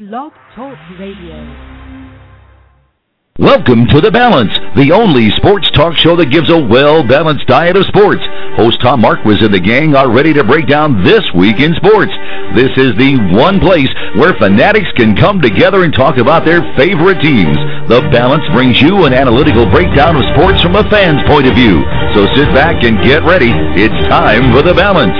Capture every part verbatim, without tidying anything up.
Blog Talk Radio. Welcome to The Balance, the only sports talk show that gives a well-balanced diet of sports. Host Tom Marquis and the gang are ready to break down this week in sports. This is the one place where fanatics can come together and talk about their favorite teams. The Balance brings you an analytical breakdown of sports from a fan's point of view. So sit back and get ready. It's time for The Balance.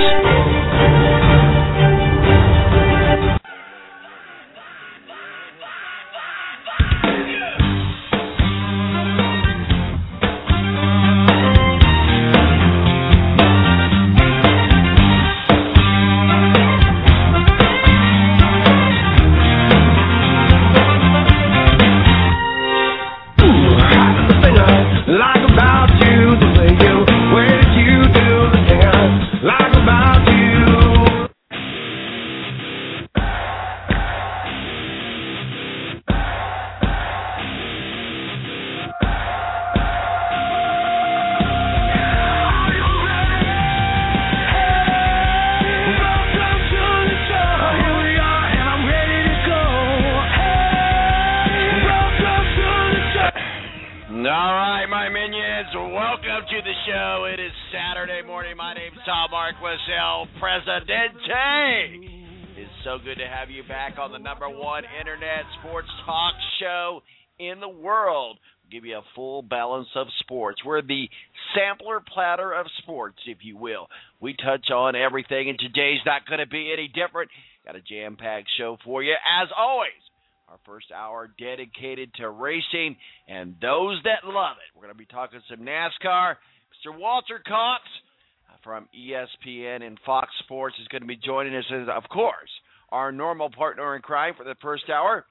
On the number one internet sports talk show in the world. We'll give you a full balance of sports. We're the sampler platter of sports, if you will. We touch on everything, and today's not going to be any different. Got a jam-packed show for you, as always. Our first hour dedicated to racing and those that love it. We're going to be talking some NASCAR. Mister Walter Cox from E S P N and Fox Sports is going to be joining us, and of course, our normal partner in crime for the first hour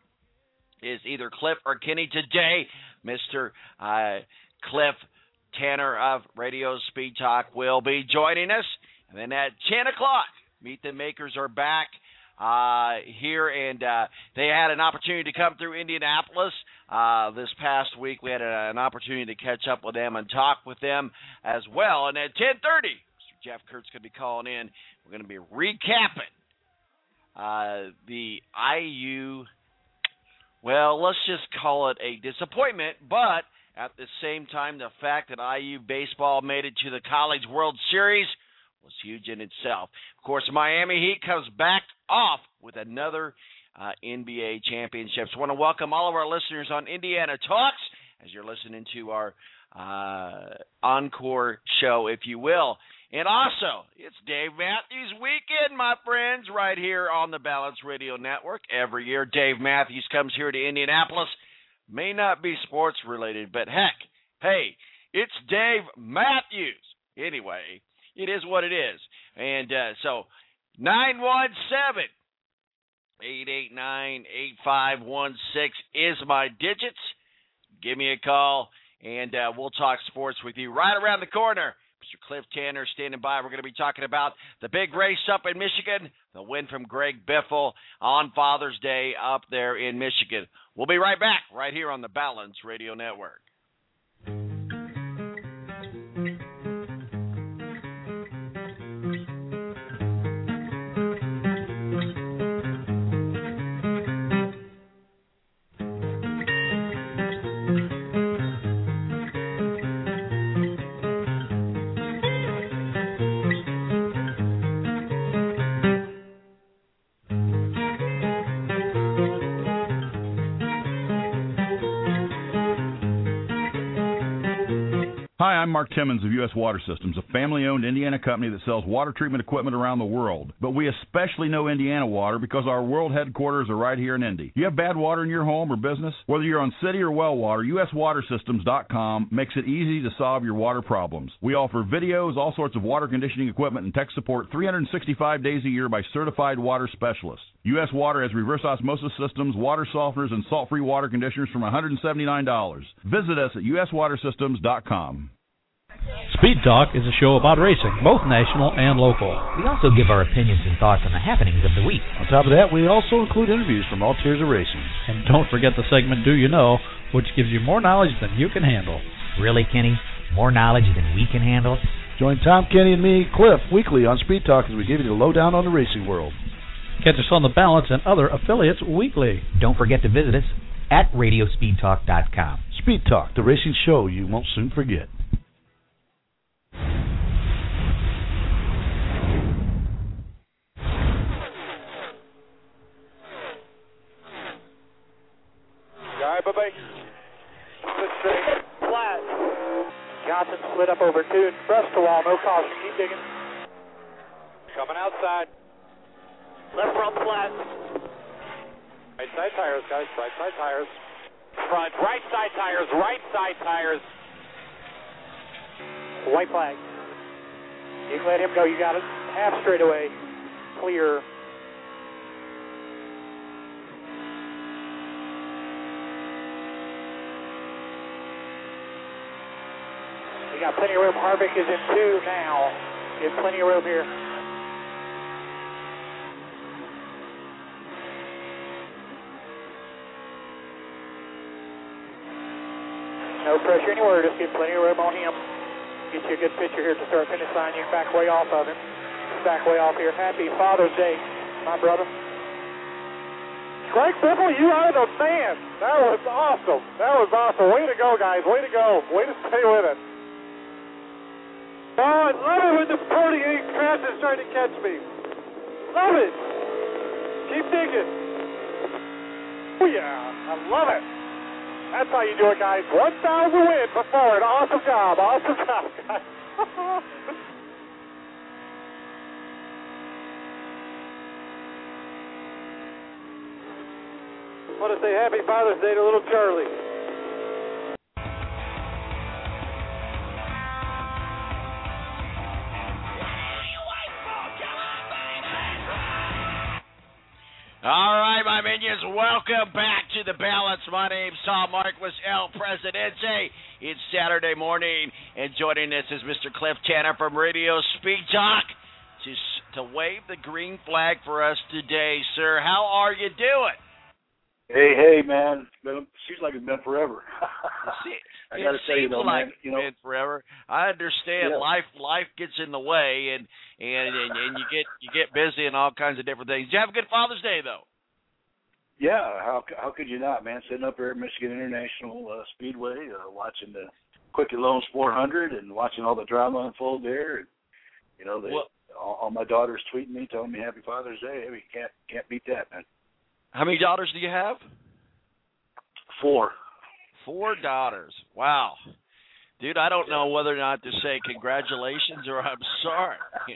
is either Cliff or Kenny. Today, Mister Uh, Cliff Tanner of Radio Speed Talk will be joining us. And then at ten o'clock, Meet the Makers are back uh, here, and uh, they had an opportunity to come through Indianapolis uh, this past week. We had a, an opportunity to catch up with them and talk with them as well. And at ten thirty, Mister Jeff Kurtz going to be calling in. We're going to be recapping Uh, the I U, well, let's just call it a disappointment, but at the same time, the fact that I U baseball made it to the College World Series was huge in itself. Of course, Miami Heat comes back off with another uh, N B A championship. So I want to welcome all of our listeners on Indiana Talks as you're listening to our uh, encore show, if you will. And also, it's Dave Matthews Weekend, my friends, right here on the Balance Radio Network. Every year, Dave Matthews comes here to Indianapolis. May not be sports-related, but heck, hey, it's Dave Matthews. Anyway, it is what it is. And uh, so, nine one seven, eight eight nine, eight five one six is my digits. Give me a call, and uh, we'll talk sports with you right around the corner. Mister Cliff Tanner standing by. We're going to be talking about the big race up in Michigan, the win from Greg Biffle on Father's Day up there in Michigan. We'll be right back right here on the Balance Radio Network. Hi, I'm Mark Timmons of U S Water Systems, a family-owned Indiana company that sells water treatment equipment around the world. But we especially know Indiana water because our world headquarters are right here in Indy. You have bad water in your home or business? Whether you're on city or well water, U S water systems dot com makes it easy to solve your water problems. We offer videos, all sorts of water conditioning equipment, and tech support three hundred sixty-five days a year by certified water specialists. U S Water has reverse osmosis systems, water softeners, and salt-free water conditioners from one hundred seventy-nine dollars. Visit us at U S water systems dot com. Speed Talk is a show about racing, both national and local. We also give our opinions and thoughts on the happenings of the week. On top of that, we also include interviews from all tiers of racing. And don't forget the segment Do You Know, which gives you more knowledge than you can handle. Really, Kenny? More knowledge than we can handle? Join Tom, Kenny, and me, Cliff, weekly on Speed Talk as we give you the lowdown on the racing world. Catch us on The Balance and other affiliates weekly. Don't forget to visit us at radio speed talk dot com. Speed Talk, the racing show you won't soon forget. Guy, bye-bye. Split straight, flat. Johnson split up over two and brushed the wall, no caution. Keep digging. Coming outside. Left front flat. Right side tires, guys. Right side tires. Front. Right side tires. Right side tires. White flag. You can let him go. You got it. Half straight away. Clear. We got plenty of room. Harvick is in two now. We have plenty of room here. No pressure anywhere, just get plenty of room on him. Get you a good picture here to start finish line. You can back way off of him. Back way off here. Happy Father's Day, my brother. Greg Biffle, you are the man. That was awesome. That was awesome. Way to go, guys. Way to go. Way to stay with it. Oh, I love it when the forty-eight crash is trying to catch me. Love it. Keep digging. Oh, yeah. I love it. That's how you do it, guys. one thousand win for Ford. Awesome job. Awesome job, guys. I want to say happy Father's Day to little Charlie. All right, my minions, welcome back to The Balance. My name's Tom Marquis, El Presidente. It's Saturday morning, and joining us is Mister Cliff Tanner from Radio Speed Talk to, to wave the green flag for us today. Sir, how are you doing? Hey, hey, man. It's been, seems like it's been forever. See, I it gotta say, seems though, like man, it's you know, been forever. I understand yeah. life life gets in the way, and, and, and, and you get you get busy and all kinds of different things. Did you have a good Father's Day, though? Yeah, how how could you not, man? Sitting up here at Michigan International uh, Speedway, uh, watching the Quick and Loans four hundred and watching all the drama unfold there. And, you know, they, well, all, all my daughters tweeting me, telling me Happy Father's Day. We can't can't beat that, man. How many daughters do you have? Four. Four daughters. Wow. Dude, I don't know whether or not to say congratulations or I'm sorry.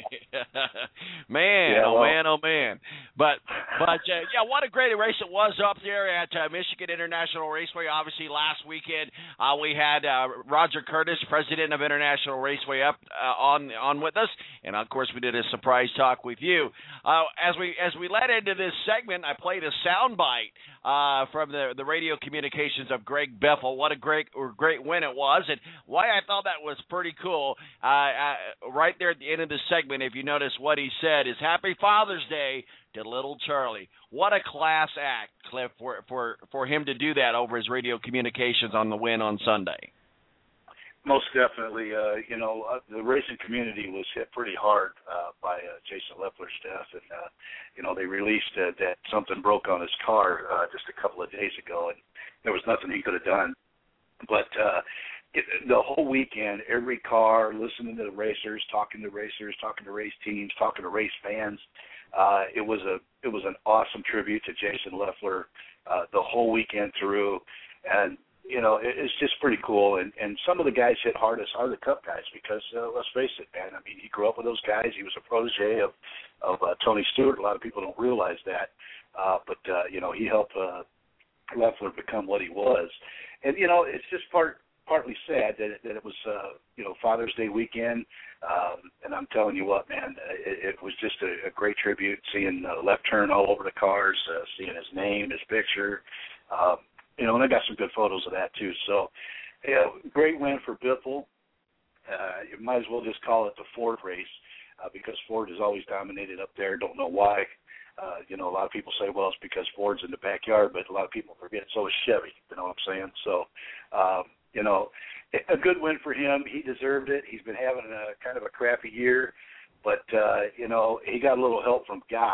man, yeah, oh, well, man, oh, man. But, but uh, yeah, what a great race it was up there at uh, Michigan International Raceway. Obviously, last weekend uh, we had uh, Roger Curtis, president of International Raceway, up uh, on on with us. And, of course, we did a surprise talk with you. Uh, as we as we led into this segment, I played a soundbite uh, from the, the radio communications of Greg Biffle. What a great or great win it was. And why I thought that was pretty cool, uh, uh, right there at the end of the segment, if you notice what he said, is Happy Father's Day to little Charlie. What a class act, Cliff, for, for, for him to do that over his radio communications on the win on Sunday. Most definitely. Uh, you know, uh, the racing community was hit pretty hard uh, by uh, Jason Leffler's death. And, uh, you know, they released uh, that something broke on his car uh, just a couple of days ago, and there was nothing he could have done. But uh, it, the whole weekend, every car, listening to the racers, talking to racers, talking to race teams, talking to race fans, uh, it was a it was an awesome tribute to Jason Leffler uh, the whole weekend through. And you know, it, it's just pretty cool. And, and some of the guys hit hardest are the Cup guys because, uh, let's face it, man, I mean, he grew up with those guys. He was a protege of, of uh, Tony Stewart. A lot of people don't realize that. Uh, but, uh, you know, he helped uh, Leffler become what he was. And, you know, it's just part partly sad that it, that it was, uh, you know, Father's Day weekend. Um, and I'm telling you what, man, it, it was just a, a great tribute, seeing uh, Left Turn all over the cars, uh, seeing his name, his picture. Um, You know, and I got some good photos of that, too. So, yeah, great win for Biffle. Uh, you might as well just call it the Ford race uh, because Ford has always dominated up there. Don't know why. Uh, you know, a lot of people say, well, it's because Ford's in the backyard, but a lot of people forget so is Chevy. You know what I'm saying? So, um, you know, a good win for him. He deserved it. He's been having a kind of a crappy year, but, uh, you know, he got a little help from God.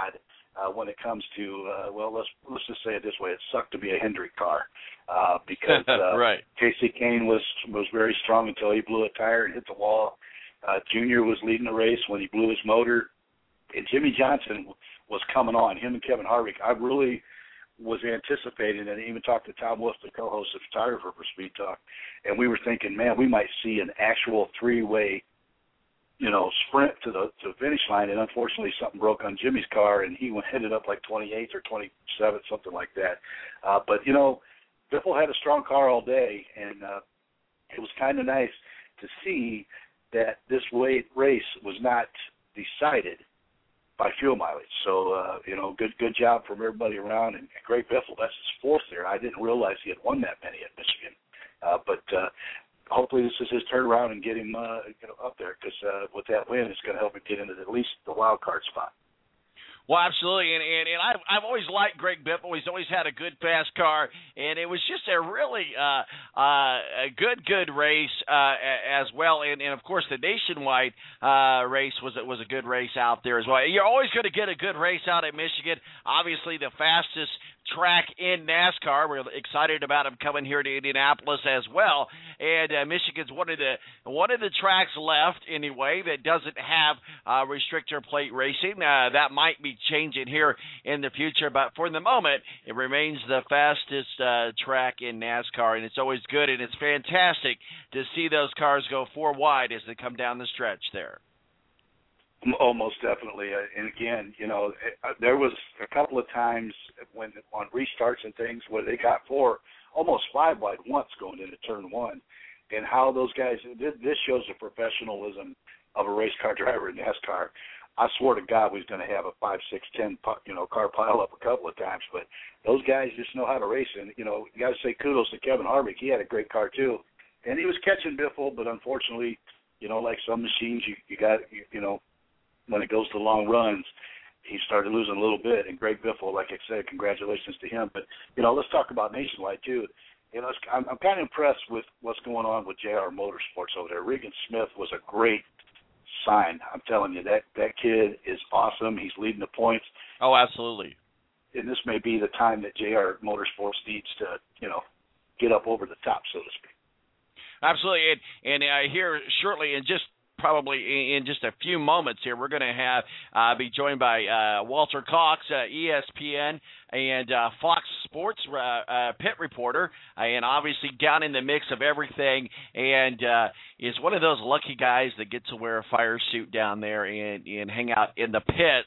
uh, when it comes to, uh, well, let's let's just say it this way: it sucked to be a Hendrick car uh, because uh, right. Casey Kane was was very strong until he blew a tire and hit the wall. Uh, Junior was leading the race when he blew his motor, and Jimmy Johnson was coming on. Him and Kevin Harvick, I really was anticipating, and I even talked to Tom Wolf, the co-host of photographer for Speed Talk, and we were thinking, man, we might see an actual three-way, you know, sprint to the to the finish line, and unfortunately something broke on Jimmy's car, and he went, ended up like twenty-eighth or twenty-seventh, something like that. Uh, but, you know, Biffle had a strong car all day, and uh, it was kind of nice to see that this weight race was not decided by fuel mileage. So, uh, you know, good good job from everybody around, and Greg Biffle, that's his fourth there. I didn't realize he had won that many at Michigan. Uh, but uh, hopefully this is his turnaround and get him uh, you know, up there, because uh, with that win, it's going to help him get into at least the wild card spot. Well, absolutely, and and, and I've I've always liked Greg Biffle. He's always had a good fast car, and it was just a really uh, uh, a good good race uh, as well. And, and of course, the nationwide uh, race was was a good race out there as well. You're always going to get a good race out at Michigan. Obviously, the fastest track in NASCAR. We're excited about him coming here to Indianapolis as well. And uh, Michigan's one of the one of the tracks left anyway that doesn't have uh, restrictor plate racing. Uh, that might be changing here in the future, but for the moment, it remains the fastest uh, track in NASCAR, and it's always good, and it's fantastic to see those cars go four wide as they come down the stretch there. Oh, most definitely. Uh, and again, you know, uh, there was a couple of times when on restarts and things where they got four, almost five wide once going into turn one, and how those guys. This shows the professionalism of a race car driver in NASCAR. I swore to God we was going to have a five, six, ten, you know, car pile up a couple of times, but those guys just know how to race. And you know, you got to say kudos to Kevin Harvick. He had a great car too, and he was catching Biffle, but unfortunately, you know, like some machines, you you got you, you know. when it goes to long runs, he started losing a little bit. And Greg Biffle, like I said, congratulations to him. But, you know, let's talk about Nationwide, too. You know, it's, I'm, I'm kind of impressed with what's going on with J R Motorsports over there. Regan Smith was a great sign. I'm telling you, that, that kid is awesome. He's leading the points. Oh, absolutely. And this may be the time that J R Motorsports needs to, you know, get up over the top, so to speak. Absolutely. And, and uh, here shortly, and just probably in just a few moments here, we're going to have uh, be joined by uh, Walter Cox, uh, E S P N and uh, Fox Sports uh, uh, pit reporter, uh, and obviously down in the mix of everything, and uh, is one of those lucky guys that get to wear a fire suit down there and, and hang out in the pits.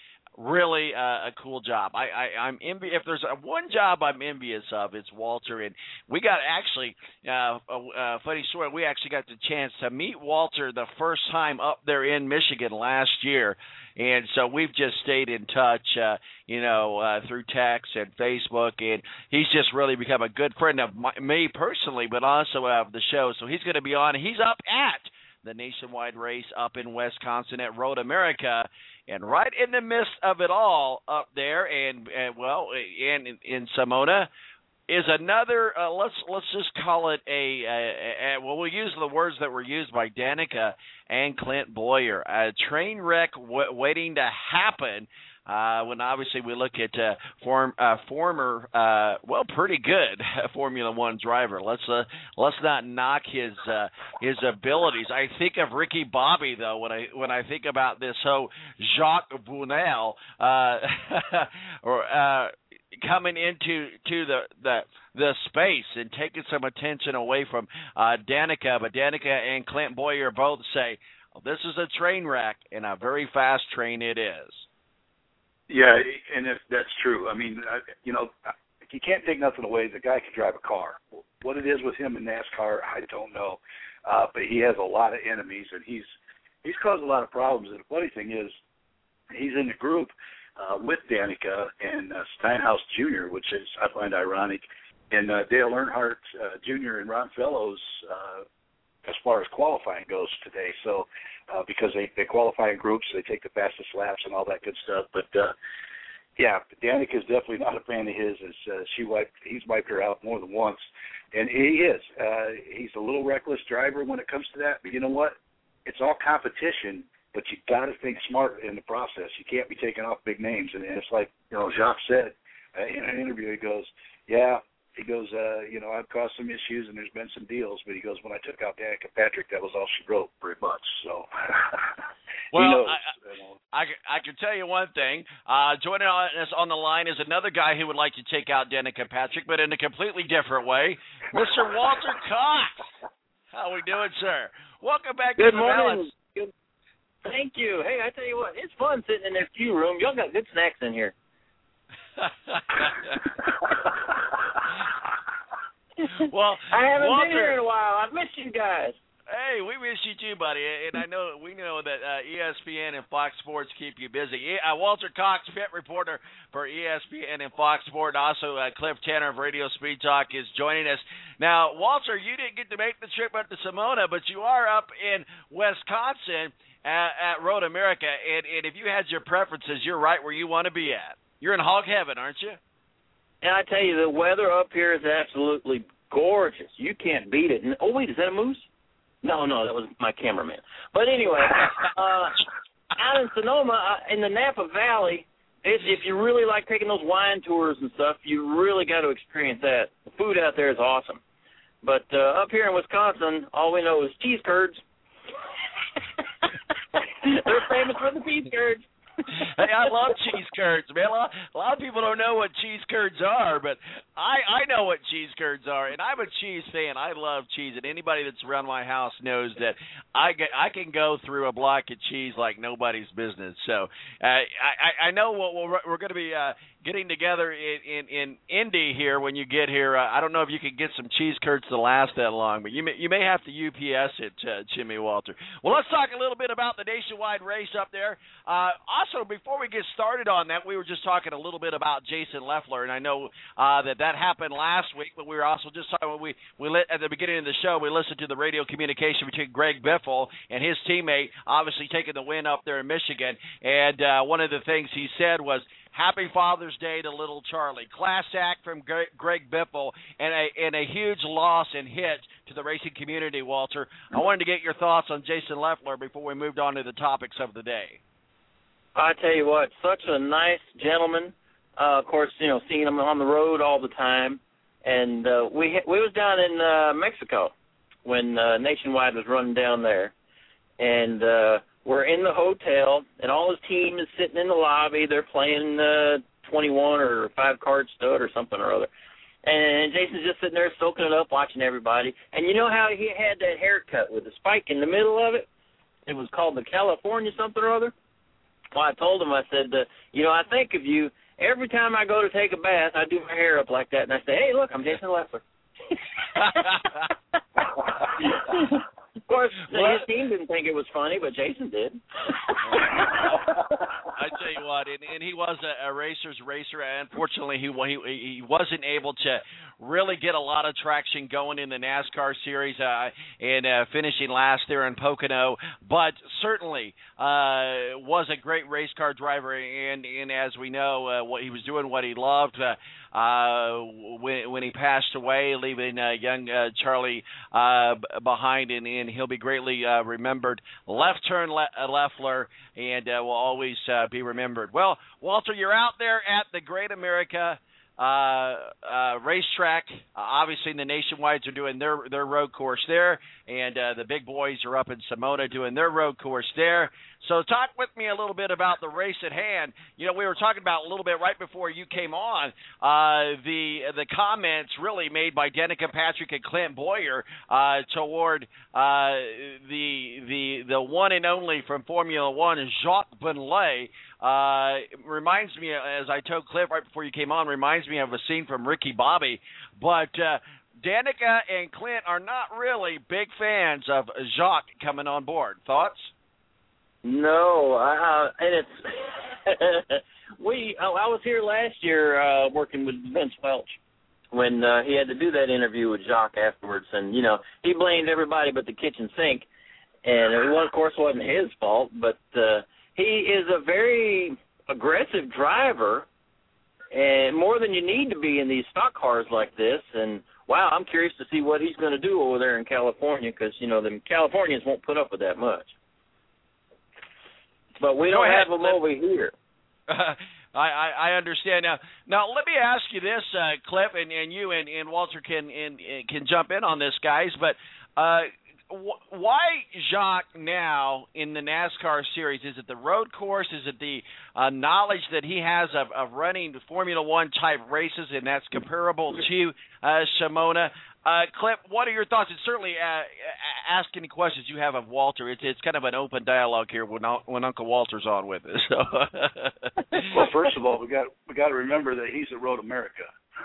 Really uh, a cool job. I, I, I'm envi- If there's a, one job I'm envious of, it's Walter. And we got actually, uh, a, a funny story, we actually got the chance to meet Walter the first time up there in Michigan last year. And so we've just stayed in touch, uh, you know, uh, through text and Facebook. And he's just really become a good friend of my, me personally, but also of the show. So he's going to be on. He's up at the Nationwide race up in Wisconsin at Road America. And right in the midst of it all up there, and, and well, and in, in Simona, is another. Uh, let's let's just call it a, a, a. Well, we'll use the words that were used by Danica and Clint Boyer. A train wreck w- waiting to happen. Uh, when obviously we look at uh, form, uh, former, uh, well, pretty good Formula One driver. Let's uh, let's not knock his uh, his abilities. I think of Ricky Bobby though when I when I think about this whole Jacques Brunel uh, or uh, coming into to the the the space and taking some attention away from uh, Danica. But Danica and Clint Boyer both say, oh, this is a train wreck, and a very fast train it is. Yeah, and if that's true. I mean, you know, you can't take nothing away. The guy can drive a car. What it is with him in NASCAR, I don't know. Uh, but he has a lot of enemies, and he's he's caused a lot of problems. And the funny thing is, he's in the group uh, with Danica and uh, Steinhaus Junior, which is I find ironic, and uh, Dale Earnhardt uh, Junior and Ron Fellows uh, as far as qualifying goes today. So uh, because they, they qualify in groups, they take the fastest laps and all that good stuff. But, uh, yeah, Danica is definitely not a fan of his. As, uh, she wiped, he's wiped her out more than once. And he is. Uh, he's a little reckless driver when it comes to that. But you know what? It's all competition, but you got to think smart in the process. You can't be taking off big names. And it's like, you know, Jacques said uh, in an interview, he goes, yeah, he goes, uh, you know, I've caused some issues and there's been some deals, but he goes, when I took out Danica Patrick, that was all she wrote, pretty much. So, well, he knows, I, you know. I, I can tell you one thing. Uh, joining us on the line is another guy who would like to take out Danica Patrick, but in a completely different way, Mister Walter Cox. How we doing, sir? Welcome back Good to the morning. Balance. Good. Thank you. Hey, I tell you what, it's fun sitting in this queue room. Y'all got good snacks in here. Well, I haven't Walter, been here in a while. I've missed you guys. Hey, we miss you too, buddy. And I know we know that uh, E S P N and Fox Sports keep you busy. Uh, Walter Cox, pit reporter for E S P N and Fox Sports, and also uh, Cliff Tanner of Radio Speed Talk is joining us. Now, Walter, you didn't get to make the trip up to Pomona, but you are up in Wisconsin at, at Road America. And, and if you had your preferences, you're right where you want to be at. You're in hog heaven, aren't you? And I tell you, the weather up here is absolutely gorgeous. You can't beat it. And, oh, wait, is that a moose? No, no, that was my cameraman. But anyway, uh, out in Sonoma, uh, in the Napa Valley, it, if you really like taking those wine tours and stuff, you really got to experience that. The food out there is awesome. But uh, up here in Wisconsin, all we know is cheese curds. They're famous for the cheese curds. Hey, I love cheese curds, man. A lot, a lot of people don't know what cheese curds are, but I, I know what cheese curds are, and I'm a cheese fan. I love cheese, and anybody that's around my house knows that I get, I can go through a block of cheese like nobody's business. So uh, I, I know what we're, we're going to be uh, getting together in, in, in Indy here when you get here. Uh, I don't know if you can get some cheese curds to last that long, but you may, you may have to U P S it, uh, Jimmy Walter. Well, let's talk a little bit about the nationwide race up there. Uh, also, before we get started on that, we were just talking a little bit about Jason Leffler, and I know uh, that that happened last week, but we were also just talking, we, we lit, at the beginning of the show, we listened to the radio communication between Greg Biffle and his teammate, obviously taking the win up there in Michigan, and uh, one of the things he said was, Happy Father's Day to little Charlie. Class act from Greg, Greg Biffle, and a, and a huge loss and hit to the racing community, Walter. I wanted to get your thoughts on Jason Leffler before we moved on to the topics of the day. I tell you what, such a nice gentleman. Uh, of course, you know, seeing him on the road all the time. And uh, we we was down in uh, Mexico when uh, Nationwide was running down there. And uh, we're in the hotel, and all his team is sitting in the lobby. They're playing uh, twenty-one or five-card stud or something or other. And Jason's just sitting there soaking it up, watching everybody. And you know how he had that haircut with the spike in the middle of it? It was called the California something or other. Well, I told him, I said, uh, you know, I think of you. Every time I go to take a bath, I do my hair up like that, and I say, hey, look, I'm Jason Leffler. Of course, what? His team didn't think it was funny, but Jason did. I tell you what, and, and he was a, a racer's racer. Unfortunately, he, he he wasn't able to really get a lot of traction going in the NASCAR series uh, and uh, finishing last there in Pocono, but certainly uh, was a great race car driver. And, and as we know, uh, what he was doing what he loved. Uh, Uh, when, when he passed away, leaving uh, young uh, Charlie uh, behind, and, and he'll be greatly uh, remembered. Left turn Le- Leffler, and uh, will always uh, be remembered. Well, Walter, you're out there at the Great America uh, uh, racetrack. Uh, obviously, the Nationwides are doing their, their road course there, and uh, the big boys are up in Pomona doing their road course there. So talk with me a little bit about the race at hand. You know, we were talking about a little bit right before you came on, uh, the the comments really made by Danica Patrick and Clint Boyer uh, toward uh, the the the one and only from Formula One, Jacques Bonnet. Uh, reminds me, as I told Cliff right before you came on, reminds me of a scene from Ricky Bobby. But uh, Danica and Clint are not really big fans of Jacques coming on board. Thoughts? No, uh, and it's we. I was here last year uh, working with Vince Welch when uh, he had to do that interview with Jacques afterwards, and you know he blamed everybody but the kitchen sink, and it was, of course, wasn't his fault. But uh, he is a very aggressive driver, and more than you need to be in these stock cars like this. And wow, I'm curious to see what he's going to do over there in California, because you know the Californians won't put up with that much. but we don't have them over here. Uh, I, I, I understand now. Now let me ask you this, uh, Cliff, and, and you and, and Walter can and, can jump in on this, guys. But uh, wh- why Jacques now in the NASCAR series? Is it the road course? Is it the uh, knowledge that he has of, of running Formula One type races, and that's comparable to uh, Shimona? Uh, Cliff, what are your thoughts? And certainly uh, ask any questions you have of Walter. It's it's kind of an open dialogue here when when Uncle Walter's on with us. So. Well, first of all, we got we got to remember that he's at Road America.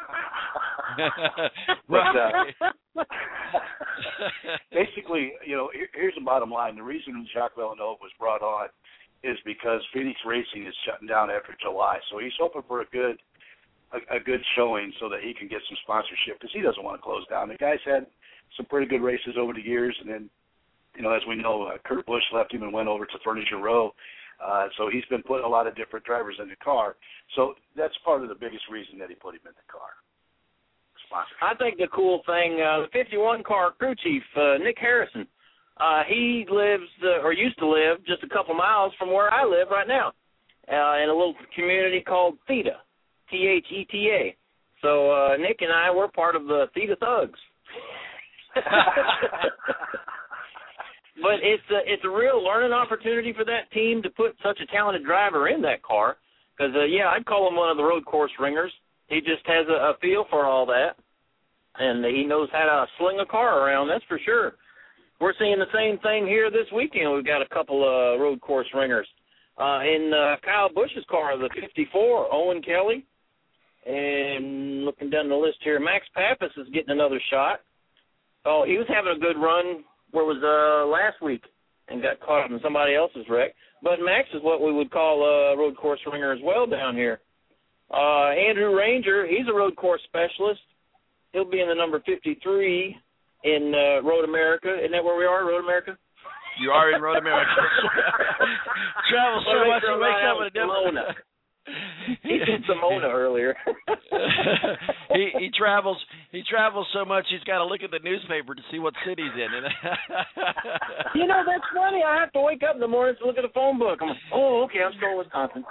But uh, basically, you know, here, here's the bottom line. The reason Jacques Villeneuve was brought on is because Phoenix Racing is shutting down after July, so he's hoping for a good. A, a good showing so that he can get some sponsorship because he doesn't want to close down. The guy's had some pretty good races over the years, and then, you know, as we know, uh, Kurt Busch left him and went over to Furniture Row, uh, so he's been putting a lot of different drivers in the car. So that's part of the biggest reason that he put him in the car. Sponsorship. I think the cool thing, uh, the fifty-one car crew chief, uh, Nick Harrison, uh, he lives uh, or used to live just a couple miles from where I live right now uh, in a little community called Theta. T H E T A. So uh, Nick and I were part of the Theta Thugs. But it's a, it's a real learning opportunity for that team to put such a talented driver in that car. Because, uh, yeah, I'd call him one of the road course ringers. He just has a, a feel for all that. And he knows how to sling a car around, that's for sure. We're seeing the same thing here this weekend. We've got a couple of road course ringers. Uh, in uh, Kyle Busch's car, the fifty-four, Owen Kelly. And looking down the list here, Max Pappas is getting another shot. Oh, he was having a good run where was uh, last week and got caught up in somebody else's wreck. But Max is what we would call a road course ringer as well down here. Uh, Andrew Ranger, he's a road course specialist. He'll be in the number fifty-three in uh, Road America. Isn't that where we are, Road America? You are in Road America. Travel so much you wake up with a different... He did Simona earlier. he he travels he travels so much he's got to look at the newspaper to see what city he's in. You know, that's funny. I have to wake up in the morning to look at the phone book. I'm like, oh, okay, I'm still in Wisconsin.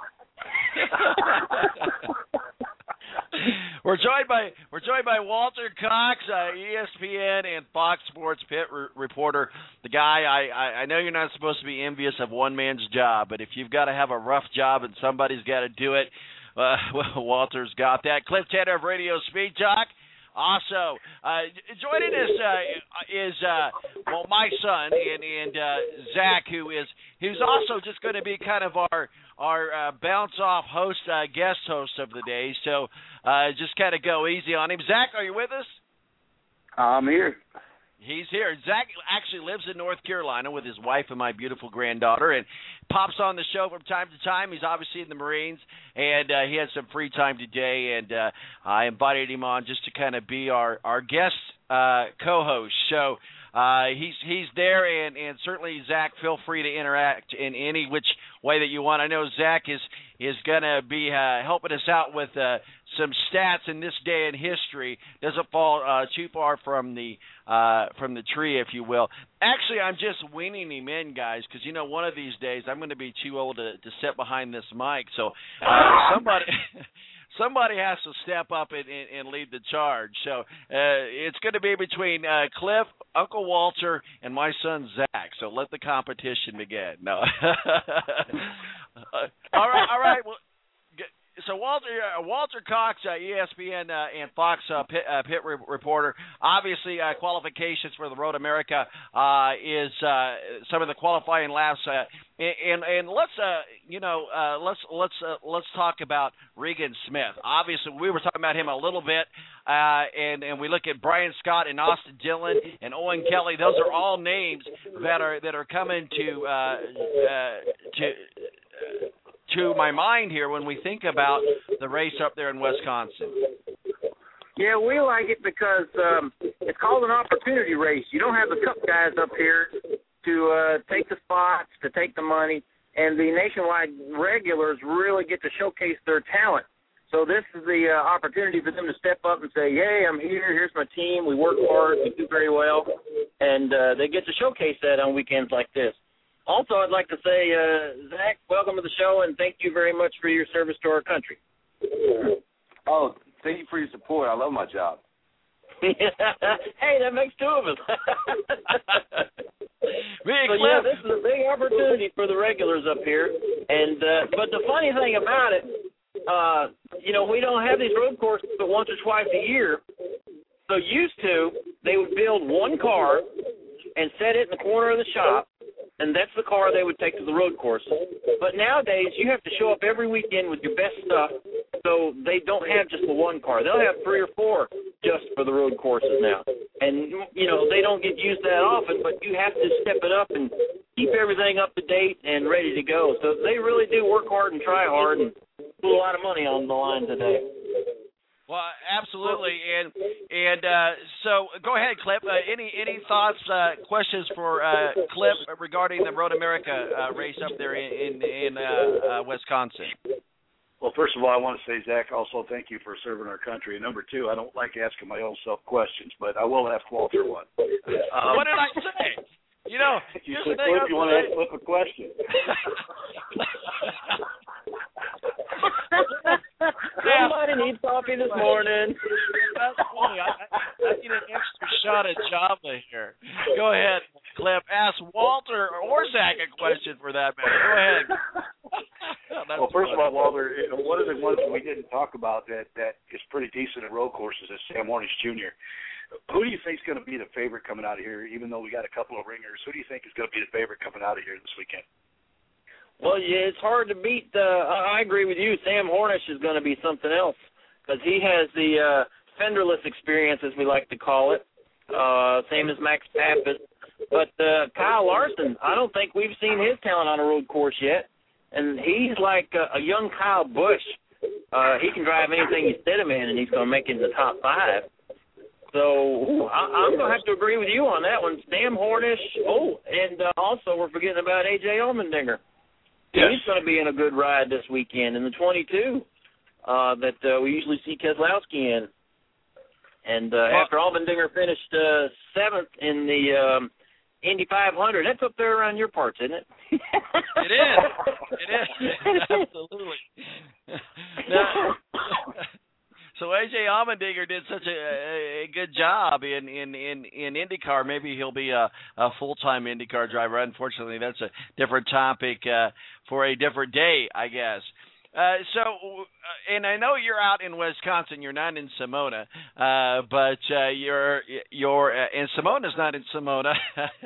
We're joined by we're joined by Walter Cox, uh, E S P N and Fox Sports pit re- reporter. The guy I, I I know you're not supposed to be envious of one man's job, but if you've got to have a rough job and somebody's got to do it, uh, well, Walter's got that. Cliff Tanner of Radio Speed Talk. Also, uh, joining us uh, is uh, well my son and and uh, Zach, who is who's also just going to be kind of our our uh, bounce off host, uh, guest host of the day. So uh, just kind of go easy on him. Zach, are you with us? I'm here. He's here. Zach actually lives in North Carolina with his wife and my beautiful granddaughter, and pops on the show from time to time. He's obviously in the Marines, and uh, he has some free time today, and uh, I invited him on just to kind of be our, our guest uh, co-host. So uh, he's he's there, and, and certainly, Zach, feel free to interact in any which way that you want. I know Zach is, is going to be uh, helping us out with uh, some stats in this day in history. Doesn't fall uh, too far from the uh, from the tree, if you will. Actually, I'm just weaning him in, guys, because, you know, one of these days I'm going to be too old to, to sit behind this mic. So uh, somebody somebody has to step up and, and, and lead the charge. So uh, it's going to be between uh, Cliff, Uncle Walter, and my son Zach. So let the competition begin. No. uh, all right, all right. Well, So Walter uh, Walter Cox, uh, E S P N uh, and Fox uh, pit, uh, pit re- reporter. Obviously, uh, qualifications for the Road America uh, is uh, some of the qualifying laps. Uh, and and let's uh, you know uh, let's let's uh, let's talk about Regan Smith. Obviously, we were talking about him a little bit, uh, and and we look at Brian Scott and Austin Dillon and Owen Kelly. Those are all names that are that are coming to uh, uh, to. Uh, to my mind here when we think about the race up there in Wisconsin. Yeah, we like it because um, it's called an opportunity race. You don't have the Cup guys up here to uh, take the spots, to take the money, and the nationwide regulars really get to showcase their talent. So this is the uh, opportunity for them to step up and say, hey, I'm here, here's my team, we work hard, we do very well, and uh, they get to showcase that on weekends like this. Also, I'd like to say, uh, Zach, welcome to the show, and thank you very much for your service to our country. Oh, thank you for your support. I love my job. Hey, that makes two of us. Big so, yeah, this is a big opportunity for the regulars up here. And uh, but the funny thing about it, uh, you know, we don't have these road courses but once or twice a year. So used to, they would build one car and set it in the corner of the shop, and that's the car they would take to the road course. But nowadays, you have to show up every weekend with your best stuff, so they don't have just the one car. They'll have three or four just for the road courses now. And, you know, they don't get used that often, but you have to step it up and keep everything up to date and ready to go. So they really do work hard and try hard and put a lot of money on the line today. Well, absolutely, and and uh, so go ahead, Clip. Uh, any any thoughts, uh, questions for uh, Clip regarding the Road America uh, race up there in in, in uh, uh, Wisconsin? Well, first of all, I want to say, Zach, also thank you for serving our country. And number two, I don't like asking my own self questions, but I will ask Walter one. Um, what did I say? You know, you here's said, the thing. Clip, you want to ask Clip a question? Somebody needs coffee this morning. That's funny. I, I, I need an extra shot of Java here. Go ahead, Clip. Ask Walter or Zach a question for that matter. Go ahead. Well, first funny. of all, Walter, one of the ones we didn't talk about that, that is pretty decent at road courses is Sam Hornish Junior Who do you think is going to be the favorite coming out of here, even though we got a couple of ringers? Who do you think is going to be the favorite coming out of here this weekend? Well, yeah, it's hard to beat. Uh, I agree with you. Sam Hornish is going to be something else because he has the uh, fenderless experience, as we like to call it, uh, same as Max Pappas. But uh, Kyle Larson, I don't think we've seen his talent on a road course yet. And he's like a, a young Kyle Busch. Uh, he can drive anything you set him in, and he's going to make it in the top five. So ooh, I, I'm going to have to agree with you on that one. Sam Hornish. Oh, and uh, also we're forgetting about A J Allmendinger. Yes. He's going to be in a good ride this weekend in the twenty-two uh, that uh, we usually see Keselowski in. And uh, well, after Allmendinger finished uh, seventh in the um, Indy five hundred, that's up there around your parts, isn't it? It is. It is. Absolutely. Now, so A J Allmendinger did such a, a, a good job in, in, in, in IndyCar. Maybe he'll be a, a full-time IndyCar driver. Unfortunately, that's a different topic uh, for a different day, I guess. Uh, so, uh, and I know you're out in Wisconsin. You're not in Simona, uh, but uh, you're you're uh, and Simona's not in Simona.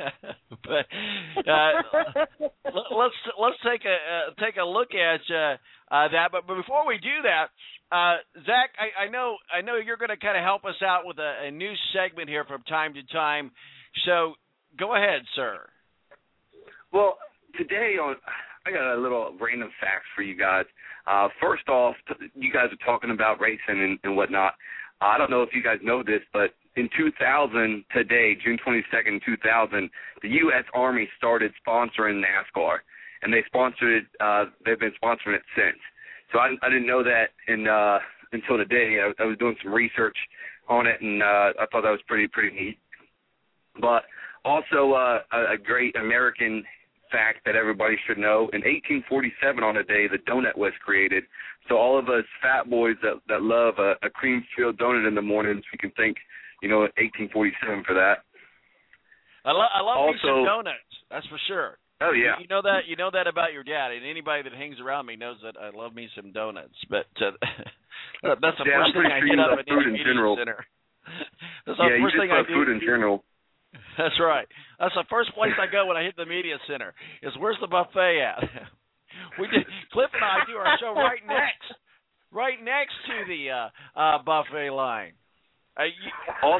but uh, let's let's take a uh, take a look at uh, uh, that. But before we do that, uh, Zach, I, I know I know you're going to kind of help us out with a, a new segment here from time to time. So go ahead, sir. Well, today on I got a little random facts for you guys. Uh, first off, you guys are talking about racing and, and whatnot. I don't know if you guys know this, but in two thousand, today, June twenty-second, two thousand, the U S Army started sponsoring NASCAR, and they sponsored it. Uh, they've been sponsoring it since. So I, I didn't know that in, uh, until today. I, I was doing some research on it, and uh, I thought that was pretty pretty neat. But also uh, a, a great American fact that everybody should know. In eighteen forty-seven on a day, the donut was created. So all of us fat boys that, that love a, a cream-filled donut in the mornings, we can thank, you know, eighteen forty-seven for that. I, lo- I love also, me some donuts, that's for sure. Oh, yeah. You, you know that you know that about your dad, and anybody that hangs around me knows that I love me some donuts. But uh, that's the yeah, first thing I sure get up at food in the general. Center. That's yeah, the first you thing just I love do. food in general. That's right. That's the first place I go when I hit the media center. Is where's the buffet at? We did. Cliff and I do our show right next, right next to the uh, uh, buffet line. Uh, you, also,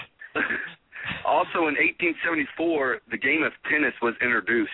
also in eighteen seventy-four, the game of tennis was introduced.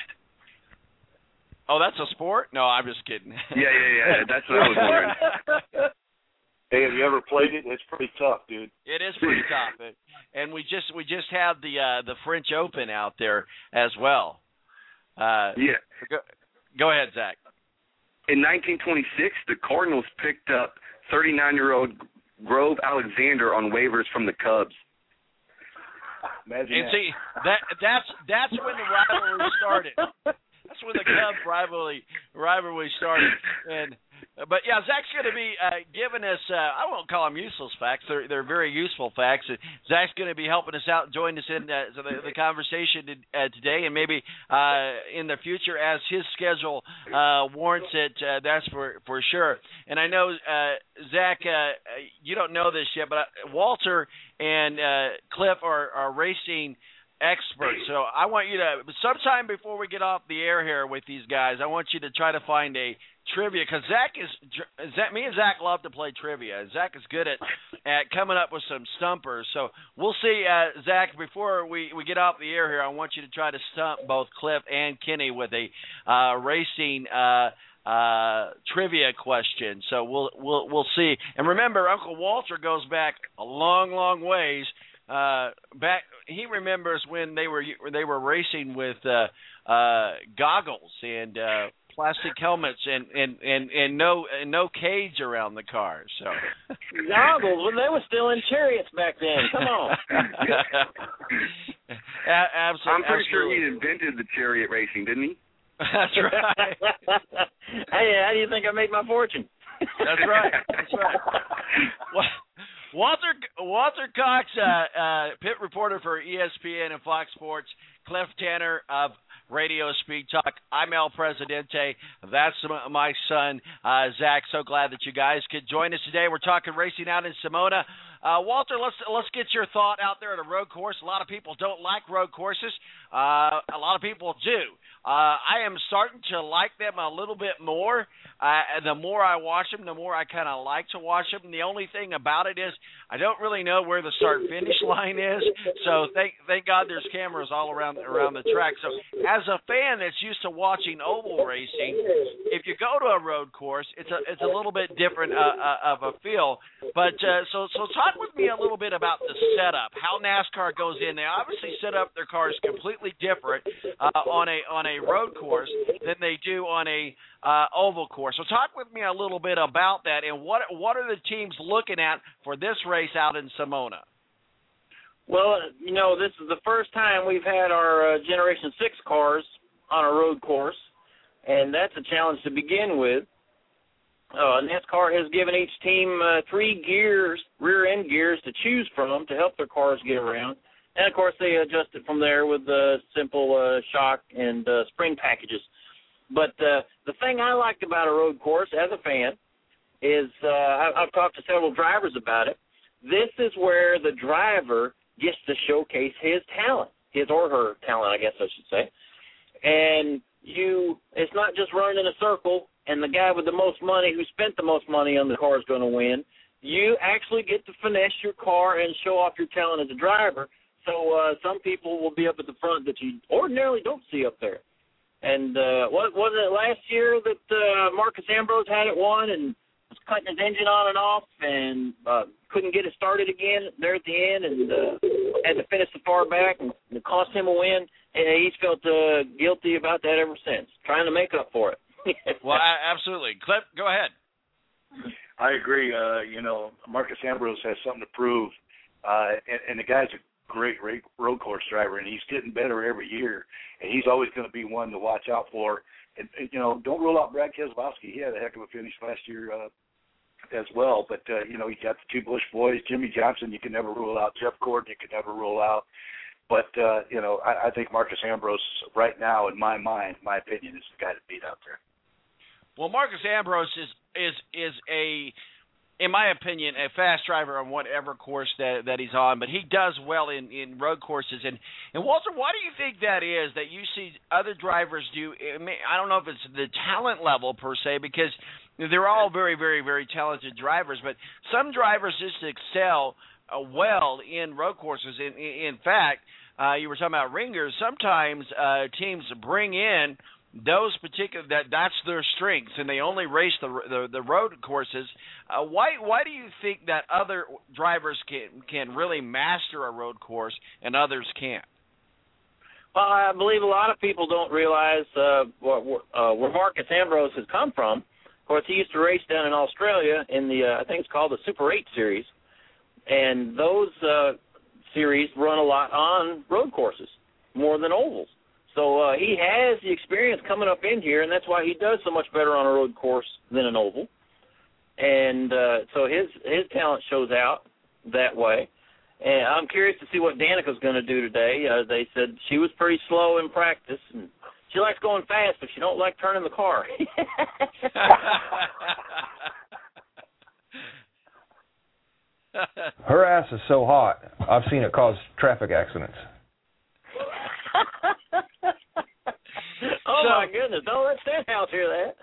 Oh, that's a sport? No, I'm just kidding. Yeah, yeah, yeah. That's what I was wondering. Hey, have you ever played it? It's pretty tough, dude. It is pretty tough, it, and we just we just had the uh, the French Open out there as well. Uh, yeah. Go, go ahead, Zach. In nineteen twenty-six, the Cardinals picked up thirty-nine-year-old Grove Alexander on waivers from the Cubs. Imagine and that. see that that's that's when the rivalry started. That's when the Cub rivalry rivalry started. And but yeah, Zach's going to be uh, giving us uh, I won't call them useless facts. They're they're very useful facts. And Zach's going to be helping us out, join us in uh, the, the conversation to, uh, today, and maybe uh, in the future as his schedule uh, warrants it. Uh, that's for for sure. And I know uh, Zach, uh, you don't know this yet, but uh, Walter and uh, Cliff are, are racing experts. So I want you to, sometime before we get off the air here with these guys, I want you to try to find a trivia, because Zach is, Zach, me and Zach love to play trivia. Zach is good at, at coming up with some stumpers. So we'll see, uh, Zach, before we, we get off the air here, I want you to try to stump both Cliff and Kenny with a uh, racing uh uh trivia question. So we'll we'll we'll see. And remember, Uncle Walter goes back a long long ways. Uh back he remembers when they were they were racing with uh uh goggles and uh plastic helmets and and and, and no and no cage around the cars. So goggles when they were still in chariots back then. Come on. A- absolutely. I'm pretty absolutely. sure he invented the chariot racing, didn't he? That's right. Hey, how do you think I made my fortune? That's right. That's right. Walter Walter Cox, uh, uh, pit reporter for E S P N and Fox Sports. Cliff Tanner of Radio Speed Talk. I'm El Presidente. That's my son, uh, Zach. So glad that you guys could join us today. We're talking racing out in Simona. Uh, Walter, let's let's get your thought out there at a road course. A lot of people don't like road courses. Uh, a lot of people do. Uh, I am starting to like them a little bit more. Uh, the more I watch them, the more I kind of like to watch them. And the only thing about it is I don't really know where the start-finish line is. So thank thank God there's cameras all around around the track. So as a fan that's used to watching oval racing, if you go to a road course, it's a it's a little bit different uh, uh, of a feel. But uh, so so talk with me a little bit about the setup, how NASCAR goes in. They obviously set up their cars completely different uh, on a on a road course than they do on a uh, oval course. So talk with me a little bit about that, and what what are the teams looking at for this race out in Simona? Well, you know, this is the first time we've had our uh, Generation six cars on a road course, and that's a challenge to begin with. Uh, NASCAR has given each team uh, three gears, rear-end gears, to choose from to help their cars get around. And, of course, they adjust it from there with uh, simple uh, shock and uh, spring packages. But uh, the thing I liked about a road course as a fan is uh, I, I've talked to several drivers about it. This is where the driver gets to showcase his talent, his or her talent, I guess I should say. And you, it's not just running in a circle and the guy with the most money who spent the most money on the car is going to win. You actually get to finesse your car and show off your talent as a driver. So uh, some people will be up at the front that you ordinarily don't see up there. And uh, what was it last year that uh, Marcus Ambrose had it won and was cutting his engine on and off and uh, couldn't get it started again there at the end and uh, had to finish the far back and it cost him a win. And he's felt uh, guilty about that ever since, trying to make up for it. Well, absolutely. Cliff, go ahead. I agree. Uh, you know, Marcus Ambrose has something to prove, uh, and, and the guy's a great road course driver, and he's getting better every year, and he's always going to be one to watch out for. And, and you know, don't rule out Brad Keselowski. He had a heck of a finish last year uh, as well. But uh, you know, you got the two Busch boys, Jimmy Johnson. You can never rule out. Jeff Gordon. You can never rule out. But, uh, you know, I, I think Marcus Ambrose right now, in my mind, my opinion, is the guy to beat out there. Well, Marcus Ambrose is is is a, in my opinion, a fast driver on whatever course that that he's on, but he does well in, in road courses. And, and, Walter, why do you think that is that you see other drivers do? I don't know if it's the talent level per se, because they're all very, very, very talented drivers, but some drivers just excel uh, well in road courses. In, in fact, uh, you were talking about ringers. Sometimes uh, teams bring in those particular that that's their strengths, and they only race the the, the road courses. Uh, why why do you think that other drivers can can really master a road course and others can't? Well, I believe a lot of people don't realize uh, where, uh, where Marcus Ambrose has come from. Of course, he used to race down in Australia in the uh, I think it's called the Super eight series, and those uh, series run a lot on road courses, more than ovals. So uh, he has the experience coming up in here, and that's why he does so much better on a road course than an oval. And uh, so his his talent shows out that way. And I'm curious to see what Danica's going to do today. Uh, they said she was pretty slow in practice, and she likes going fast, but she don't like turning the car. Her ass is so hot, I've seen it cause traffic accidents. Oh, so, my goodness. Don't let Stenhouse hear that.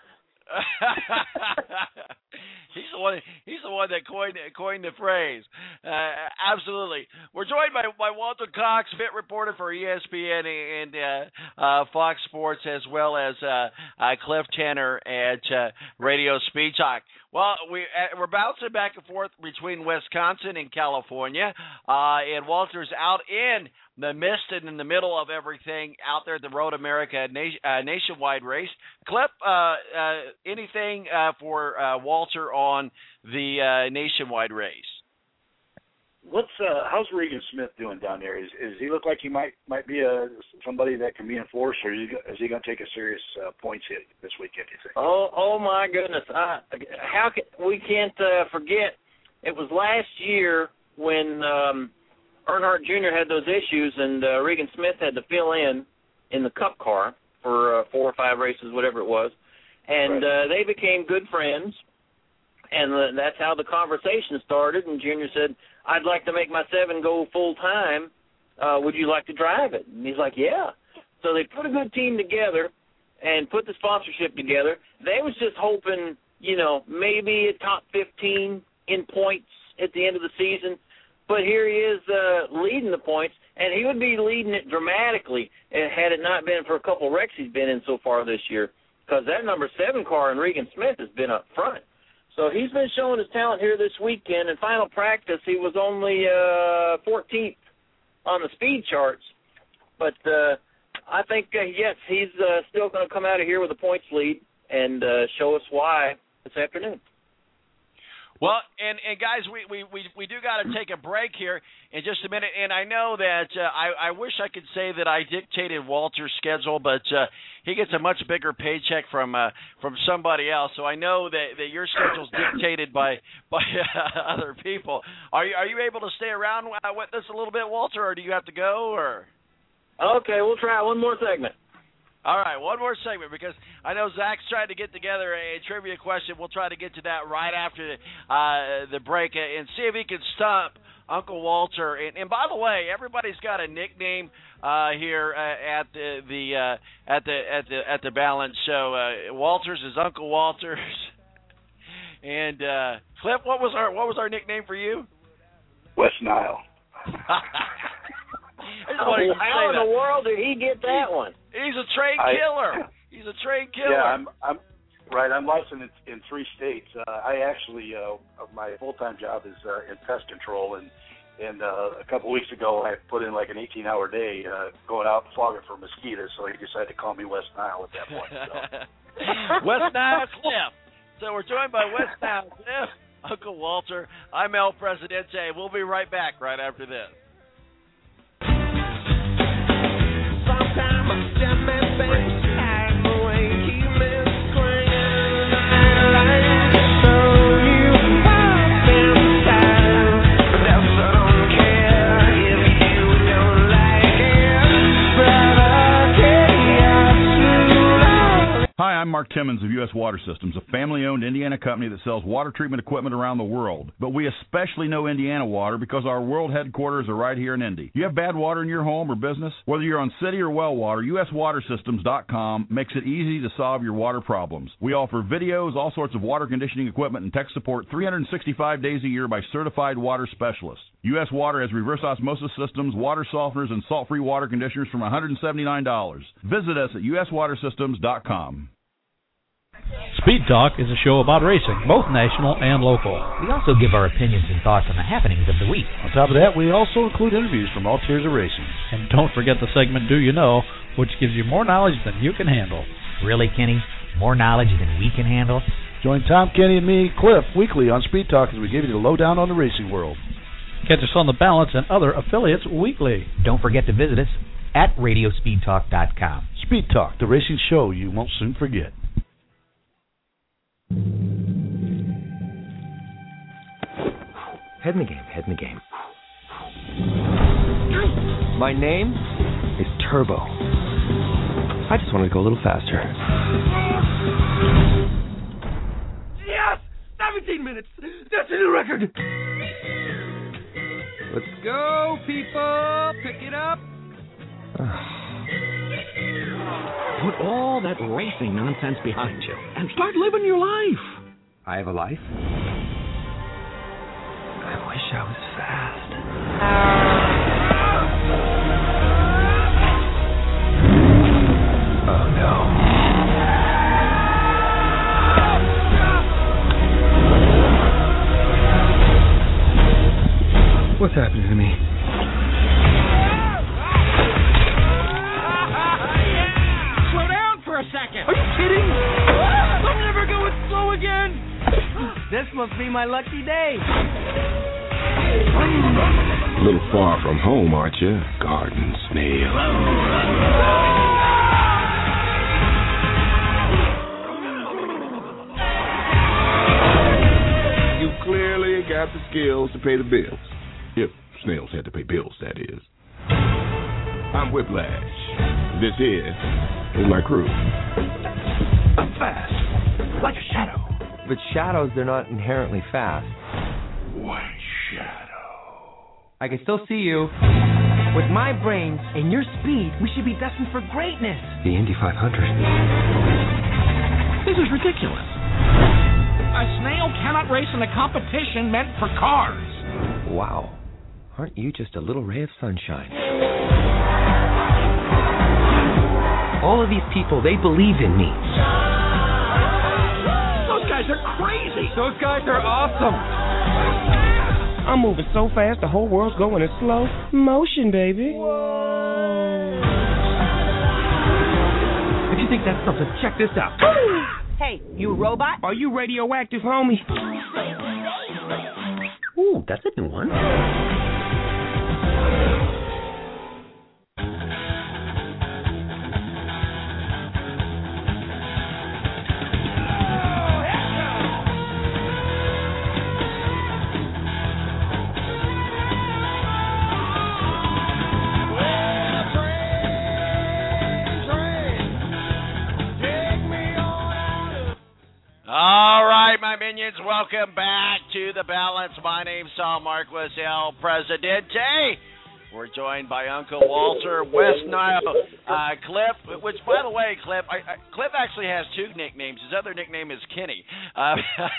he's the one. He's the one that coined coined the phrase. Uh, absolutely. We're joined by, by Walter Cox, pit reporter for E S P N and uh, uh, Fox Sports, as well as uh, uh, Cliff Tanner at uh, Radio Speed Talk. Well, we uh, we're bouncing back and forth between Wisconsin and California, uh, and Walter's out in the mist and in the middle of everything out there at the Road America nation, uh, nationwide race. Clip, uh, uh, anything uh, for uh, Walter on the uh, nationwide race? What's uh, how's Regan Smith doing down there? Is is he look like he might might be a somebody that can be enforced, or is he, is he going to take a serious uh, points hit this weekend? You think? Oh, oh my goodness! Uh, how can we can't uh, forget? It was last year when um, Earnhardt Junior had those issues, and uh, Regan Smith had to fill in in the Cup car for uh, four or five races, whatever it was, and right. uh, they became good friends. And uh, that's how the conversation started. And Junior said, I'd like to make my seven go full-time. Uh, would you like to drive it? And he's like, yeah. So they put a good team together and put the sponsorship together. They was just hoping, you know, maybe a top fifteen in points at the end of the season. But here he is uh, leading the points, and he would be leading it dramatically had it not been for a couple wrecks he's been in so far this year, because that number seven car in Regan Smith has been up front. So he's been showing his talent here this weekend. In final practice, he was only uh, fourteenth on the speed charts. But uh, I think, uh, yes, he's uh, still going to come out of here with a points lead and uh, show us why this afternoon. Well, and, and guys, we, we, we, we do got to take a break here in just a minute. And I know that uh, I, I wish I could say that I dictated Walter's schedule, but uh, he gets a much bigger paycheck from uh, from somebody else. So I know that, that your schedule's dictated by by uh, other people. Are you are you able to stay around with us a little bit, Walter, or do you have to go? Or okay, we'll try one more segment. All right, one more segment, because I know Zach's trying to get together a trivia question. We'll try to get to that right after the, uh, the break and see if he can stump Uncle Walter. And, and by the way, everybody's got a nickname uh, here uh, at the, the uh, at the at the at the Balance Show. Uh, Walters is Uncle Walters. And uh, Cliff, what was our what was our nickname for you? West Nile. Oh, how in the world did he get that one? He's a trained I, killer. He's a trained killer. Yeah, I'm, I'm right. I'm licensed in, in three states. Uh, I actually, uh, my full-time job is uh, in pest control, and and uh, a couple weeks ago, I put in like an eighteen-hour day uh, going out fogging for mosquitoes. So he decided to call me West Nile at that point. So. West Nile Cliff. So we're joined by West Nile Cliff, Uncle Walter. I'm El Presidente. We'll be right back right after this. Hi, I'm Mark Timmons of U S Water Systems, a family-owned Indiana company that sells water treatment equipment around the world. But we especially know Indiana water because our world headquarters are right here in Indy. You have bad water in your home or business? Whether you're on city or well water, U S water systems dot com makes it easy to solve your water problems. We offer videos, all sorts of water conditioning equipment, and tech support three hundred sixty-five days a year by certified water specialists. U S Water has reverse osmosis systems, water softeners, and salt-free water conditioners from one hundred seventy-nine dollars. Visit us at U S water systems dot com. Speed Talk is a show about racing, both national and local. We also give our opinions and thoughts on the happenings of the week. On top of that, we also include interviews from all tiers of racing. And don't forget the segment Do You Know, which gives you more knowledge than you can handle. Really, Kenny? More knowledge than we can handle? Join Tom, Kenny, and me, Cliff, weekly on Speed Talk as we give you the lowdown on the racing world. Catch us on The Balance and other affiliates weekly. Don't forget to visit us at radio speed talk dot com. Speed Talk, the racing show you won't soon forget. Head in the game, head in the game. My name is Turbo. I just wanted to go a little faster. Yes! seventeen minutes! That's a new record! Let's go, people! Pick it up! Put all that racing nonsense behind you and start living your life. I have a life? I wish I was fast. Oh, no. What's happening to me? Slow down for a second. Are you kidding? I'm never going slow again. This must be my lucky day. A little far from home, aren't you, garden snail? You clearly got the skills to pay the bills. If snails had to pay bills, that is. I'm Whiplash. This is, is my crew. I'm fast, like a shadow. But shadows, they're not inherently fast. One shadow. I can still see you. With my brains and your speed, we should be destined for greatness. The Indy five hundred. This is ridiculous. A snail cannot race in a competition meant for cars. Wow. Aren't you just a little ray of sunshine? All of these people, they believe in me. Those guys are crazy. Those guys are awesome. I'm moving so fast, the whole world's going in slow motion, baby. Whoa. If you think that's something, check this out. Hey, you a robot? Are you radioactive, homie? Ooh, that's a new one. All right, my minions, welcome back to The Balance. My name's Tom Marquis, El Presidente. We're joined by Uncle Walter, West Nile, uh, Cliff, which, by the way, Cliff, I, I, Cliff actually has two nicknames. His other nickname is Kenny. Uh,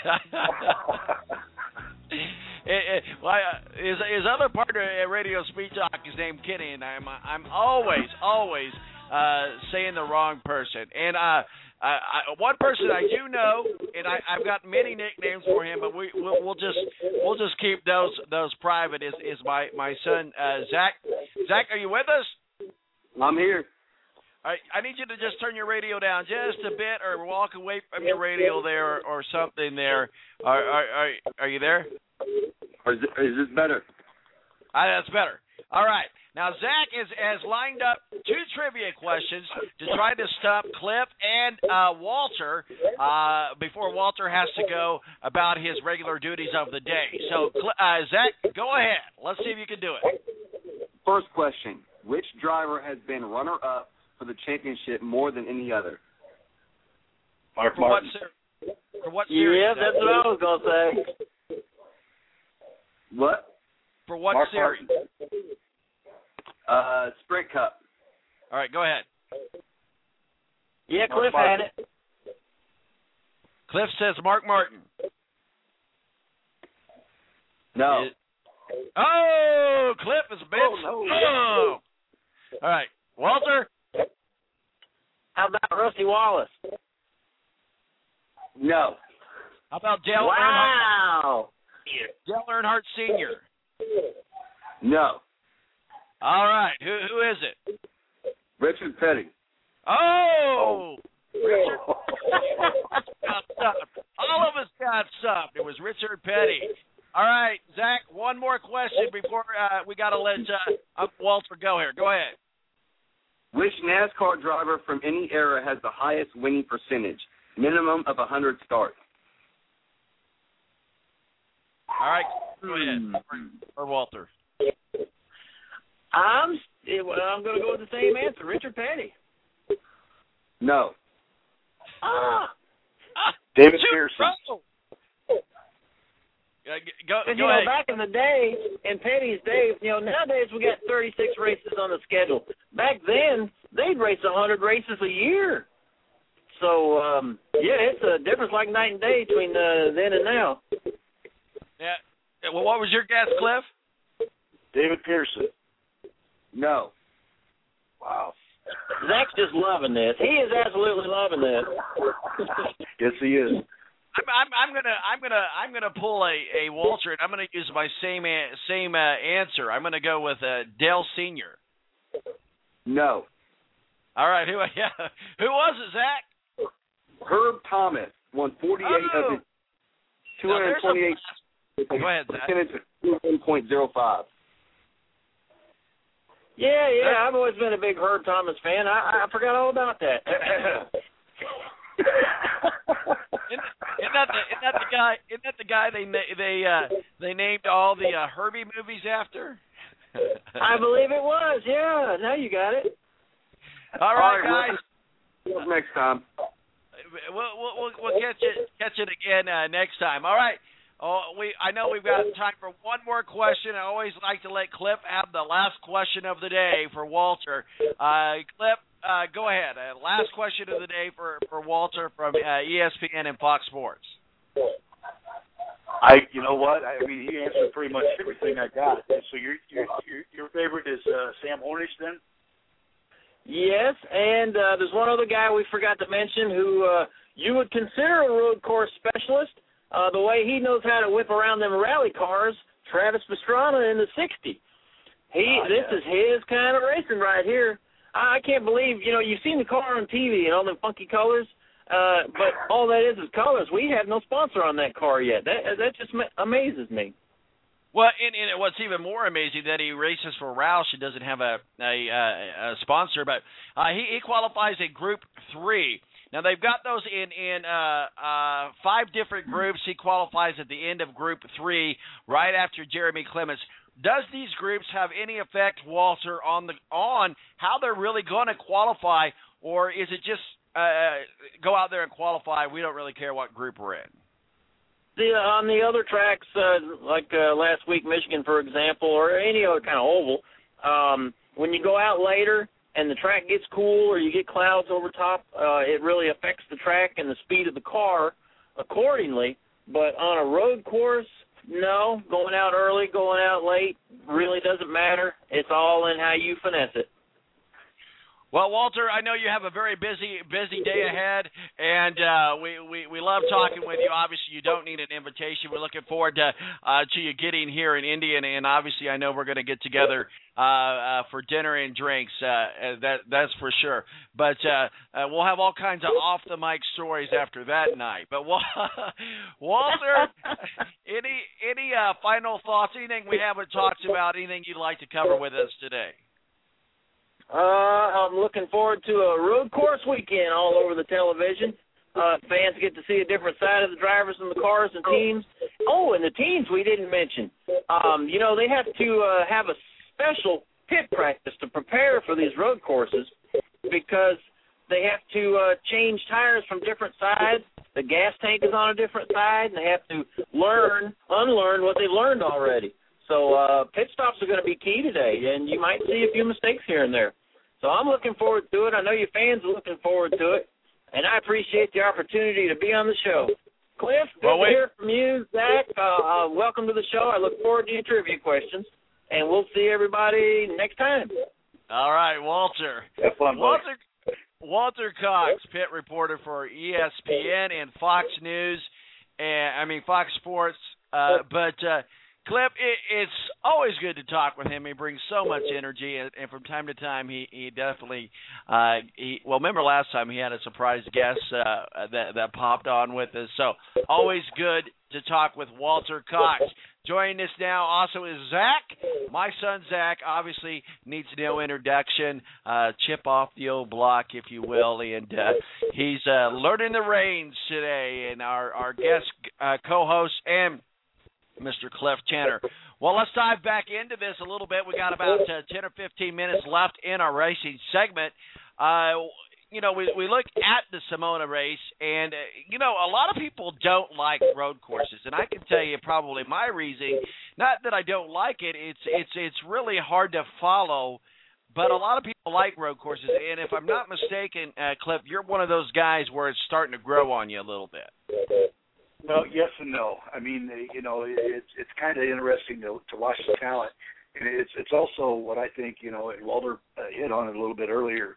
it, it, well, his, his other partner at Radio Speed Talk is named Kenny, and I'm, I'm always, always uh, saying the wrong person. And uh, I, I, one person I do know, and I, I've got many nicknames for him, but we we'll, we'll just we'll just keep those those private. Is is my my son uh, Zach? Zach, are you with us? I'm here. All right, I need you to just turn your radio down just a bit, or walk away from your radio there, or, or something there. Are are are, are you there? Or is, it, is this better? Uh, that's better. All right. Now, Zach is, has lined up two trivia questions to try to stump Cliff and uh, Walter uh, before Walter has to go about his regular duties of the day. So, uh, Zach, go ahead. Let's see if you can do it. First question. Which driver has been runner-up for the championship more than any other? Mark for Martin. What ser- for what series? Yeah, that's what I was going to say. What? For what Mark series? Martin. Uh, Sprint Cup. All right, go ahead. Yeah, Cliff had it. Cliff says Mark Martin. No. It, oh, Cliff is a bitch. Oh, no. Oh. All right, Walter. How about Rusty Wallace? No. How about Dale Wow. Earnhardt? Dale Earnhardt Senior. No. All right, who who is it? Richard Petty. Oh, Richard. got stuffed. All of us got stuffed. It was Richard Petty. All right, Zach, one more question before uh, we got to let uh, Walter go here. Go ahead. Which NASCAR driver from any era has the highest winning percentage? Minimum of one hundred starts. All right, go ahead. Or Walter. I'm I'm going to go with the same answer. Richard Petty. No. Ah. ah David Pearson. Uh, go, go you ahead. know, back in the day, in Petty's day, you know, nowadays we got thirty-six races on the schedule. Back then, they'd race one hundred races a year. So, um, yeah, it's a difference like night and day between uh, then and now. Yeah. Well, what was your guess, Cliff? David Pearson. No. Wow. Zach's just loving this. He is absolutely loving this. Yes, he is. I'm, I'm, I'm gonna, I'm gonna, I'm gonna pull a, a Walter, and I'm gonna use my same, same uh, answer. I'm gonna go with uh, Dale Senior. No. All right, who, yeah, who was it, Zach? Herb Thomas won forty-eight oh. of the two hundred twenty-eight. No, go ahead, Zach. Percentage of one point oh five. Yeah, yeah, I've always been a big Herb Thomas fan. I, I forgot all about that. isn't, isn't that the isn't that the guy? Isn't that the guy they they uh, they named all the uh, Herbie movies after? I believe it was. Yeah, now you got it. All right, all right guys. Well, next time. We'll, we'll, we'll catch it catch it again uh, next time. All right. Oh, we I know we've got time for one more question. I always like to let Cliff have the last question of the day for Walter. Uh, Cliff, uh, go ahead. Uh, last question of the day for, for Walter from uh, E S P N and Fox Sports. I, you know what? I mean, he answered pretty much everything I got. So your your your, your favorite is uh, Sam Hornish, then? Yes, and uh, there's one other guy we forgot to mention who uh, you would consider a road course specialist. Uh, the way he knows how to whip around them rally cars, Travis Pastrana in the sixty. He, oh, this yeah. is his kind of racing right here. I, I can't believe, you know, you've seen the car on T V and all them funky colors, uh, but all that is is colors. We have no sponsor on that car yet. That that just amazes me. Well, and, and what's even more amazing that he races for Roush and doesn't have a a, a sponsor, but uh, he, he qualifies in Group Three. Now, they've got those in, in uh, uh, five different groups. He qualifies at the end of Group three, right after Jeremy Clements. Does these groups have any effect, Walter, on the on how they're really going to qualify, or is it just uh, go out there and qualify, we don't really care what group we're in? The, on the other tracks, uh, like uh, last week, Michigan, for example, or any other kind of oval, um, when you go out later and the track gets cool or you get clouds over top, uh, it really affects the track and the speed of the car accordingly. But on a road course, no, going out early, going out late really doesn't matter. It's all in how you finesse it. Well, Walter, I know you have a very busy, busy day ahead, and uh, we, we, we love talking with you. Obviously, you don't need an invitation. We're looking forward to uh, to you getting here in Indy, and, and obviously, I know we're going to get together uh, uh, for dinner and drinks. Uh, that that's for sure. But uh, uh, we'll have all kinds of off the mic stories after that night. But Walter, any any uh, final thoughts? Anything we haven't talked about? Anything you'd like to cover with us today? Uh, I'm looking forward to a road course weekend all over the television. Uh, fans get to see a different side of the drivers and the cars and teams. Oh, and the teams we didn't mention. Um, you know, they have to uh, have a special pit practice to prepare for these road courses because they have to uh, change tires from different sides. The gas tank is on a different side, and they have to learn, unlearn what they learned already. So uh, pit stops are going to be key today, and you might see a few mistakes here and there. So I'm looking forward to it. I know your fans are looking forward to it, and I appreciate the opportunity to be on the show. Cliff, good well, to hear from you. Zach, uh, uh, welcome to the show. I look forward to your trivia questions, and we'll see everybody next time. All right, Walter. Have fun, Walter, Walter Cox, pit reporter for E S P N and Fox News, and I mean Fox Sports, uh, but. Uh, Cliff, it, it's always good to talk with him. He brings so much energy, and, and from time to time, he, he definitely uh, – he, well, remember last time he had a surprise guest uh, that, that popped on with us. So always good to talk with Walter Cox. Joining us now also is Zach. My son Zach obviously needs no introduction. Uh, chip off the old block, if you will, and uh, he's uh, learning the reins today. And our, our guest uh, co-host and Mister Cliff Tanner. Well, let's dive back into this a little bit. We got about uh, ten or fifteen minutes left in our racing segment. Uh, you know, we we look at the Simona race, and, uh, you know, a lot of people don't like road courses. And I can tell you probably my reason, not that I don't like it, it's it's it's really hard to follow. But a lot of people like road courses. And if I'm not mistaken, uh, Cliff, you're one of those guys where it's starting to grow on you a little bit. Well, yes and no. I mean, you know, it's it's kind of interesting to to watch the talent, and it's it's also what I think, you know, and Walter uh, hit on it a little bit earlier.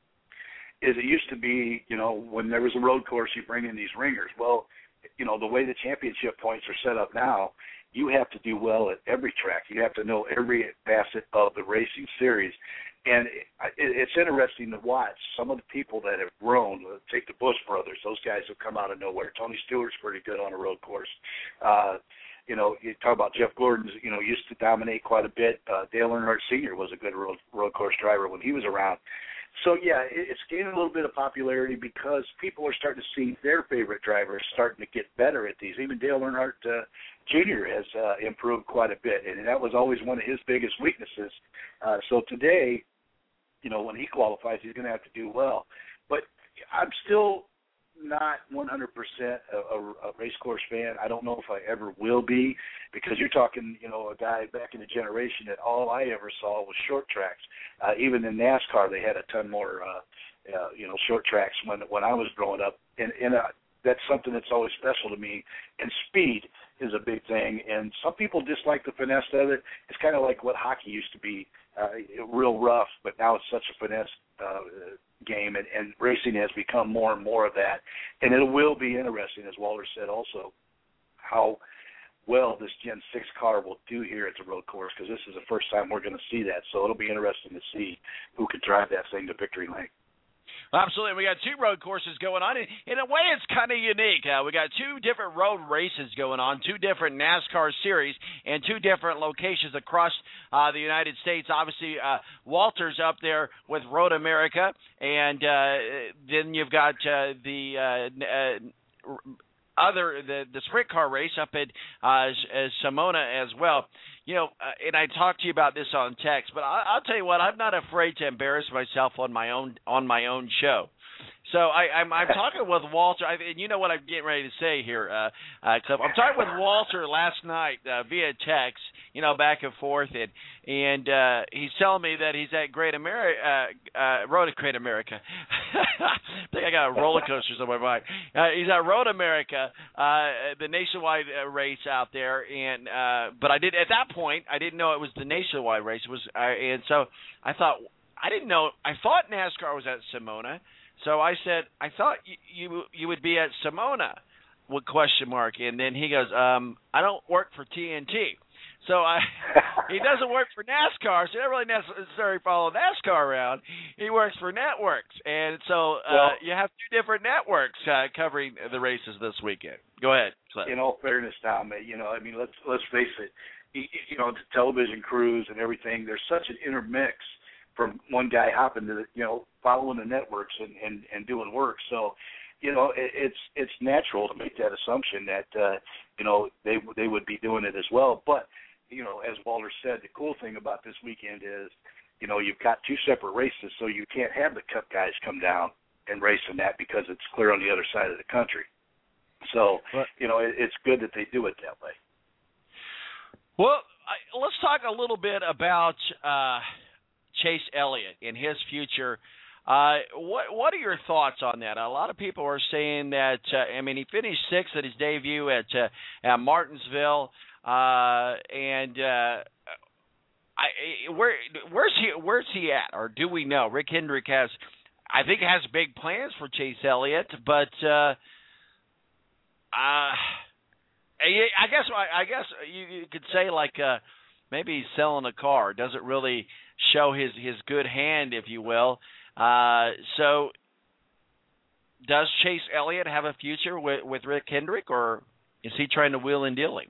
Is it used to be, you know, when there was a road course, you bring in these ringers. Well, you know, the way the championship points are set up now, you have to do well at every track. You have to know every facet of the racing series. And it, it's interesting to watch some of the people that have grown. Take the Busch brothers; those guys have come out of nowhere. Tony Stewart's pretty good on a road course. Uh, you know, you talk about Jeff Gordon. You know, used to dominate quite a bit. Uh, Dale Earnhardt Senior was a good road road course driver when he was around. So yeah, it, it's gaining a little bit of popularity because people are starting to see their favorite drivers starting to get better at these. Even Dale Earnhardt uh, Junior has uh, improved quite a bit, and that was always one of his biggest weaknesses. Uh, so today, you know, when he qualifies, he's going to have to do well. But I'm still not one hundred percent a, a, a race course fan. I don't know if I ever will be, because you're talking, you know, a guy back in the generation that all I ever saw was short tracks. Uh, even in NASCAR, they had a ton more, uh, uh, you know, short tracks when when I was growing up. And, and uh, that's something that's always special to me. And speed is a big thing. And some people dislike the finesse of it. It's kind of like what hockey used to be. Uh, real rough, but now it's such a finesse uh, game, and, and racing has become more and more of that. And it will be interesting, as Walter said also, how well this Gen six car will do here at the road course, because this is the first time we're going to see that. So it'll be interesting to see who can drive that thing to victory lane. Absolutely. We got two road courses going on. In a way, it's kind of unique. Uh, we got two different road races going on, two different NASCAR series, and two different locations across uh, the United States. Obviously, uh, Walter's up there with Road America, and uh, then you've got uh, the uh, uh, other the, the sprint car race up at uh, Simona as well. You know, uh, and I talked to you about this on text, but I, I'll tell you what, I'm not afraid to embarrass myself on my own on my own show. So I, I'm, I'm talking with Walter, I, and you know what I'm getting ready to say here, uh, uh, Cliff. I'm talking with Walter last night uh, via text, you know, back and forth, and and uh, he's telling me that he's at Great America, uh, uh, Road to Great America. I think I got roller coasters on my mind. Uh, he's at Road America, uh, the nationwide uh, race out there, and uh, but I did at that point I didn't know it was the nationwide race. It was, uh, and so I thought I didn't know. I thought NASCAR was at Simona. So I said, I thought you, you you would be at Simona, with question mark, and then he goes, um, I don't work for T N T, so I he doesn't work for NASCAR, so he doesn't really necessarily follow NASCAR around. He works for networks, and so uh, well, you have two different networks uh, covering the races this weekend. Go ahead, Cliff. In all fairness, Tom, you know, I mean, let's let's face it, you, you know, the television crews and everything. There's such an intermix from one guy hopping to the, you know, following the networks and, and, and doing work. So, you know, it, it's it's natural to make that assumption that, uh, you know, they they would be doing it as well. But, you know, as Walter said, the cool thing about this weekend is, you know, you've got two separate races, so you can't have the Cup guys come down and race in that because it's clear on the other side of the country. So, but, you know, it, it's good that they do it that way. Well, I, let's talk a little bit about uh, Chase Elliott and his future. Uh, what what are your thoughts on that? A lot of people are saying that. Uh, I mean, he finished sixth at his debut at uh, at Martinsville, uh, and uh, I where where's he where's he at, or do we know? Rick Hendrick has, I think, has big plans for Chase Elliott, but uh, uh, I guess I guess you, you could say like uh, maybe he's selling a car. Doesn't really show his, his good hand, if you will. Uh, so does Chase Elliott have a future with, with Rick Hendrick, or is he trying to wheel and deal him?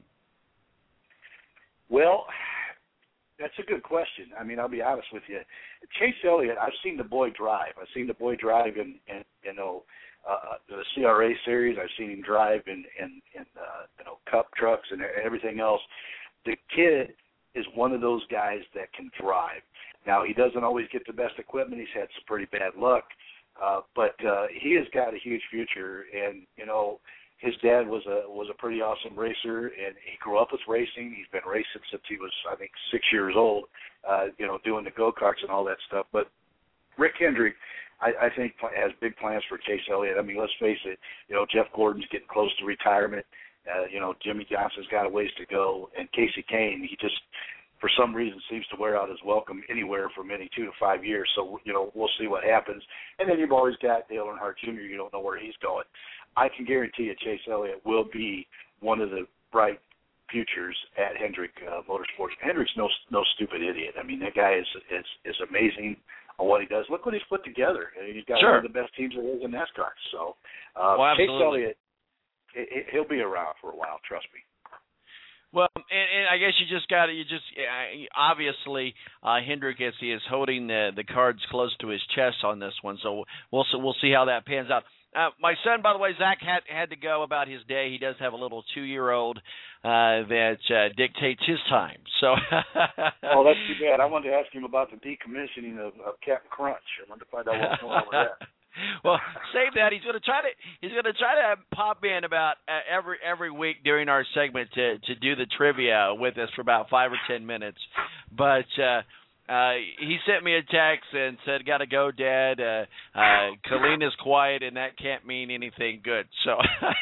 Well, that's a good question. I mean, I'll be honest with you. Chase Elliott, I've seen the boy drive. I've seen the boy drive in, in you know, uh, the C R A series. I've seen him drive in, in, in uh, you know, Cup trucks and everything else. The kid is one of those guys that can drive. Now, he doesn't always get the best equipment. He's had some pretty bad luck. Uh, but uh, he has got a huge future, and, you know, his dad was a was a pretty awesome racer, and he grew up with racing. He's been racing since he was, I think, six years old, uh, you know, doing the go-karts and all that stuff. But Rick Hendrick, I, I think, has big plans for Chase Elliott. I mean, let's face it, you know, Jeff Gordon's getting close to retirement. Uh, you know, Jimmy Johnson's got a ways to go. And Casey Kane, he just, for some reason, seems to wear out his welcome anywhere for many two to five years. So, you know, we'll see what happens. And then you've always got Dale Earnhardt Junior You don't know where he's going. I can guarantee you Chase Elliott will be one of the bright futures at Hendrick uh, Motorsports. Hendrick's no no stupid idiot. I mean, that guy is is is amazing on what he does. Look what he's put together. He's got sure. one of the best teams there is in NASCAR. So uh, well, Chase Elliott, it, he'll be around for a while. Trust me. Well, and, and I guess you just got to, you just, obviously, uh, Hendrick is, he is holding the, the cards close to his chest on this one, so we'll, we'll see how that pans out. Uh, my son, by the way, Zach, had had to go about his day. He does have a little two-year-old uh, that uh, dictates his time. So. Oh, that's too bad. I wanted to ask him about the decommissioning of, of Captain Crunch. I wanted to find out what's going on with that. Well, save that. He's going to try to he's going to try to pop in about uh, every every week during our segment to to do the trivia with us for about five or ten minutes. But uh, uh, he sent me a text and said, "Got to go, Dad. Uh, uh, Colleen is quiet, and that can't mean anything good." So,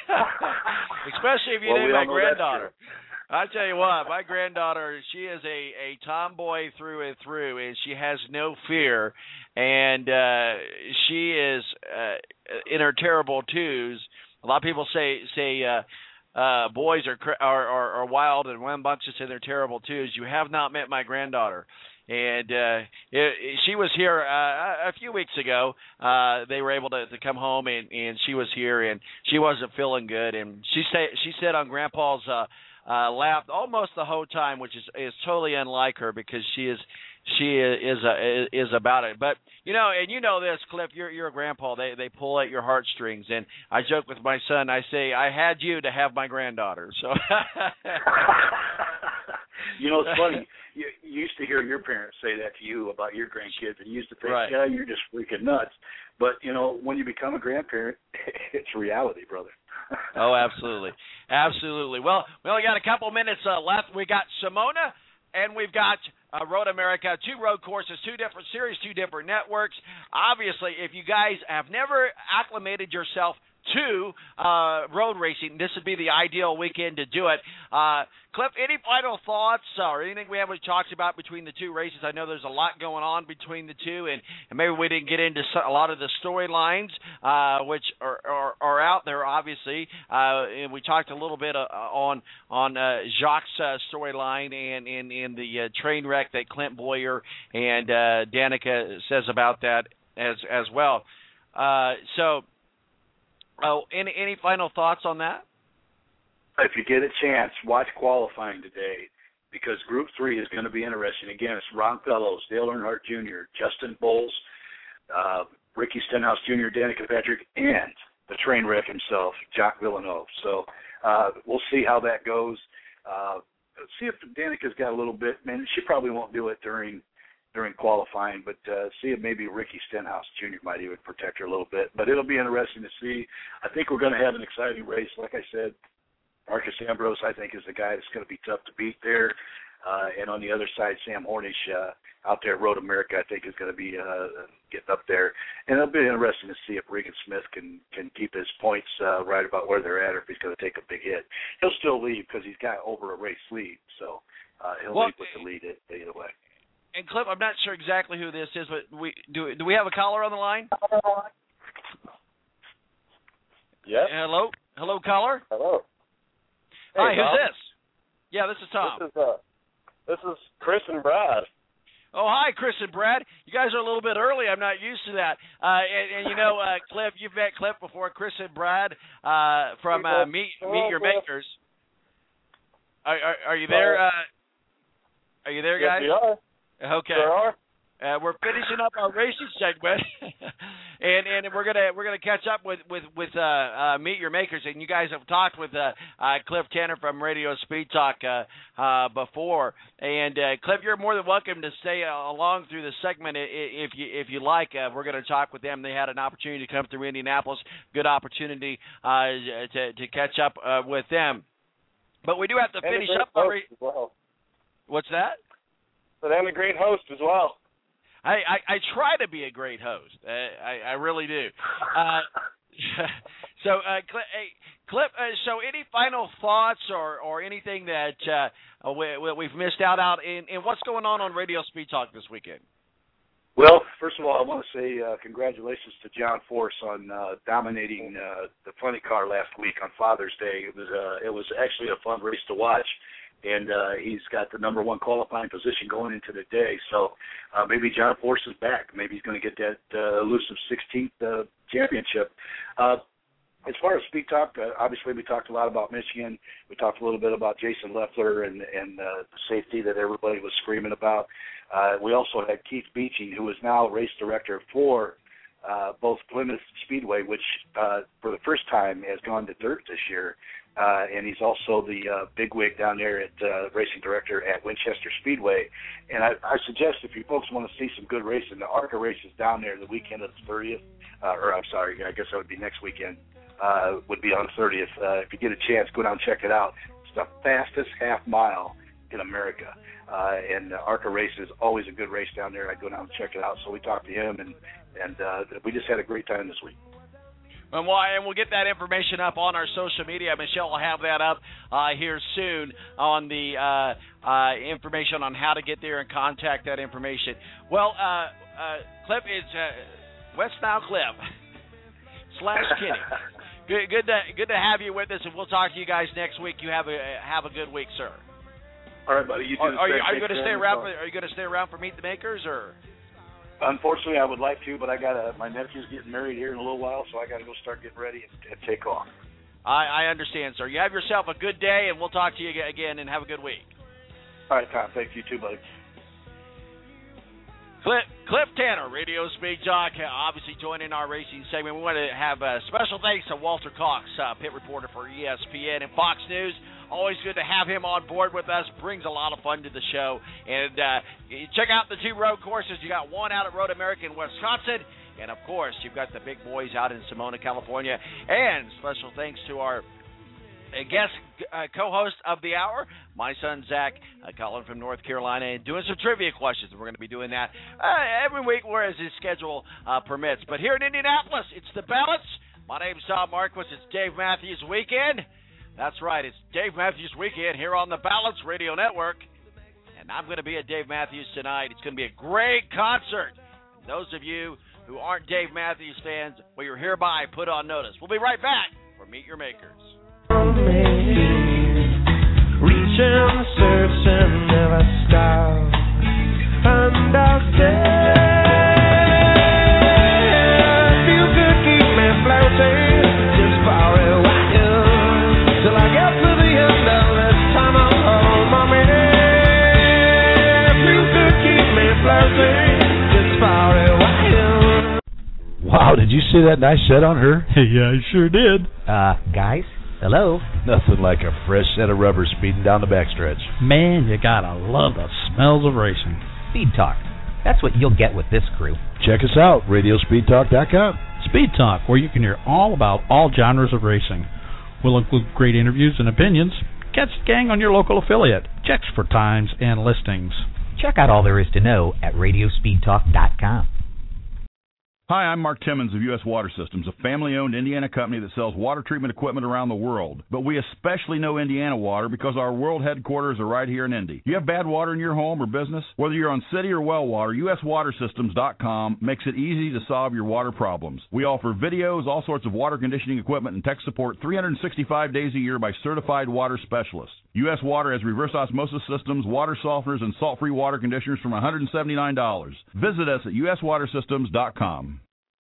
especially if you well, knew we my granddaughter. I tell you what, my granddaughter, she is a, a tomboy through and through, and she has no fear, and uh, she is uh, in her terrible twos. A lot of people say say uh, uh, boys are, are are are wild and rambunctious in their terrible twos. You have not met my granddaughter. And uh, it, it, she was here uh, a few weeks ago. Uh, they were able to, to come home, and, and she was here, and she wasn't feeling good. And she say, she said on Grandpa's uh, uh, lap almost the whole time, which is, is totally unlike her because she is she is uh, is about it. But you know, and you know this, Cliff. You're you're a grandpa. They they pull at your heartstrings. And I joke with my son. I say, I had you to have my granddaughter. So. You know, it's funny. You, you used to hear your parents say that to you about your grandkids, and you used to think, right. yeah, you're just freaking nuts. But, you know, when you become a grandparent, it's reality, brother. Oh, absolutely. Absolutely. Well, we only got a couple minutes uh, left. We got Simona, and we've got uh, Road America, two road courses, two different series, two different networks. Obviously, if you guys have never acclimated yourself to uh, road racing, this would be the ideal weekend to do it. Uh, Cliff, any final thoughts or anything we haven't talked about between the two races? I know there's a lot going on between the two, and, and maybe we didn't get into a lot of the storylines, uh, which are, are, are out there, obviously. Uh, and we talked a little bit uh, on on uh, Jacques' uh, storyline and in and, and the uh, train wreck that Clint Boyer and uh, Danica says about that as as well. Uh, so. Oh, any any final thoughts on that? If you get a chance, watch qualifying today because Group three is going to be interesting. Again, it's Ron Fellows, Dale Earnhardt Junior, Justin Bowles, uh, Ricky Stenhouse Junior, Danica Patrick, and the train wreck himself, Jacques Villeneuve. So uh, we'll see how that goes. Uh, see if Danica's got a little bit. Man, she probably won't do it during during qualifying, but uh, see if maybe Ricky Stenhouse Junior might even protect her a little bit. But it'll be interesting to see. I think we're going to have an exciting race. Like I said, Marcus Ambrose, I think, is the guy that's going to be tough to beat there. Uh, and on the other side, Sam Hornish uh, out there at Road America, I think, is going to be uh, getting up there. And it'll be interesting to see if Regan Smith can, can keep his points uh, right about where they're at or if he's going to take a big hit. He'll still lead because he's got over a race lead. So uh, he'll well, lead with the lead either way. And Cliff, I'm not sure exactly who this is, but we do. Do we have a caller on the line? Yes. Hello, hello, caller. Hello. Hi, hey, who's Tom. this? Yeah, this is Tom. This is uh, this is Chris and Brad. Oh, hi, Chris and Brad. You guys are a little bit early. I'm not used to that. Uh, and, and, you know, uh, Cliff, you've met Cliff before. Chris and Brad uh, from uh, Meet Meet Your Makers. Are, are, are you there? Uh, are you there, guys? Yes, we are. Okay. There are. Uh, we're finishing up our racing segment, and and we're gonna we're gonna catch up with with with uh, uh, Meet Your Makers, and you guys have talked with uh, uh, Cliff Tanner from Radio Speed Talk uh, uh, before, and uh, Cliff, you're more than welcome to stay uh, along through the segment if you if you like. Uh, we're gonna talk with them. They had an opportunity to come through Indianapolis, good opportunity uh, to to catch up uh, with them, but we do have to and finish up. Our re- as well. What's that? But I'm a great host as well. I, I, I try to be a great host. Uh, I, I really do. Uh, so, uh, Cliff, Cliff uh, so any final thoughts or, or anything that uh, we, we've missed out out in, in what's going on on Radio Speed Talk this weekend? Well, first of all, I want to say uh, congratulations to John Force on uh, dominating uh, the funny car last week on Father's Day. It was uh, it was actually a fun race to watch. And uh, he's got the number one qualifying position going into the day. So uh, maybe John Force is back. Maybe he's going to get that uh, elusive sixteenth uh, championship. Uh, as far as Speed Talk, uh, obviously we talked a lot about Michigan. We talked a little bit about Jason Leffler and, and uh, the safety that everybody was screaming about. Uh, we also had Keith Beeching, who is now race director for uh, both Plymouth Speedway, which uh, for the first time has gone to dirt this year. Uh, and he's also the uh, bigwig down there at uh, racing director at Winchester Speedway. And I, I suggest if you folks want to see some good racing, the ARCA race is down there the weekend of the thirtieth, uh, or I'm sorry, I guess that would be next weekend, uh, would be on the thirtieth. Uh, if you get a chance, go down and check it out. It's the fastest half mile in America. Uh, and the ARCA race is always a good race down there. I go down and check it out. So we talked to him, and, and uh, we just had a great time this week. And we'll, and we'll get that information up on our social media. Michelle will have that up uh, here soon on the uh, uh, information on how to get there and contact that information. Well, uh, uh, Cliff is uh, West Nile Cliff slash Kenny. Good, good to good to have you with us, and we'll talk to you guys next week. You have a have a good week, sir. All right, buddy. You do are, are you, are you going to stay around? For, are you going to stay around for Meet the Makers, or? Unfortunately, I would like to, but I got a, my nephew's getting married here in a little while, so I got to go start getting ready and, and take off. I, I understand, sir. You have yourself a good day, and we'll talk to you again, and have a good week. All right, Tom. Thank you too, buddy. Cliff, Cliff Tanner, Radio Speed Talk, obviously joining our racing segment. We want to have a special thanks to Walter Cox, uh, pit reporter for E S P N and Fox News. Always good to have him on board with us. Brings a lot of fun to the show. And uh, check out the two road courses. You got one out at Road America in Wisconsin. And, of course, you've got the big boys out in Pomona, California. And special thanks to our uh, guest uh, co-host of the hour, my son Zach, uh, calling from North Carolina and doing some trivia questions. We're going to be doing that uh, every week, whereas his schedule uh, permits. But here in Indianapolis, it's the Balance. My name's Tom Marquis. It's Dave Matthews Weekend. That's right, it's Dave Matthews Weekend here on the Balance Radio Network. And I'm going to be at Dave Matthews tonight. It's going to be a great concert. And those of you who aren't Dave Matthews fans, well, you're hereby put on notice. We'll be right back for Meet Your Makers. Reaching, searching, never stop. And I'll stay. Feel good, keep me floating. Just for a while. Till I get to the end of this tunnel, oh, mommy. Feel good, keep me floating. Just for a while. Wow, did you see that nice set on her? Yeah, I sure did. Uh, guys, hello. Nothing like a fresh set of rubber speeding down the backstretch. Man, you gotta love the smells of racing. Speed Talk. That's what you'll get with this crew. Check us out, radio speed talk dot com. Speed Talk, where you can hear all about all genres of racing. We'll include great interviews and opinions. Catch the gang on your local affiliate. Checks for times and listings. Check out all there is to know at radio speed talk dot com. Hi, I'm Mark Timmons of U S Water Systems, a family-owned Indiana company that sells water treatment equipment around the world. But we especially know Indiana water because our world headquarters are right here in Indy. You have bad water in your home or business? Whether you're on city or well water, U S water systems dot com makes it easy to solve your water problems. We offer videos, all sorts of water conditioning equipment, and tech support three hundred sixty-five days a year by certified water specialists. U S Water has reverse osmosis systems, water softeners, and salt-free water conditioners from one hundred seventy-nine dollars. Visit us at U S water systems dot com.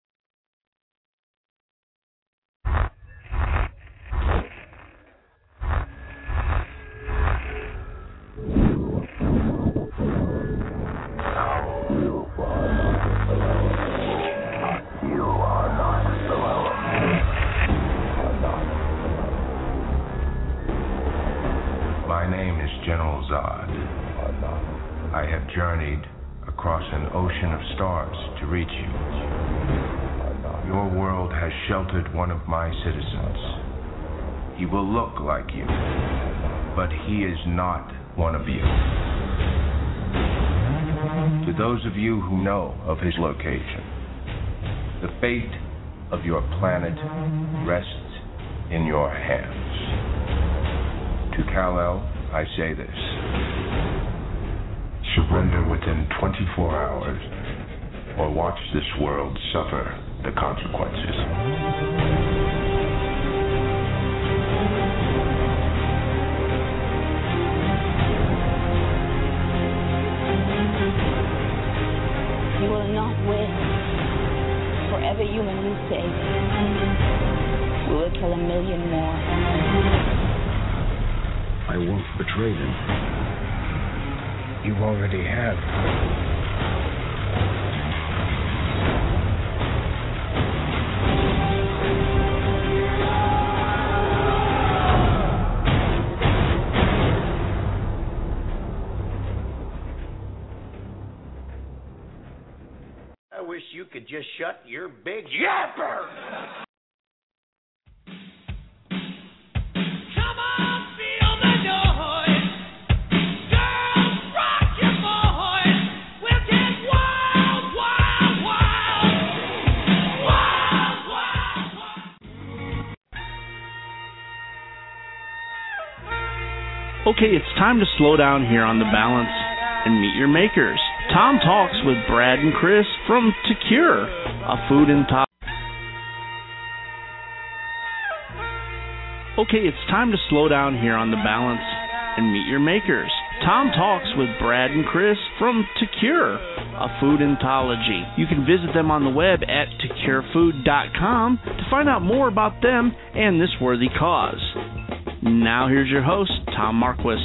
My name is General Zod. I have journeyed across an ocean of stars to reach you. Your world has sheltered one of my citizens. He will look like you, but he is not one of you. To those of you who know of his location, the fate of your planet rests in your hands. To Kal-El, I say this: surrender within twenty-four hours, or watch this world suffer the consequences. You will not win. For every human you save, we will kill a million more. I won't betray them. You already have. I wish you could just shut your big yapper! Okay, it's time to slow down here on The Balance and meet your makers. Tom talks with Brad and Chris from Secure, a food and top. Okay, it's time to slow down here on The Balance and meet your makers. Tom talks with Brad and Chris from Secure, a food ontology. You can visit them on the web at secure food dot com to find out more about them and this worthy cause. Now here's your host, Tom Marquis.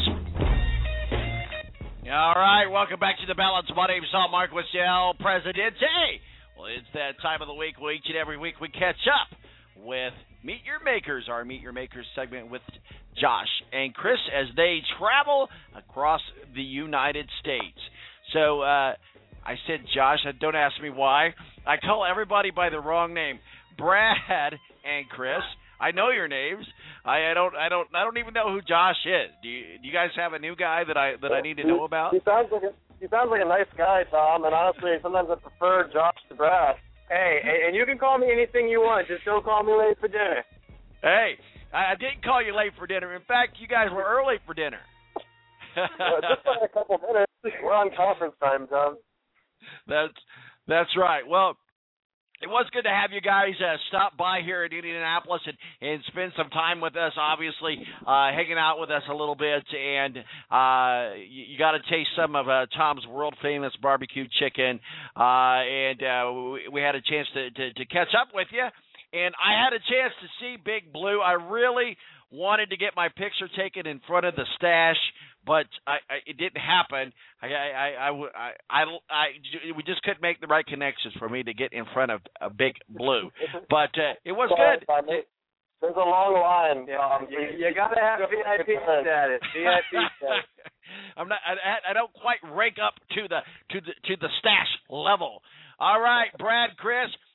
All right, welcome back to The Balance. My name's Tom Marquis, El Presidente. Well, it's that time of the week where each and every week we catch up with Meet Your Makers, our Meet Your Makers segment with Josh and Chris as they travel across the United States. So uh, I said Josh, don't ask me why. I call everybody by the wrong name. Brad and Chris. I know your names. I, I don't. I don't. I don't even know who Josh is. Do you? Do you guys have a new guy that I that I need to know about? He sounds like a he sounds like a nice guy, Tom. And honestly, sometimes I prefer Josh to Brad. Hey, and you can call me anything you want. Just don't call me late for dinner. Hey, I didn't call you late for dinner. In fact, you guys were early for dinner. uh, just by a couple minutes. We're on conference time, Tom. That's that's right. Well, it was good to have you guys uh, stop by here in Indianapolis and, and spend some time with us, obviously, uh, hanging out with us a little bit. And uh, you, you got to taste some of uh, Tom's world-famous barbecue chicken. Uh, and uh, we, we had a chance to, to, to catch up with you. And I had a chance to see Big Blue. I really wanted to get my picture taken in front of the stash, but I, I, it didn't happen. I, I, I, I, I, I, we just couldn't make the right connections for me to get in front of a Big Blue. But uh, it was Sorry, good. Tom, there's a long line. Yeah, um, you, you got to have V I P status. V I P status. I'm not. I, I don't quite rank up to the to the to the stash level. All right, Brad, Chris.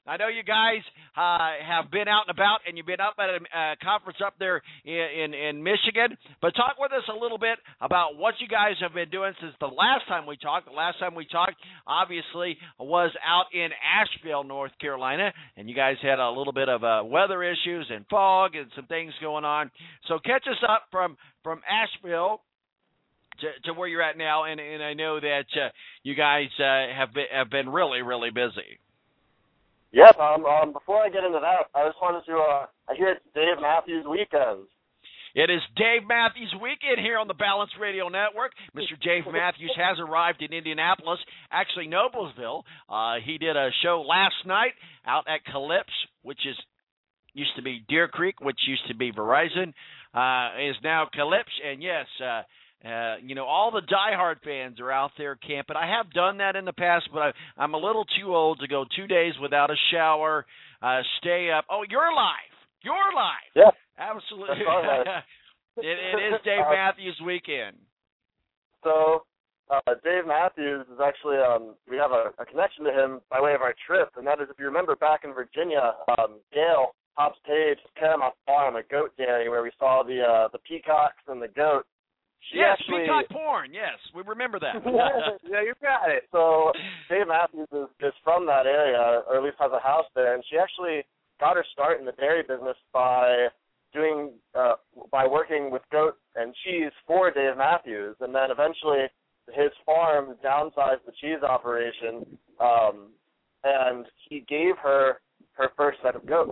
I know you guys uh, have been out and about, and you've been up at a uh, conference up there in, in, in Michigan. But talk with us a little bit about what you guys have been doing since the last time we talked. The last time we talked, obviously, was out in Asheville, North Carolina, and you guys had a little bit of uh, weather issues and fog and some things going on. So catch us up from, from Asheville to, to where you're at now, and, and I know that uh, you guys uh, have been, have been really, really busy. Yep. Um, um, before I get into that, I just wanted to. Uh, I hear it's Dave Matthews Weekends. It is Dave Matthews Weekend here on the Balance Radio Network. Mister Dave Matthews has arrived in Indianapolis, actually Noblesville. Uh, he did a show last night out at Calypso, which is used to be Deer Creek, which used to be Verizon, uh, is now Calypso. And yes, uh, Uh, you know, all the diehard fans are out there camping. I have done that in the past, but I, I'm a little too old to go two days without a shower, uh, stay up. Oh, you're live. You're live. Yeah. Absolutely. it, it is Dave uh, Matthews Weekend. So, uh, Dave Matthews is actually, um, we have a, a connection to him by way of our trip, and that is, if you remember back in Virginia, um, Gail Hops Page, Paramount Farm, a goat dairy where we saw the uh, the peacocks and the goat. She yes, actually, peacock porn. Yes, we remember that. Yeah, you got it. So Dave Matthews is, is from that area, or at least has a house there, and she actually got her start in the dairy business by doing uh, by working with goat and cheese for Dave Matthews, and then eventually his farm downsized the cheese operation, um, and he gave her her first set of goats.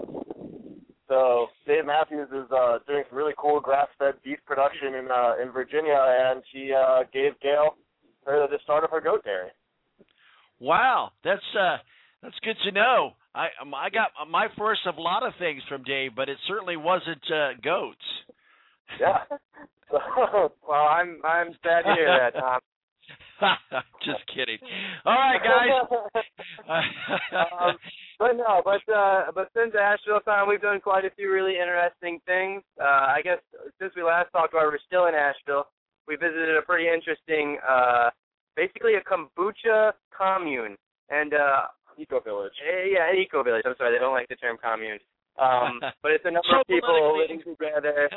So Dave Matthews is uh, doing some really cool grass-fed beef production in uh, in Virginia, and he uh, gave Gail her the start of her goat dairy. Wow, that's uh, that's good to know. I um, I got my first of a lot of things from Dave, but it certainly wasn't uh, goats. Yeah. Well, I'm I'm sad to hear that, Tom. Just kidding. All right, guys. um, but no, but uh, but since Asheville time, we've done quite a few really interesting things. Uh, I guess since we last talked, while we're still in Asheville, we visited a pretty interesting, uh, basically a kombucha commune and uh, eco village. Uh, yeah, an eco village. I'm sorry, they don't like the term commune. Um, but it's a number so of people living together.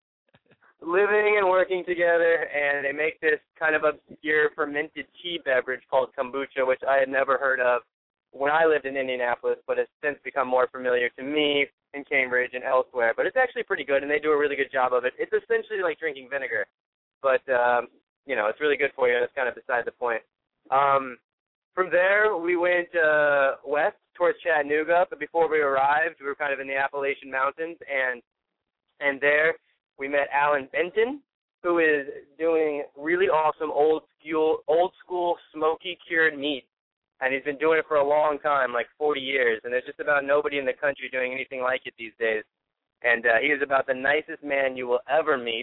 living and working together, and they make this kind of obscure fermented tea beverage called kombucha, which I had never heard of when I lived in Indianapolis, but has since become more familiar to me in Cambridge and elsewhere. But it's actually pretty good, and they do a really good job of it. It's essentially like drinking vinegar, but, um, you know, it's really good for you. That's kind of beside the point. Um, from there, we went uh, west towards Chattanooga, but before we arrived, we were kind of in the Appalachian Mountains, and and there we met Alan Benton, who is doing really awesome old school, old school smoky cured meat, and he's been doing it for a long time, like forty years, and there's just about nobody in the country doing anything like it these days. And uh, he is about the nicest man you will ever meet,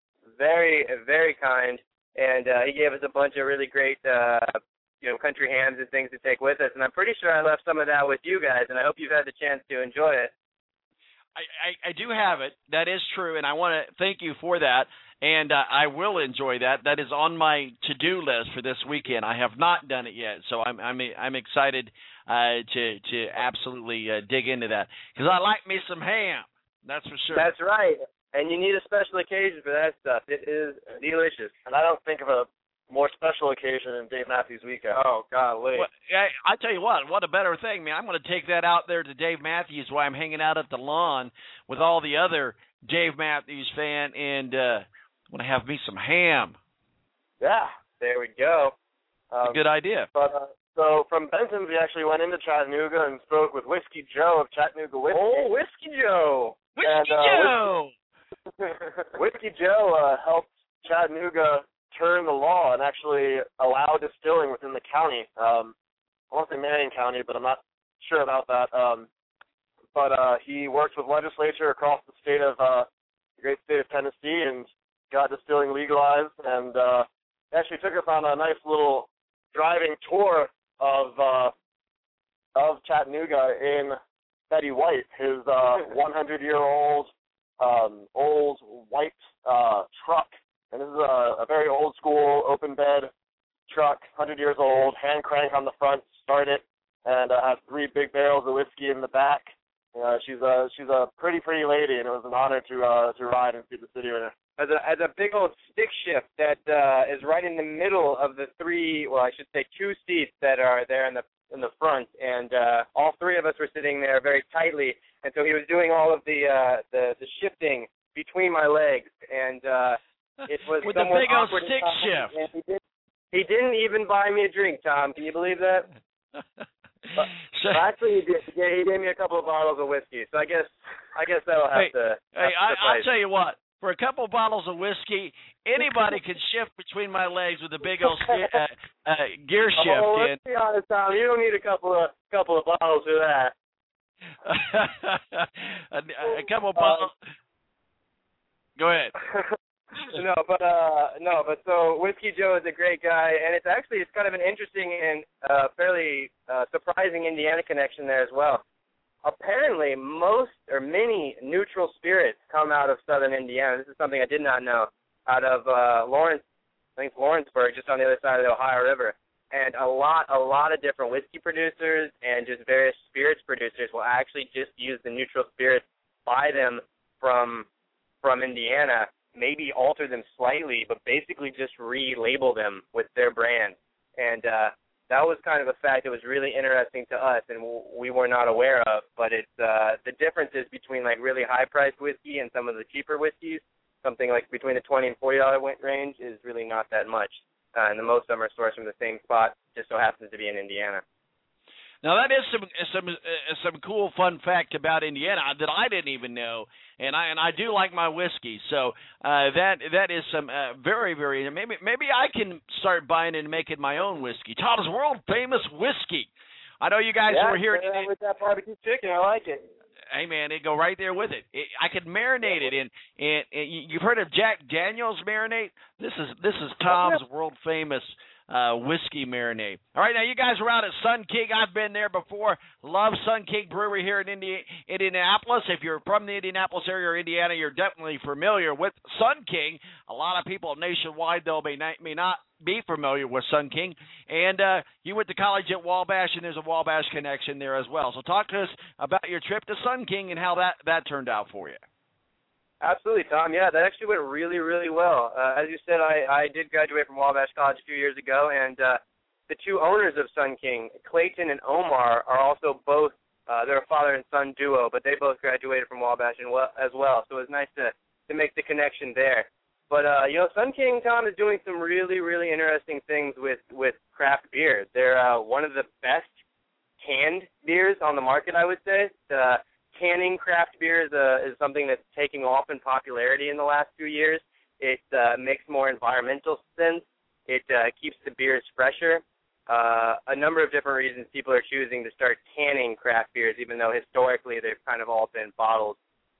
very, very kind, and uh, he gave us a bunch of really great, uh, you know, country hams and things to take with us, and I'm pretty sure I left some of that with you guys, and I hope you've had the chance to enjoy it. I, I, I do have it. That is true, and I want to thank you for that, and uh, I will enjoy that. That is on my to-do list for this weekend. I have not done it yet, so I'm I'm, I'm excited uh, to to absolutely uh, dig into that, because I like me some ham. That's for sure. That's right, and you need a special occasion for that stuff. It is delicious. And I don't think of a more special occasion than Dave Matthews Weekend. Oh, golly. Well, I, I tell you what, what a better thing, man. I'm going to take that out there to Dave Matthews while I'm hanging out at the lawn with all the other Dave Matthews fan, and uh, I'm going to have me some ham. Yeah, there we go. Um, good idea. But uh, so from Benton, we actually went into Chattanooga and spoke with Whiskey Joe of Chattanooga Whiskey. Oh, Whiskey Joe. Whiskey and, uh, Joe. Whiskey, Whiskey Joe uh, helped Chattanooga turn the law and actually allow distilling within the county. Um, I want to say Marion County, but I'm not sure about that. Um, but uh, he worked with legislature across the state of uh, the great state of Tennessee and got distilling legalized. And uh, actually took us on a nice little driving tour of uh, of Chattanooga in Betty White, his uh, one hundred year old um, old white uh, truck. And this is a, a very old-school, open-bed truck, one hundred years old, hand crank on the front, start it, and uh, has three big barrels of whiskey in the back. Uh, she's a she's a pretty pretty lady, and it was an honor to uh, to ride and see the city with her. As a, as a big old stick shift that uh, is right in the middle of the three, well, I should say two seats that are there in the in the front, and uh, all three of us were sitting there very tightly, and so he was doing all of the uh, the, the shifting between my legs, and uh, it was with the big old stick shift. And he, did, he didn't even buy me a drink, Tom. Can you believe that? But, so, but actually, he did. He gave me a couple of bottles of whiskey, so I guess I guess that'll have hey, to. Hey, have I, to I'll tell you what. For a couple of bottles of whiskey, anybody can shift between my legs with a big old uh, uh, gear shift. Oh, let's in. be honest, Tom. You don't need a couple of couple of bottles for that. a, a couple of bottles. Uh, Go ahead. no, but uh, no, but so Whiskey Joe is a great guy, and it's actually it's kind of an interesting and uh, fairly uh, surprising Indiana connection there as well. Apparently, most or many neutral spirits come out of southern Indiana. This is something I did not know. Out of uh, Lawrence, I think Lawrenceburg, just on the other side of the Ohio River, and a lot, a lot of different whiskey producers and just various spirits producers will actually just use the neutral spirits, buy them from from Indiana, maybe alter them slightly, but basically just relabel them with their brand. And uh, that was kind of a fact that was really interesting to us, and we were not aware of. But it's uh, the differences between like really high-priced whiskey and some of the cheaper whiskeys, something like between the twenty and forty dollar range, is really not that much. Uh, and the most of them are sourced from the same spot, just so happens to be in Indiana. Now that is some some uh, some cool fun fact about Indiana that I didn't even know, and I and I do like my whiskey, so uh, that that is some uh, very very maybe maybe I can start buying and making my own whiskey. Tom's world famous whiskey. I know you guys yeah, were here yeah, with that barbecue chicken. I like it. Hey man, it go right there with it. it I could marinate it in. And you've heard of Jack Daniel's marinade? This is this is Tom's world famous uh, whiskey marinade. All right, now you guys were out at Sun King. I've been there before. Love Sun King Brewery here in Indi- Indianapolis. If you're from the Indianapolis area or Indiana, you're definitely familiar with Sun King. A lot of people nationwide though may not, may not be familiar with Sun King. And uh, you went to college at Wabash, and there's a Wabash connection there as well. So talk to us about your trip to Sun King and how that, that turned out for you. Absolutely, Tom. Yeah, that actually went really, really well. Uh, as you said, I, I did graduate from Wabash College a few years ago, and uh, the two owners of Sun King, Clayton and Omar, are also both, uh, they're a father and son duo, but they both graduated from Wabash and well, as well, so it was nice to, to make the connection there. But, uh, you know, Sun King, Tom, is doing some really, really interesting things with, with craft beer. They're uh, one of the best canned beers on the market, I would say. Uh, canning craft beer is, uh, is something that's taking off in popularity in the last few years. It uh, makes more environmental sense. It uh, keeps the beers fresher. Uh, a number of different reasons people are choosing to start canning craft beers, even though historically they've kind of all been bottled.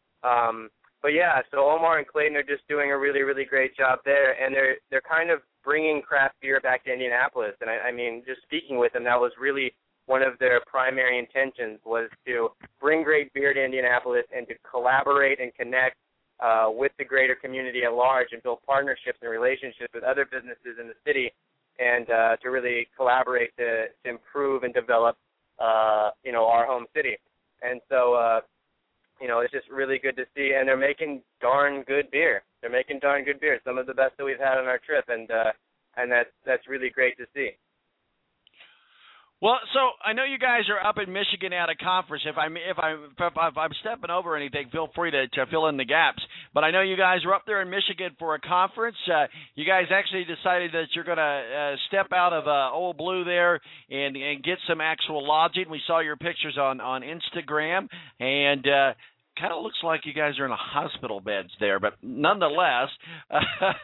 Um, but yeah, so Omar and Clayton are just doing a really, really great job there, and they're they're kind of bringing craft beer back to Indianapolis. And I, I mean, just speaking with them, that was really one of their primary intentions, was to bring great beer to Indianapolis and to collaborate and connect uh, with the greater community at large and build partnerships and relationships with other businesses in the city, and uh, to really collaborate to, to improve and develop, uh, you know, our home city. And so, uh, you know, it's just really good to see. And they're making darn good beer. They're making darn good beer, some of the best that we've had on our trip, and uh, and that's that's really great to see. Well, so I know you guys are up in Michigan at a conference. If I'm if I if, if I'm stepping over anything, feel free to, to fill in the gaps. But I know you guys are up there in Michigan for a conference. Uh, you guys actually decided that you're going to uh, step out of uh, Old Blue there and and get some actual lodging. We saw your pictures on on Instagram, and uh, kind of looks like you guys are in a hospital beds there. But nonetheless, uh,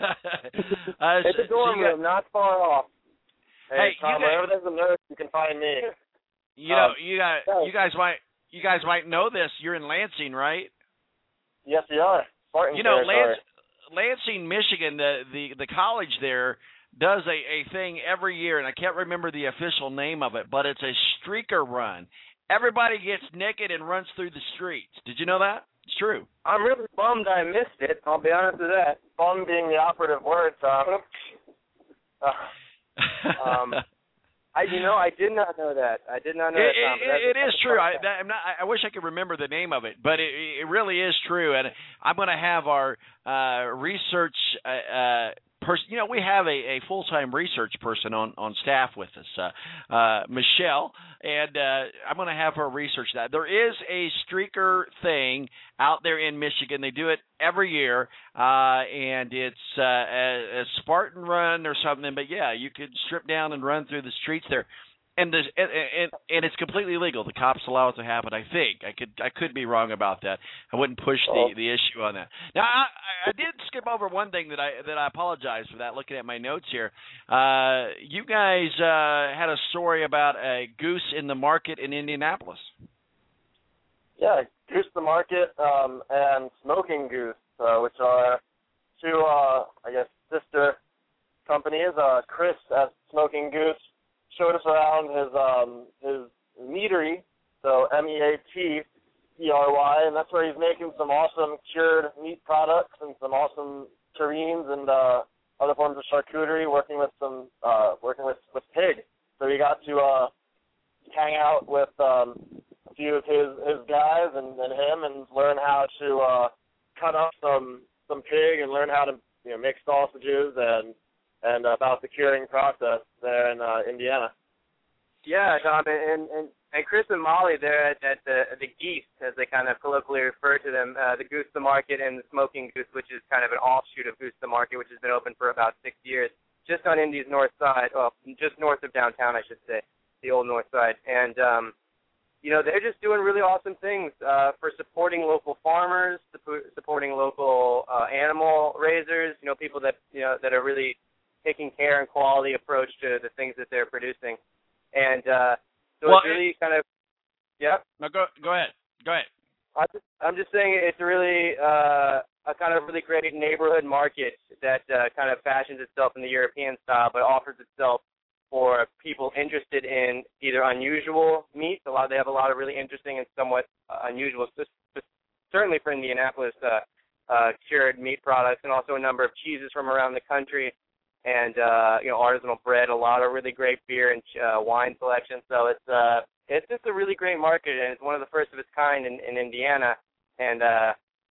it's a dorm so room, not far off. Hey, hey Tom, you wherever there's a nurse, you can find me. You know, um, you guys, you guys might, you guys might know this. You're in Lansing, right? Yes, we are. Spartan you know, Lans- Lansing, Michigan, the, the the college there does a, a thing every year, and I can't remember the official name of it, but it's a streaker run. Everybody gets naked and runs through the streets. Did you know that? It's true. I'm really bummed I missed it. I'll be honest with that. Bummed being the operative word, Tom. Uh, um, I, you know, I did not know that. I did not know it, that. Tom, it, it is true. I, that, I'm not, I wish I could remember the name of it, but it, it really is true. And I'm going to have our uh, research uh, uh, person. You know, we have a, a full-time research person on, on staff with us, uh, uh, Michelle, and uh, I'm going to have her research that. There is a streaker thing out there in Michigan. They do it every year, uh, and it's uh, a, a Spartan run or something. But, yeah, you could strip down and run through the streets there. And, and and and it's completely legal. The cops allow it to happen. I think I could I could be wrong about that. I wouldn't push the, the issue on that. Now I, I did skip over one thing that I that I apologize for that. Looking at my notes here, uh, you guys uh, had a story about a goose in the market in Indianapolis. Yeah, Goose the Market um, and Smoking Goose, uh, which are two uh, I guess sister companies. Uh, Chris at Smoking Goose showed us around his um his meatery, so M E A T E R Y, and that's where he's making some awesome cured meat products and some awesome terrines and uh, other forms of charcuterie, working with some uh, working with, with pig. So we got to uh, hang out with um, a few of his, his guys and, and him and learn how to uh, cut up some some pig and learn how to you know make sausages and. and about the curing process there in uh, Indiana. Yeah, Tom, and, and and Chris and Molly there at, at the the Geese, as they kind of colloquially refer to them, uh, the Goose the Market and the Smoking Goose, which is kind of an offshoot of Goose the Market, which has been open for about six years, just on Indy's north side, well, just north of downtown, I should say, the old north side. And, um, you know, they're just doing really awesome things uh, for supporting local farmers, supporting local uh, animal raisers, you know, people that, you know, that are really taking care and quality approach to the things that they're producing. And uh, so well, it's really kind of, yeah. No, go go ahead. Go ahead. I'm just, I'm just saying it's really uh, a kind of really great neighborhood market that uh, kind of fashions itself in the European style, but offers itself for people interested in either unusual meats. A lot, they have a lot of really interesting and somewhat uh, unusual, certainly for Indianapolis, uh, uh, cured meat products, and also a number of cheeses from around the country. And uh, you know, artisanal bread, a lot of really great beer and uh, wine selection. So it's uh, it's just a really great market, and it's one of the first of its kind in, in Indiana. And uh,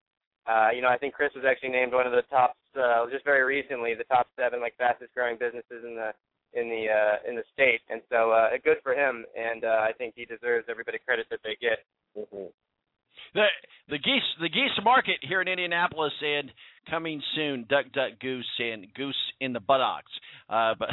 uh, you know, I think Chris was actually named one of the top, uh, just very recently, the top seven like fastest growing businesses in the in the uh, in the state. And so uh, good for him, and uh, I think he deserves everybody credit that they get. Mm-hmm. The the geese the geese market here in Indianapolis, and coming soon, Duck Duck Goose and Goose in the Buttocks. Uh, but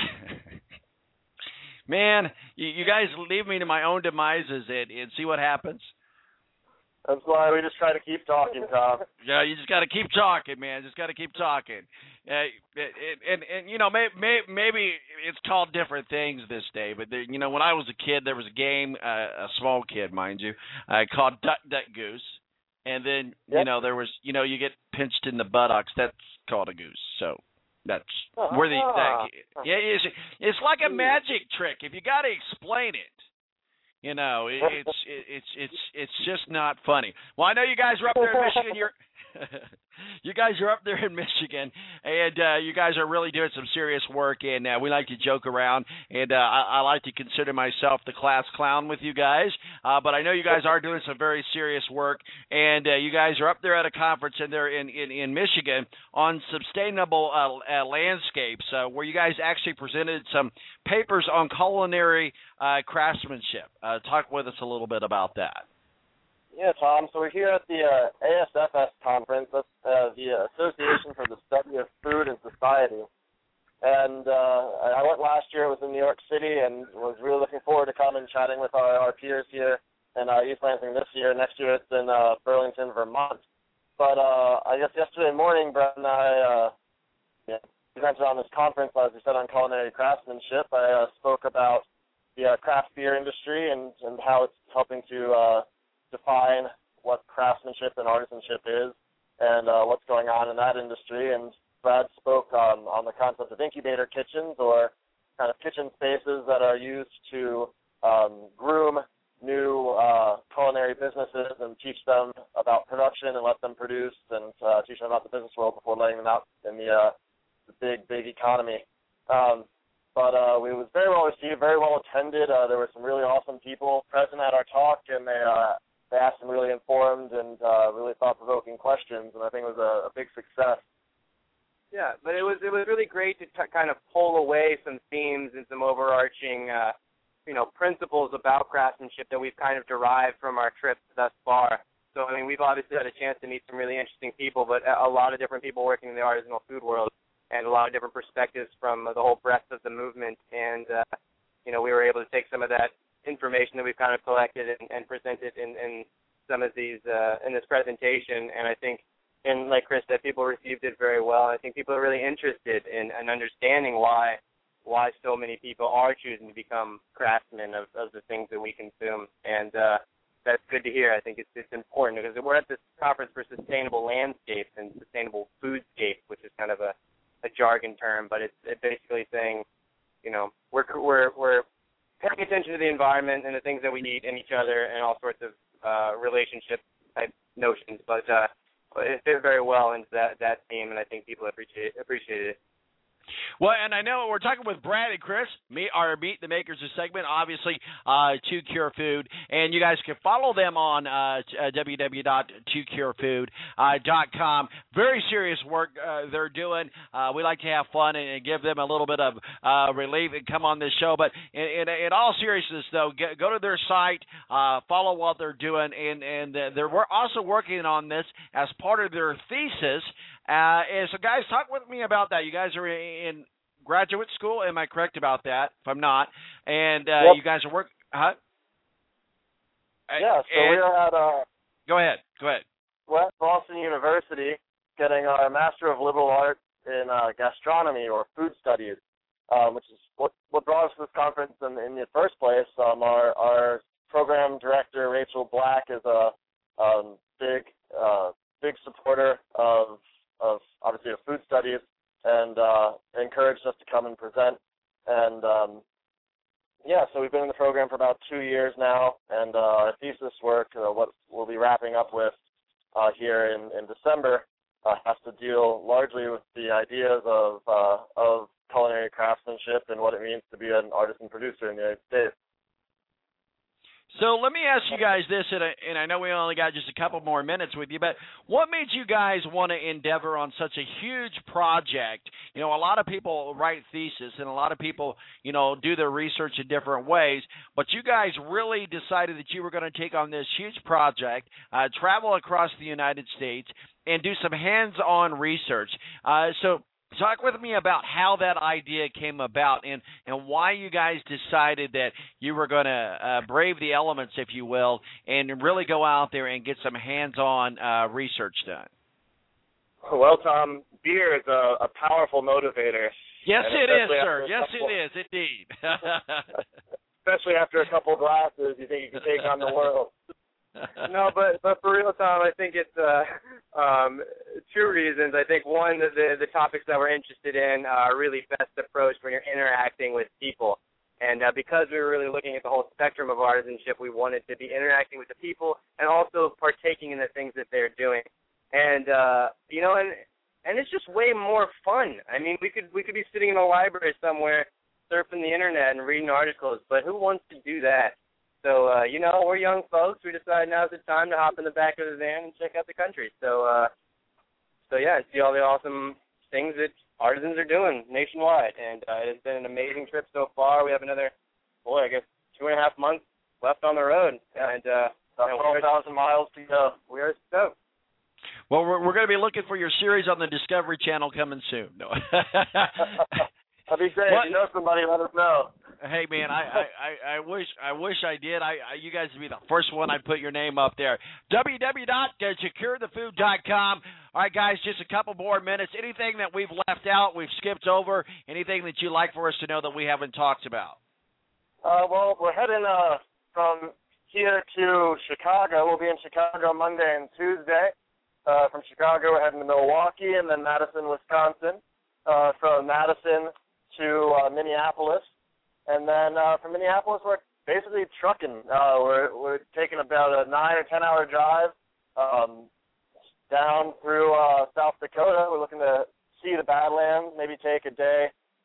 man, you, you guys leave me to my own demises and, and see what happens. That's why we just try to keep talking, Tom. Yeah, you just got to keep talking, man. Just got to keep talking. Uh, and, and and you know, may, may, maybe it's called different things this day, but there, you know, when I was a kid, there was a game, uh, a small kid, mind you, uh, called Duck Duck Goose, and then yep. you know there was, you know, you get pinched in the buttocks. That's called a goose. So that's uh-huh. where the that, yeah, it's it's like a magic trick. If you got to explain it. You know, it, it's it, it's it's it's just not funny. Well, I know you guys are up there in Michigan. You're you guys are up there in Michigan, and uh, you guys are really doing some serious work. And uh, we like to joke around, and uh, I, I like to consider myself the class clown with you guys. Uh, but I know you guys are doing some very serious work, and uh, you guys are up there at a conference, and they're in in, in Michigan on sustainable uh, uh, landscapes, uh, where you guys actually presented some papers on culinary uh, craftsmanship. Uh, talk with us a little bit about that. Yeah, Tom. So we're here at the uh, A S F S conference, that's uh, the Association for the Study of Food and Society. And uh, I went last year. It was in New York City, and was really looking forward to coming and chatting with our, our peers here in uh, East Lansing this year. Next year it's in uh, Burlington, Vermont. But uh, I guess yesterday morning, Brett and I uh, yeah, presented on this conference, as we said, on culinary craftsmanship. I uh, spoke about the uh, craft beer industry and, and how it's helping to uh, define what craftsmanship and artisanship is and uh, what's going on in that industry. And Brad spoke um, on the concept of incubator kitchens, or kind of kitchen spaces that are used to um, groom new uh, culinary businesses and teach them about production and let them produce and uh, teach them about the business world before letting them out in the, uh, the big, big economy. Um, but uh, it was very well received, very well attended. Uh, there were some really awesome people present at our talk, and they uh, they asked some really informed and uh, really thought-provoking questions, and I think it was a, a big success. Yeah, but it was it was really great to t- kind of pull away some themes and some overarching, uh, you know, principles about craftsmanship that we've kind of derived from our trips thus far. So, I mean, we've obviously had a chance to meet some really interesting people, but a lot of different people working in the artisanal food world and a lot of different perspectives from the whole breadth of the movement. And, uh, you know, we were able to take some of that information that we've kind of collected and, and presented in, in some of these, uh, in this presentation. And I think, and like Chris said, people received it very well. I think people are really interested in, in understanding why why so many people are choosing to become craftsmen of, of the things that we consume. And, uh, that's good to hear. I think it's it's important because we're at this conference for sustainable landscapes and sustainable foodscape, which is kind of a, a jargon term, but it's, it's basically saying, you know, we're we're we're paying attention to the environment and the things that we need in each other and all sorts of uh, relationship type notions. But uh, it fit very well into that that theme, and I think people appreciate appreciated it. Well, and I know we're talking with Brad and Chris, me, our Meet the Makers segment, obviously, uh, To Cure Food. And you guys can follow them on uh, w w w dot to cure food dot com. Very serious work uh, they're doing. Uh, we like to have fun and, and give them a little bit of uh, relief and come on this show. But in, in, in all seriousness, though, get, go to their site, uh, follow what they're doing. And, and uh, they're also working on this as part of their thesis. Uh, and so, guys, talk with me about that. You guys are in graduate school. Am I correct about that? If I'm not. And uh, yep. you guys are working. Huh? Yeah, so and, we're at uh, go ahead. Go ahead. West Boston University getting our Master of Liberal Arts in uh, Gastronomy or Food Studies, um, which is what, what brought us to this conference in, in the first place. Um, our, our program director, Rachel Black, is a um, big, uh, big supporter of of obviously of food studies, and uh, encouraged us to come and present. And um, yeah, so we've been in the program for about two years now, and uh, our thesis work, uh, what we'll be wrapping up with uh, here in, in December, uh, has to deal largely with the ideas of uh, of culinary craftsmanship and what it means to be an artisan producer in the United States. So let me ask you guys this, and I, and I know we only got just a couple more minutes with you, but what made you guys want to endeavor on such a huge project? You know, a lot of people write theses, and a lot of people, you know, do their research in different ways, but you guys really decided that you were going to take on this huge project, uh, travel across the United States, and do some hands-on research. Uh, so talk with me about how that idea came about and, and why you guys decided that you were going to uh, brave the elements, if you will, and really go out there and get some hands-on uh, research done. Well, Tom, beer is a, a powerful motivator. Yes, it is, sir. Yes, couple, it is, indeed. Especially after a couple glasses, you think you can take on the world. No, but but for real, Tom, I think it's uh, um, two reasons. I think one, the the topics that we're interested in are really best approached when you're interacting with people, and uh, because we were really looking at the whole spectrum of artisanship, we wanted to be interacting with the people and also partaking in the things that they're doing, and uh, you know, and and it's just way more fun. I mean, we could we could be sitting in a library somewhere, surfing the internet and reading articles, but who wants to do that? So, uh, you know, we're young folks. We decided now's the time to hop in the back of the van and check out the country. So, uh, so yeah, and see all the awesome things that artisans are doing nationwide. And uh, it has been an amazing trip so far. We have another, boy, I guess two and a half months left on the road. And uh, twelve thousand miles to go. We are stoked. Well, we're, we're going to be looking for your series on the Discovery Channel coming soon. No. That'd be great. What? If you know somebody, let us know. Hey man, I, I, I wish I wish I did. I, I you guys would be the first one I'd put your name up there. w w w dot to cure the food dot com. All right, guys, just a couple more minutes. Anything that we've left out, we've skipped over, anything that you'd like for us to know that we haven't talked about? Uh, well, we're heading uh, from here to Chicago. We'll be in Chicago Monday and Tuesday. Uh, from Chicago, we're heading to Milwaukee and then Madison, Wisconsin. Uh, from Madison to uh, Minneapolis. And then uh, from Minneapolis, we're basically trucking. Uh, we're we're taking about a nine or ten hour drive um, down through uh, South Dakota. We're looking to see the Badlands, maybe take a day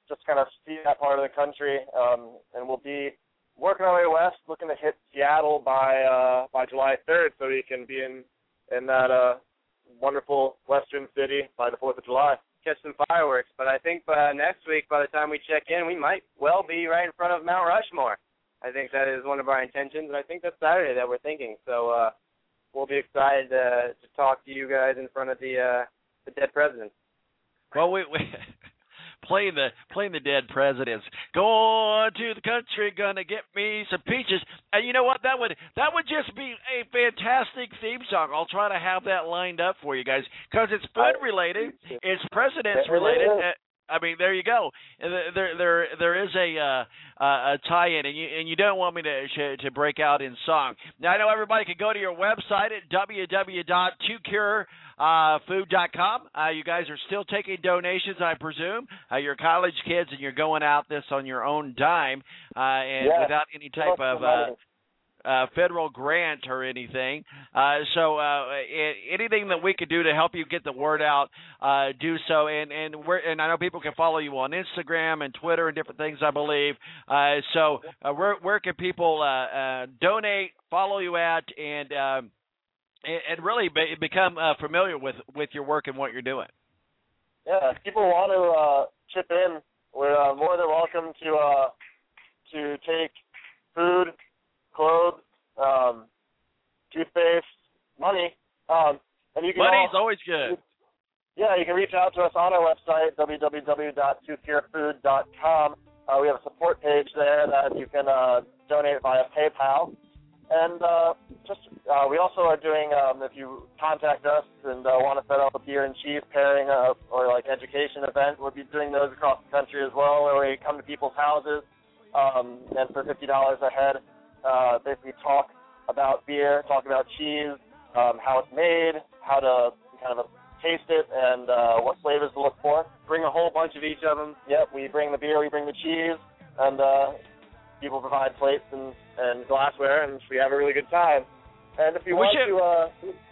just kind of see that part of the country. Um, and we'll be working our way west, looking to hit Seattle by uh, by July third, so we can be in in that uh, wonderful western city by the fourth of July. Catch some fireworks. But I think uh, next week, by the time we check in, we might well be right in front of Mount Rushmore. I think that is one of our intentions, and I think that's Saturday that we're thinking. So uh, we'll be excited uh, to talk to you guys in front of the uh, the dead presidents. Well, we, we playing the playing the dead presidents. Going to the country, gonna get me some peaches. And you know what? That would that would just be a fantastic theme song. I'll try to have that lined up for you guys because it's food related, it's presidents related. Uh, I mean, there you go. There, there, there is a uh, a tie-in, and you and you don't want me to to break out in song. Now, I know everybody can go to your website at w w w dot two cure food dot com. Uh, you guys are still taking donations, I presume. Uh, you're college kids, and you're going out this on your own dime, uh, and yeah. without any type of uh, Uh, federal grant or anything. Uh, so uh, anything that we could do to help you get the word out, uh, do so. And and we're, and I know people can follow you on Instagram and Twitter and different things, I believe. Uh, so uh, where where can people uh, uh, donate, follow you at, and um, and really be, become uh, familiar with, with your work and what you're doing? Yeah, if people want to uh, chip in, we're uh, more than welcome to uh, to take food, clothes, um, toothpaste, money. Um, and you can Money's all, always good. Yeah, you can reach out to us on our website, w w w dot two cure food dot com. Uh, we have a support page there that you can uh, donate via PayPal. And uh, just uh, we also are doing, um, if you contact us and uh, want to set up a beer and cheese pairing uh, or like education event, we'll be doing those across the country as well, where we come to people's houses um, and for fifty dollars a head, Uh, basically talk about beer, talk about cheese, um, how it's made, how to kind of taste it, and uh, what flavors to look for. Bring a whole bunch of each of them. Yep, we bring the beer, we bring the cheese, and uh, people provide plates and, and glassware, and we have a really good time. And if you we want should, to... Uh,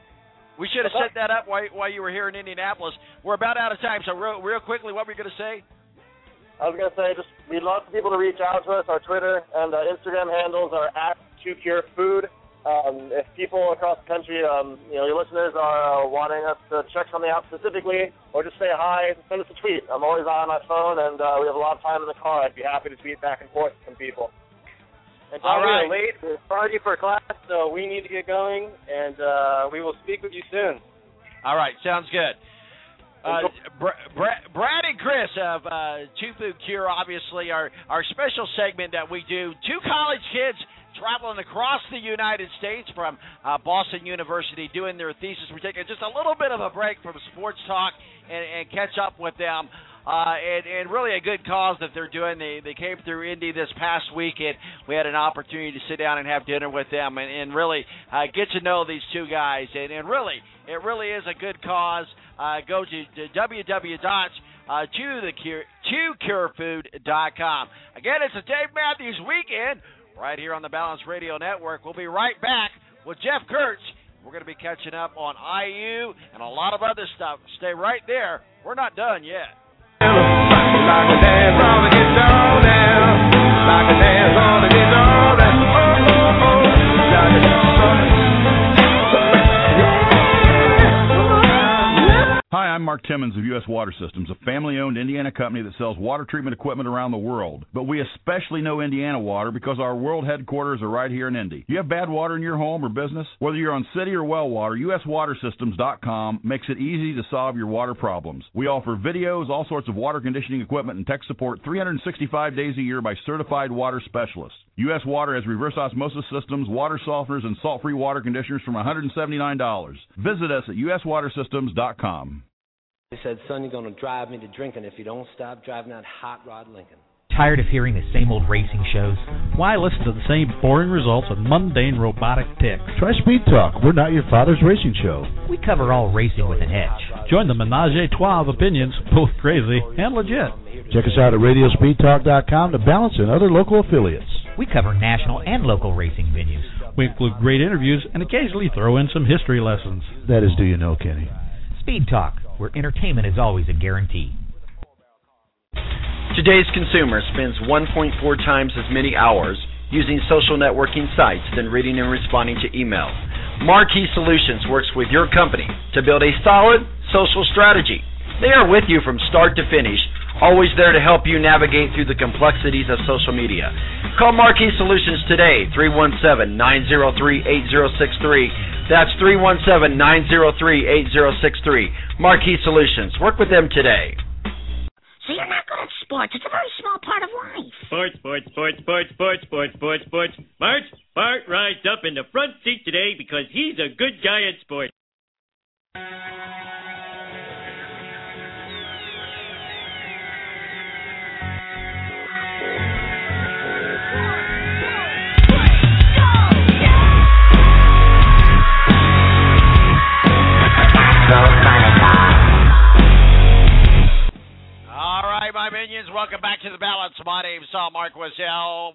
we should have set that up while, while you were here in Indianapolis. We're about out of time, so real, real quickly, what were you going to say? I was going to say, just we'd love for people to reach out to us. Our Twitter and uh, Instagram handles are at two cure food. Um, if people across the country, um, you know, your listeners are uh, wanting us to check something out specifically or just say hi, send us a tweet. I'm always on my phone, and uh, we have a lot of time in the car. I'd be happy to tweet back and forth with some people. And All right. We're late. It's party for class, so we need to get going, and uh, we will speak with you soon. All right. Sounds good. Uh, Br- Br- Brad and Chris of uh, Two Food Cure, obviously, our, our special segment that we do. Two college kids traveling across the United States from uh, Boston University doing their thesis. We're taking just a little bit of a break from sports talk and, and catch up with them. Uh, and, and really a good cause that they're doing. They they came through Indy this past week, and we had an opportunity to sit down and have dinner with them and, and really uh, get to know these two guys. And, and really, it really is a good cause. Uh, go to, to w w w dot two cure food dot com. Again, it's a Dave Matthews Weekend right here on the Balance Radio Network. We'll be right back with Jeff Kurtz. We're going to be catching up on I U and a lot of other stuff. Stay right there. We're not done yet. Like a dance on the guitar now. Like a dance on the guitar now. Oh, oh, oh. Like a dance on the Hi, I'm Mark Timmons of U S Water Systems, a family-owned Indiana company that sells water treatment equipment around the world. But we especially know Indiana water because our world headquarters are right here in Indy. You have bad water in your home or business? Whether you're on city or well water, U S water systems dot com makes it easy to solve your water problems. We offer videos, all sorts of water conditioning equipment, and tech support three hundred sixty-five days a year by certified water specialists. U S Water has reverse osmosis systems, water softeners, and salt-free water conditioners from one hundred seventy-nine dollars. Visit us at U S water systems dot com. He said, son, you're going to drive me to drinking if you don't stop driving that hot rod Lincoln. Tired of hearing the same old racing shows? Why listen to the same boring results of mundane robotic ticks? Try Speed Talk. We're not your father's racing show. We cover all racing with an edge. Join the menage a trois of opinions, both crazy and legit. Check us out at radio speed talk dot com to Balance and other local affiliates. We cover national and local racing venues. We include great interviews and occasionally throw in some history lessons. That is, do you know, Kenny? Speed Talk, where entertainment is always a guarantee. Today's consumer spends one point four times as many hours using social networking sites than reading and responding to email. Marquee Solutions works with your company to build a solid social strategy. They are with you from start to finish, always there to help you navigate through the complexities of social media. Call Marquee Solutions today, three one seven, nine zero three, eight zero six three. That's three one seven, nine zero three, eight zero six three. Marquee Solutions. Work with them today. So you're not good at sports. It's a very small part of life. Sports, sports, sports, sports, sports, sports, sports, sports. Bart, Bart rides up in the front seat today because he's a good guy at sports. My minions, welcome back to the balance. My name's Sal Marquez, El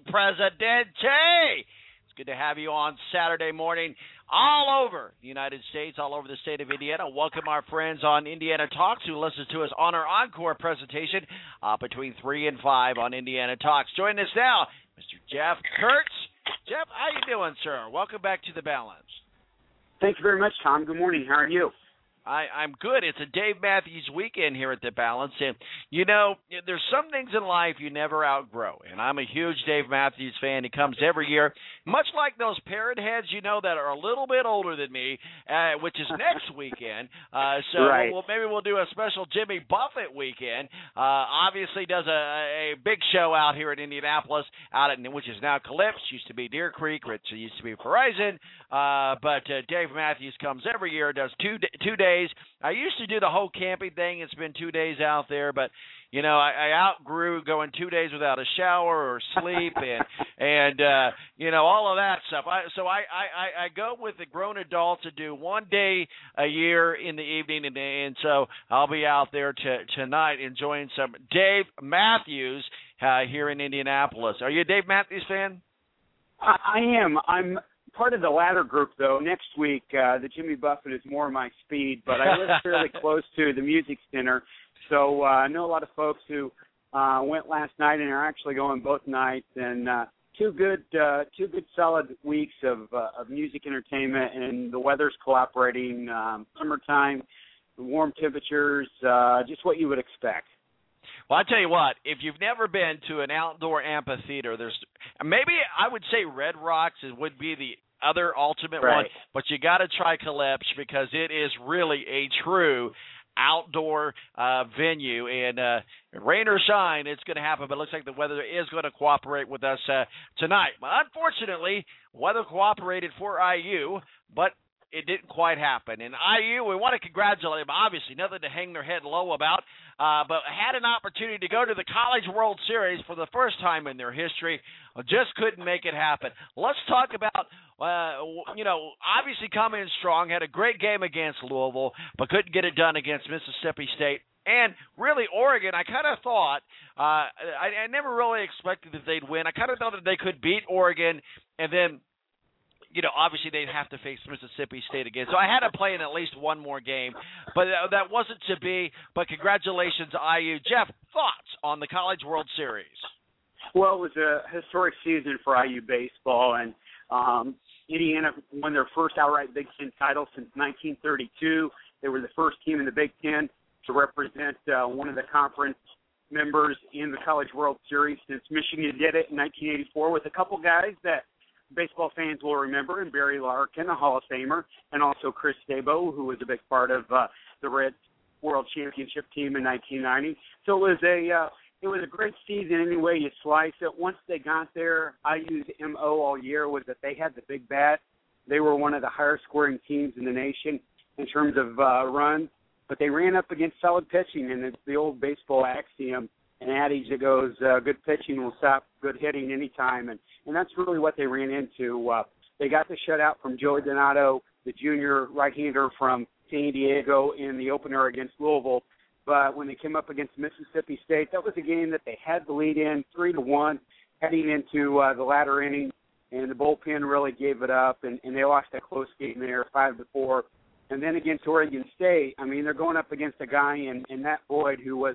Presidente. It's good to have you on Saturday morning all over the United States, all over the state of Indiana. Welcome our friends on Indiana Talks who listen to us on our encore presentation uh, between three and five on Indiana Talks. Join us now, Mister Jeff Kurtz. Jeff, how you doing, sir? Welcome back to the balance. Thank you very much, Tom. Good morning. How are you? I, I'm good. It's a Dave Matthews weekend here at The Balance. And, you know, there's some things in life you never outgrow. And I'm a huge Dave Matthews fan. He comes every year, much like those parrot heads, you know, that are a little bit older than me, uh, which is next weekend. Uh, so right. we'll, maybe we'll do a special Jimmy Buffett weekend. Uh, obviously does a, a big show out here in Indianapolis, out at, which is now Calypso, used to be Deer Creek, which used to be Verizon. Uh, but uh, Dave Matthews comes every year, does two, two days. I used to do the whole camping thing. It's been two days out there, but you know, I, I outgrew going two days without a shower or sleep, and and uh, you know, all of that stuff. I, so I, I, I go with the grown adults to do one day a year in the evening, and, and so I'll be out there to, tonight enjoying some Dave Matthews uh, here in Indianapolis. Are you a Dave Matthews fan? I, I am. I'm part of the latter group, though. Next week, uh, the Jimmy Buffett is more my speed, but I live fairly close to the Music Center, so uh, I know a lot of folks who uh, went last night and are actually going both nights. And uh, two good, uh, two good solid weeks of uh, of music entertainment, and the weather's cooperating. Um, summertime, warm temperatures, uh, just what you would expect. Well, I tell you what, if you've never been to an outdoor amphitheater, there's maybe I would say Red Rocks would be the other ultimate right. one, but you got to try Calypso because it is really a true outdoor uh, venue, and uh, rain or shine, it's going to happen, but it looks like the weather is going to cooperate with us uh, tonight. But unfortunately, weather cooperated for I U, but it didn't quite happen. And I U, we want to congratulate them. Obviously, nothing to hang their head low about, uh, but had an opportunity to go to the College World Series for the first time in their history. Just couldn't make it happen. Let's talk about, uh, you know, obviously coming in strong, had a great game against Louisville, but couldn't get it done against Mississippi State. And really, Oregon, I kind of thought, uh, I, I never really expected that they'd win. I kind of thought that they could beat Oregon, and then, you know, obviously they'd have to face Mississippi State again. So I had to play in at least one more game, but that wasn't to be. But congratulations, I U. Jeff, thoughts on the College World Series? Well, it was a historic season for I U baseball, and um, Indiana won their first outright Big Ten title since nineteen thirty-two. They were the first team in the Big Ten to represent uh, one of the conference members in the College World Series since Michigan did it in nineteen eighty-four with a couple guys that baseball fans will remember, and Barry Larkin, a Hall of Famer, and also Chris Stabo, who was a big part of uh, the Reds World Championship team in nineteen ninety. So it was a uh, it was a great season any way you slice it. Once they got there, I U's M O all year was that they had the big bat. They were one of the higher scoring teams in the nation in terms of uh, runs, but they ran up against solid pitching, and it's the old baseball axiom, an adage that goes, uh, good pitching will stop good hitting anytime, and, and that's really what they ran into. Uh, they got the shutout from Joey Donato, the junior right-hander from San Diego in the opener against Louisville, but when they came up against Mississippi State, that was a game that they had the lead in three to one heading into uh, the latter inning, and the bullpen really gave it up, and, and they lost a close game there, five to four. And then against Oregon State, I mean, they're going up against a guy in, in Matt Boyd who was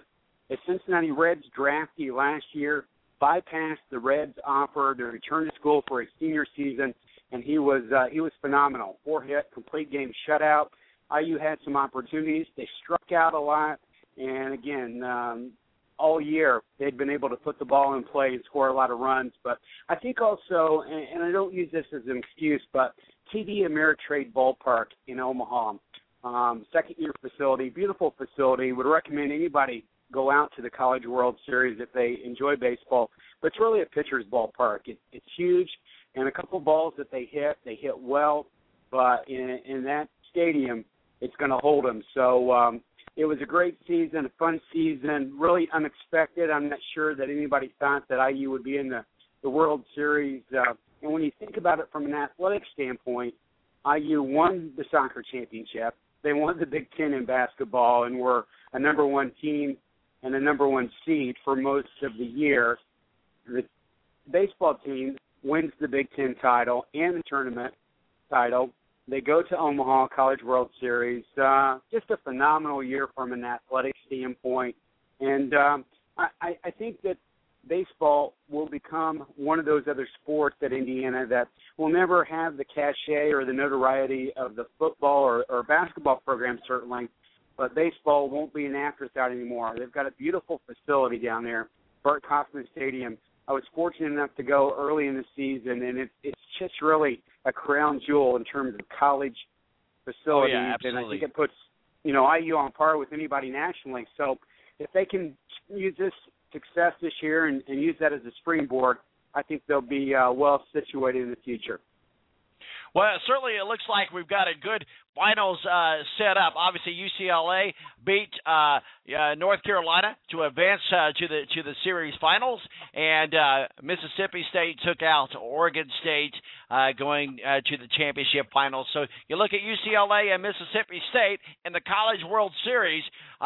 the Cincinnati Reds draftee last year bypassed the Reds' offer to return to school for his senior season, and he was uh, he was phenomenal. Four hit, complete game shutout. I U had some opportunities. They struck out a lot, and again, um, all year they'd been able to put the ball in play and score a lot of runs. But I think also, and, and I don't use this as an excuse, but T D Ameritrade Ballpark in Omaha, um, second-year facility, beautiful facility. Would recommend anybody go out to the College World Series if they enjoy baseball. But it's really a pitcher's ballpark. It, it's huge, and a couple balls that they hit, they hit well. But in, in that stadium, it's going to hold them. So um, it was a great season, a fun season, really unexpected. I'm not sure that anybody thought that I U would be in the, the World Series. Uh, and when you think about it from an athletic standpoint, I U won the soccer championship. They won the Big Ten in basketball and were a number one team and a number one seed for most of the year. The baseball team wins the Big Ten title and the tournament title. They go to Omaha College World Series. Uh, just a phenomenal year from an athletic standpoint. And um, I, I think that baseball will become one of those other sports at Indiana that will never have the cachet or the notoriety of the football or, or basketball program, certainly, but baseball won't be an afterthought anymore. They've got a beautiful facility down there, Bart Kaufman Stadium. I was fortunate enough to go early in the season, and it, it's just really a crown jewel in terms of college facilities. Oh, yeah, absolutely. And I think it puts, you know, I U on par with anybody nationally. So if they can use this success this year and, and use that as a springboard, I think they'll be uh, well situated in the future. Well, certainly it looks like we've got a good finals uh, set up. Obviously, U C L A beat uh, uh, North Carolina to advance uh, to the to the series finals, and uh, Mississippi State took out Oregon State, uh, going uh, to the championship finals. So you look at U C L A and Mississippi State in the College World Series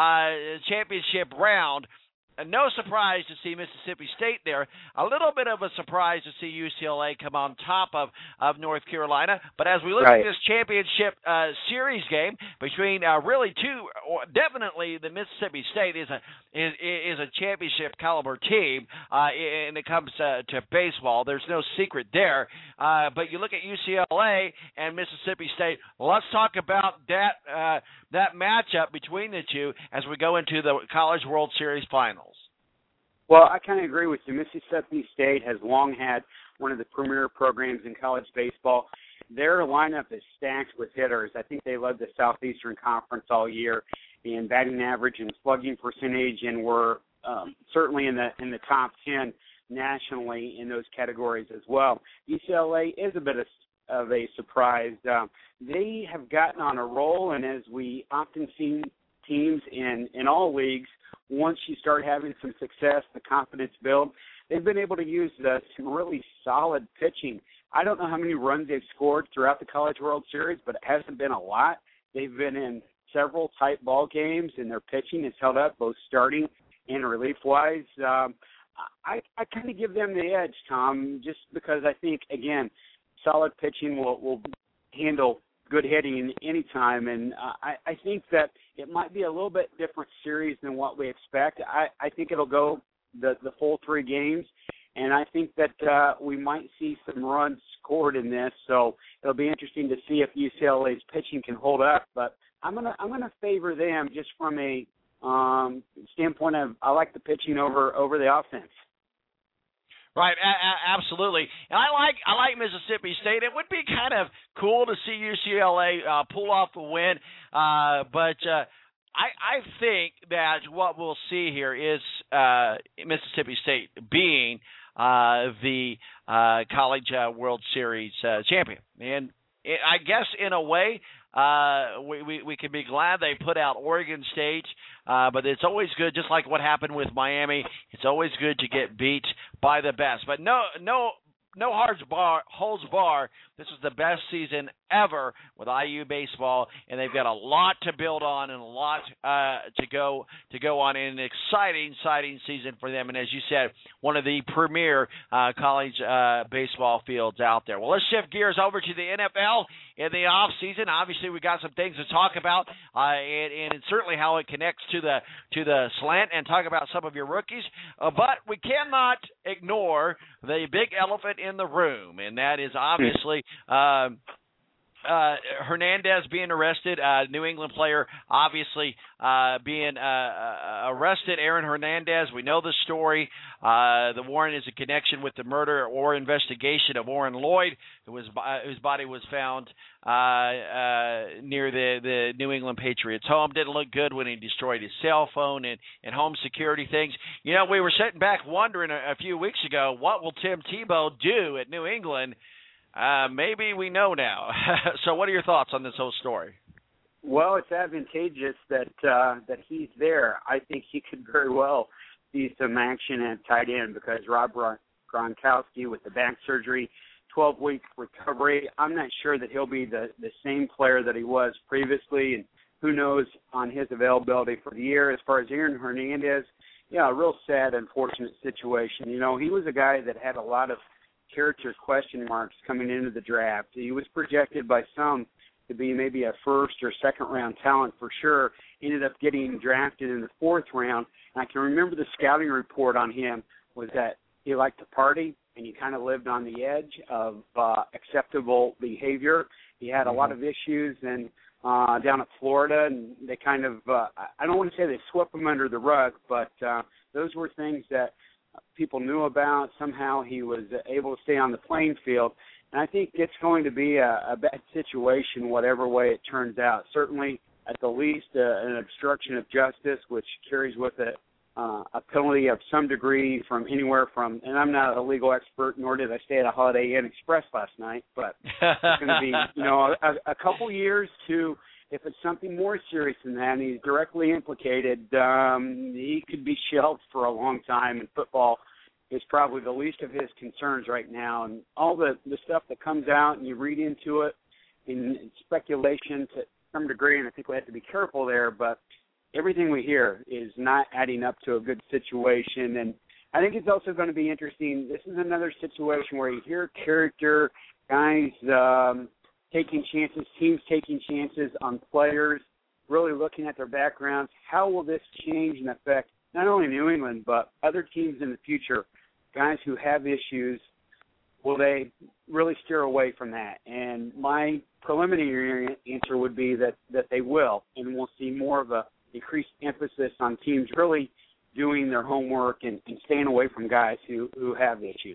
uh, championship round. No surprise to see Mississippi State there. A little bit of a surprise to see U C L A come on top of, of North Carolina. But as we look right. at this championship uh, series game between uh, really two, or definitely the Mississippi State is a is, is a championship caliber team uh, when it comes uh, to baseball. There's no secret there. Uh, but you look at U C L A and Mississippi State. Let's talk about that uh, that matchup between the two as we go into the College World Series finals. Well, I kind of agree with you. Mississippi State has long had one of the premier programs in college baseball. Their lineup is stacked with hitters. I think they led the Southeastern Conference all year in batting average and slugging percentage, and were um, certainly in the in the top ten nationally in those categories as well. U C L A is a bit of, of a surprise. Um, they have gotten on a roll, and as we often see teams in, in all leagues, once you start having some success, the confidence build, they've been able to use uh, some really solid pitching. I don't know how many runs they've scored throughout the College World Series, but it hasn't been a lot. They've been in several tight ball games, and their pitching has held up, both starting and relief-wise. Um, I, I kind of give them the edge, Tom, just because I think, again, solid pitching will, will handle good hitting anytime, and uh, I, I think that it might be a little bit different series than what we expect. I, I think it'll go the, the full three games, and I think that uh, we might see some runs scored in this, so it'll be interesting to see if U C L A's pitching can hold up, but I'm gonna I'm gonna favor them just from a um, standpoint of I like the pitching over over the offense. Right, a- a- absolutely, and I like I like Mississippi State. It would be kind of cool to see U C L A uh, pull off a win, uh, but uh, I I think that what we'll see here is uh, Mississippi State being uh, the uh, College uh, World Series uh, champion, and it, I guess in a way. Uh, we, we we can be glad they put out Oregon State, uh, but it's always good, just like what happened with Miami. It's always good to get beat by the best. But no no no holds bar, holds bar. This was the best season ever with I U baseball, and they've got a lot to build on and a lot uh, to go to go on in an exciting, exciting season for them. And as you said, one of the premier uh, college uh, baseball fields out there. Well, let's shift gears over to the N F L in the off season. Obviously, we got some things to talk about, uh, and, and certainly how it connects to the to the slant, and talk about some of your rookies. Uh, but we cannot ignore the big elephant in the room, and that is obviously uh, uh, Hernandez being arrested. Uh, New England player obviously uh, being uh, arrested. Aaron Hernandez, we know the story. Uh, the warrant is a connection with the murder or investigation of Orrin Lloyd, who was uh, whose body was found uh, uh, near the, the New England Patriots home. Didn't look good when he destroyed his cell phone and, and home security things. You know, we were sitting back wondering a, a few weeks ago, what will Tim Tebow do at New England? Uh, maybe we know now. So what are your thoughts on this whole story? Well, it's advantageous that uh, that he's there. I think he could very well see some action at tight end, because Rob Gronkowski with the back surgery, twelve-week recovery, I'm not sure that he'll be the, the same player that he was previously, and who knows on his availability for the year. As far as Aaron Hernandez, yeah, a real sad, unfortunate situation. You know, he was a guy that had a lot of character question marks coming into the draft. He was projected by some to be maybe a first or second round talent for sure. Ended up getting drafted in the fourth round. And I can remember the scouting report on him was that he liked to party and he kind of lived on the edge of uh, acceptable behavior. He had a lot of issues and uh, down at Florida, and they kind of, uh, I don't want to say they swept him under the rug, but uh, those were things that people knew about. Somehow he was able to stay on the playing field. And I think it's going to be a, a bad situation whatever way it turns out. Certainly, at the least, uh, an obstruction of justice, which carries with it uh, a penalty of some degree from anywhere from, and I'm not a legal expert, nor did I stay at a Holiday Inn Express last night, but it's going to be, you know, a, a couple years to, if it's something more serious than that and he's directly implicated, um, he could be shelved for a long time, and football is probably the least of his concerns right now. And all the, the stuff that comes out and you read into it in, in speculation to some degree, and I think we have to be careful there, but everything we hear is not adding up to a good situation. And I think it's also going to be interesting. This is another situation where you hear character, guys um, taking chances, teams taking chances on players, really looking at their backgrounds. How will this change and affect not only New England, but other teams in the future? Guys who have issues, will they really steer away from that? And my preliminary answer would be that, that they will, and we'll see more of a increased emphasis on teams really doing their homework and, and staying away from guys who, who have issues.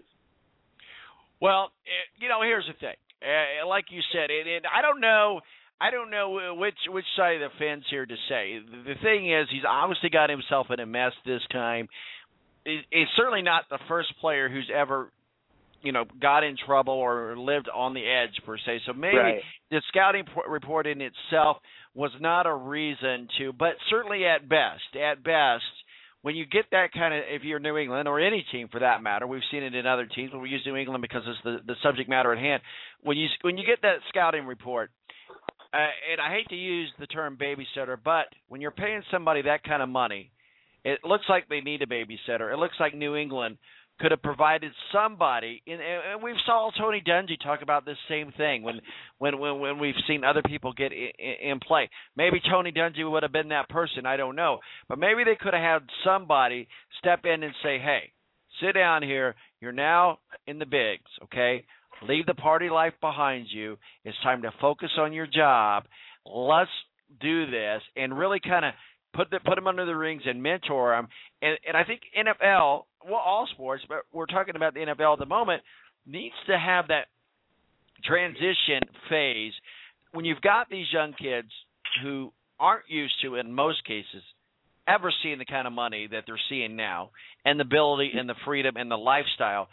Well, you know, here's the thing. Uh, like you said, and, and I don't know I don't know which which side of the fence here to say. The thing is, he's obviously got himself in a mess this time. He's certainly not the first player who's ever, you know, got in trouble or lived on the edge, per se. So maybe right. the scouting report in itself was not a reason to, but certainly at best, at best, when you get that kind of, if you're New England or any team for that matter, we've seen it in other teams, but we use New England because it's the, the subject matter at hand. When you when you get that scouting report, uh, and I hate to use the term babysitter, but when you're paying somebody that kind of money, it looks like they need a babysitter. It looks like New England could have provided somebody, in, and we saw Tony Dungy talk about this same thing when, when, when, when we've seen other people get in, in play. Maybe Tony Dungy would have been that person. I don't know, but maybe they could have had somebody step in and say, "Hey, sit down here. You're now in the bigs. Okay, leave the party life behind you. It's time to focus on your job. Let's do this," and really kind of put the, put them under the rings and mentor them. And, and I think N F L, well, all sports, but we're talking about the N F L at the moment, needs to have that transition phase when you've got these young kids who aren't used to, in most cases, ever seeing the kind of money that they're seeing now, and the ability and the freedom and the lifestyle.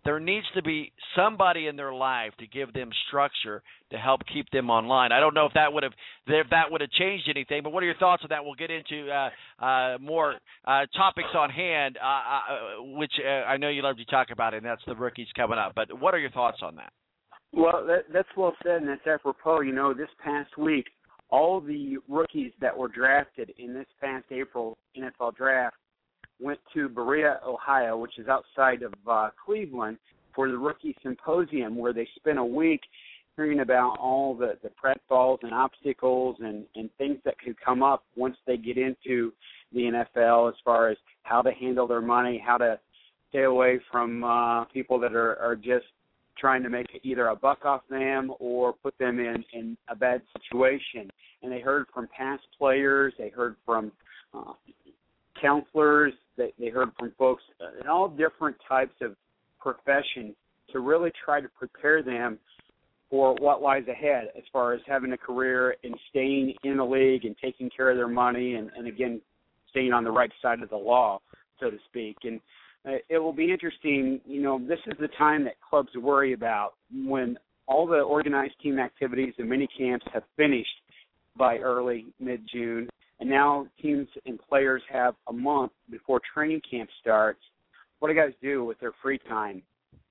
there needs to be somebody in their life to give them structure to help keep them online. I don't know if that would have if that would have changed anything, but what are your thoughts on that? We'll get into uh, uh, more uh, topics on hand, uh, uh, which uh, I know you love to talk about, and that's the rookies coming up. But what are your thoughts on that? Well, that, that's well said, and that's apropos. You know, this past week, all the rookies that were drafted in this past April N F L draft went to Berea, Ohio, which is outside of uh, Cleveland, for the Rookie Symposium, where they spent a week hearing about all the, the pratfalls and obstacles and, and things that could come up once they get into the N F L, as far as how to handle their money, how to stay away from uh, people that are, are just trying to make either a buck off them or put them in, in a bad situation. And they heard from past players, they heard from uh, counselors, they, they heard from folks in all different types of professions to really try to prepare them for what lies ahead as far as having a career and staying in the league and taking care of their money and, and again, staying on the right side of the law, so to speak. And uh, it will be interesting. You know, this is the time that clubs worry about, when all the organized team activities and mini camps have finished by early, mid-June, and now teams and players have a month before training camp starts. What do guys do with their free time?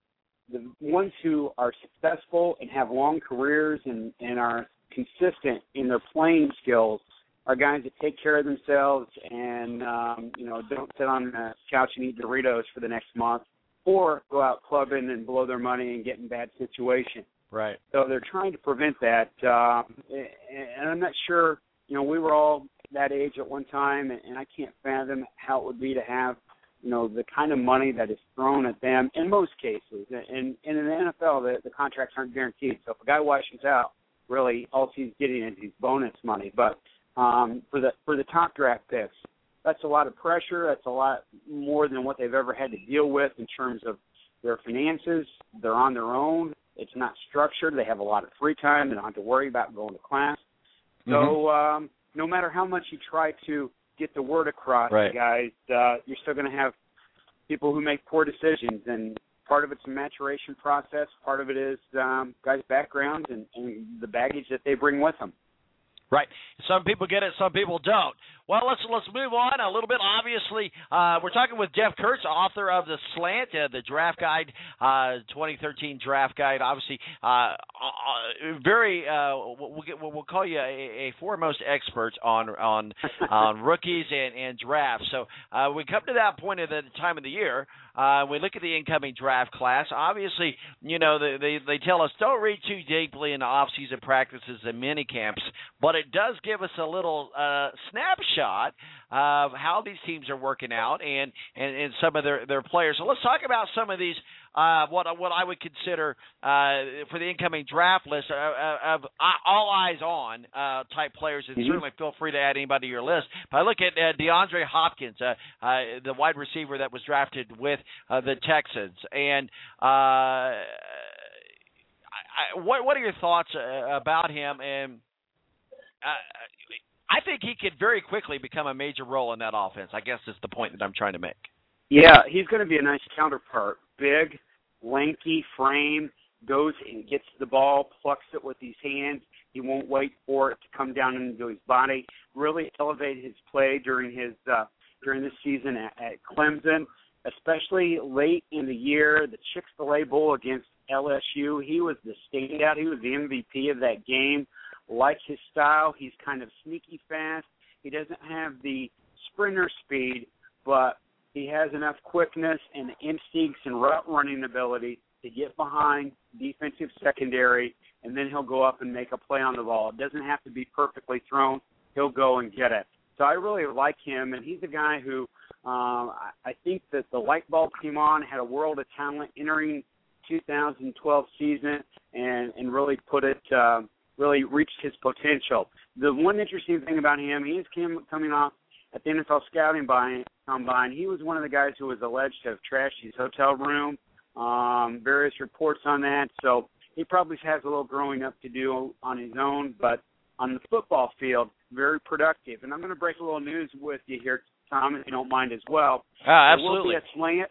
The ones who are successful and have long careers and, and are consistent in their playing skills are guys that take care of themselves and, um, you know, don't sit on the couch and eat Doritos for the next month, or go out clubbing and blow their money and get in bad situations. Right. So they're trying to prevent that. Um, and I'm not sure, you know, we were all that age at one time, and I can't fathom how it would be to have, you know, the kind of money that is thrown at them in most cases. And, and in the N F L, the, the contracts aren't guaranteed. So if a guy washes out, really all he's getting is his bonus money. But um, for the for the top draft picks, that's a lot of pressure. That's a lot more than what they've ever had to deal with in terms of their finances. They're on their own. It's not structured. They have a lot of free time. They don't have to worry about going to class. So mm-hmm. um, no matter how much you try to get the word across, right. guys, uh, you're still going to have people who make poor decisions, and part of it's a maturation process. Part of it is um, guys' backgrounds and, and the baggage that they bring with them. Right. Some people get it, some people don't. Well, let's let's move on a little bit. Obviously, uh, we're talking with Jeff Kurtz, author of The Slant, uh, the Draft Guide, uh, twenty thirteen Draft Guide. Obviously, uh, uh, very. Uh, we'll, get, we'll call you a, a foremost expert on on on rookies and, and drafts. So uh, we come to that point at the time of the year. Uh, we look at the incoming draft class. Obviously, you know, they, they they tell us don't read too deeply into off-season practices and mini camps, but it does give us a little uh, snapshot of how these teams are working out and, and, and some of their, their players. So let's talk about some of these, uh, what what I would consider uh, for the incoming draft list of, of all eyes on uh, type players, and mm-hmm. certainly feel free to add anybody to your list. But I look at uh, DeAndre Hopkins, uh, uh, the wide receiver that was drafted with uh, the Texans. And uh, I, what, what are your thoughts uh, about him? And uh, I think he could very quickly become a major role in that offense. I guess is the point that I'm trying to make. Yeah, he's going to be a nice counterpart. Big, lanky frame, goes and gets the ball, plucks it with his hands. He won't wait for it to come down into his body. Really elevate his play during his uh, during this season at, at Clemson, especially late in the year, the Chick-fil-A Bowl against L S U. He was the standout. He was the M V P of that game. Like his style, he's kind of sneaky fast. He doesn't have the sprinter speed, but he has enough quickness and instincts and route running ability to get behind defensive secondary, and then he'll go up and make a play on the ball. It doesn't have to be perfectly thrown. He'll go and get it. So I really like him, and he's a guy who um, I think that the light bulb came on, had a world of talent entering two thousand twelve season, and, and really put it uh, really reached his potential. The one interesting thing about him, he is coming off at the N F L scouting combine. He was one of the guys who was alleged to have trashed his hotel room. Um, various reports on that. So he probably has a little growing up to do on his own. But on the football field, very productive. And I'm going to break a little news with you here, Tom, if you don't mind as well. Uh, absolutely. There will be a slant.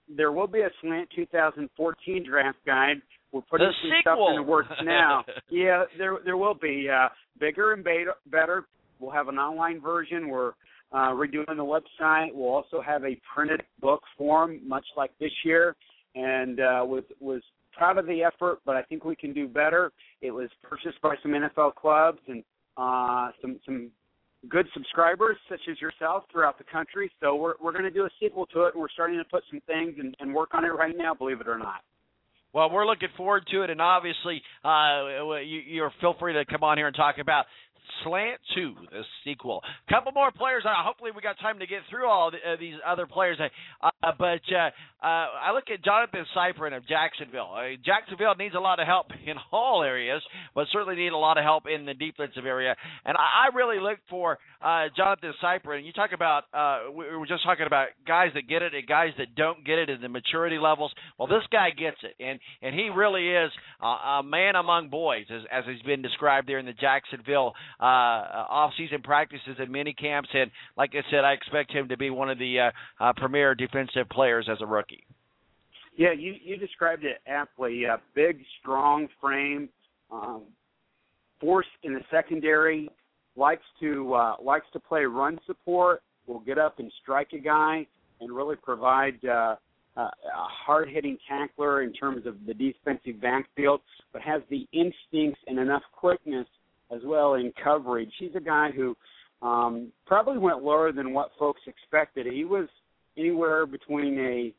there will be a Slant two thousand fourteen draft guide. We're putting the some sequel. stuff in the works now. yeah, there there will be uh, bigger and beta, better. We'll have an online version. We're uh, redoing the website. We'll also have a printed book form, much like this year. And uh, was was proud of the effort, but I think we can do better. It was purchased by some N F L clubs and uh, some some good subscribers such as yourself throughout the country. So we're we're going to do a sequel to it, and we're starting to put some things and, and work on it right now, believe it or not. Well, we're looking forward to it, and obviously uh, you, you're feel free to come on here and talk about Slant two, the sequel. A couple more players. Uh, hopefully we got time to get through all the, uh, these other players. Uh, but uh, uh, I look at Jonathan Cyprin of Jacksonville. Uh, Jacksonville needs a lot of help in all areas, but certainly need a lot of help in the defensive area. And I, I really look for uh, Jonathan Cyprin. You talk about, uh, we were just talking about guys that get it and guys that don't get it in the maturity levels. Well, this guy gets it, and, and he really is uh, a man among boys, as, as he's been described there in the Jacksonville Uh, off-season practices and mini camps, and like I said, I expect him to be one of the uh, uh, premier defensive players as a rookie. Yeah, you, you described it aptly. Uh, big, strong frame, um, force in the secondary, likes to uh, likes to play run support, will get up and strike a guy, and really provide uh, uh, a hard-hitting tackler in terms of the defensive backfield, but has the instincts and enough quickness as well in coverage. He's a guy who um, probably went lower than what folks expected. He was anywhere between a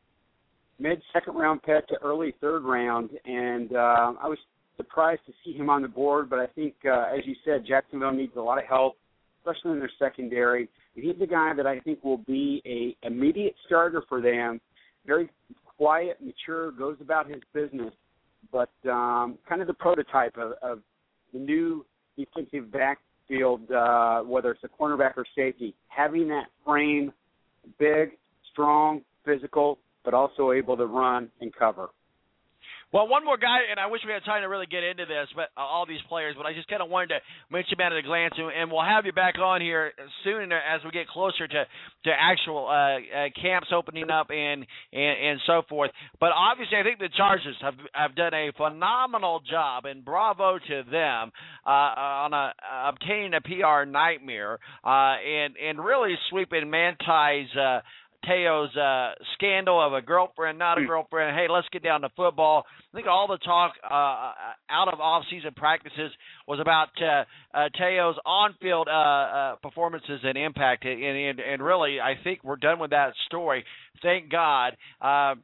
mid-second round pick to early third round, and uh, I was surprised to see him on the board, but I think, uh, as you said, Jacksonville needs a lot of help, especially in their secondary. He's a guy that I think will be a immediate starter for them, very quiet, mature, goes about his business, but um, kind of the prototype of, of the new defensive backfield, uh, whether it's a cornerback or safety, having that frame, big, strong, physical, but also able to run and cover. Well, one more guy, and I wish we had time to really get into this, but uh, all these players, but I just kind of wanted to mention him at a glance, and, and we'll have you back on here soon as we get closer to, to actual uh, uh, camps opening up and, and and so forth. But obviously, I think the Chargers have have done a phenomenal job, and bravo to them uh, on a, uh, obtaining a P R nightmare uh, and, and really sweeping Manti's uh Teo's uh, scandal of a girlfriend, not a girlfriend. Hey, let's get down to football. I think all the talk uh, out of off-season practices was about uh, uh, Teo's on-field uh, uh, performances and impact. And, and, and really, I think we're done with that story. Thank God. Uh,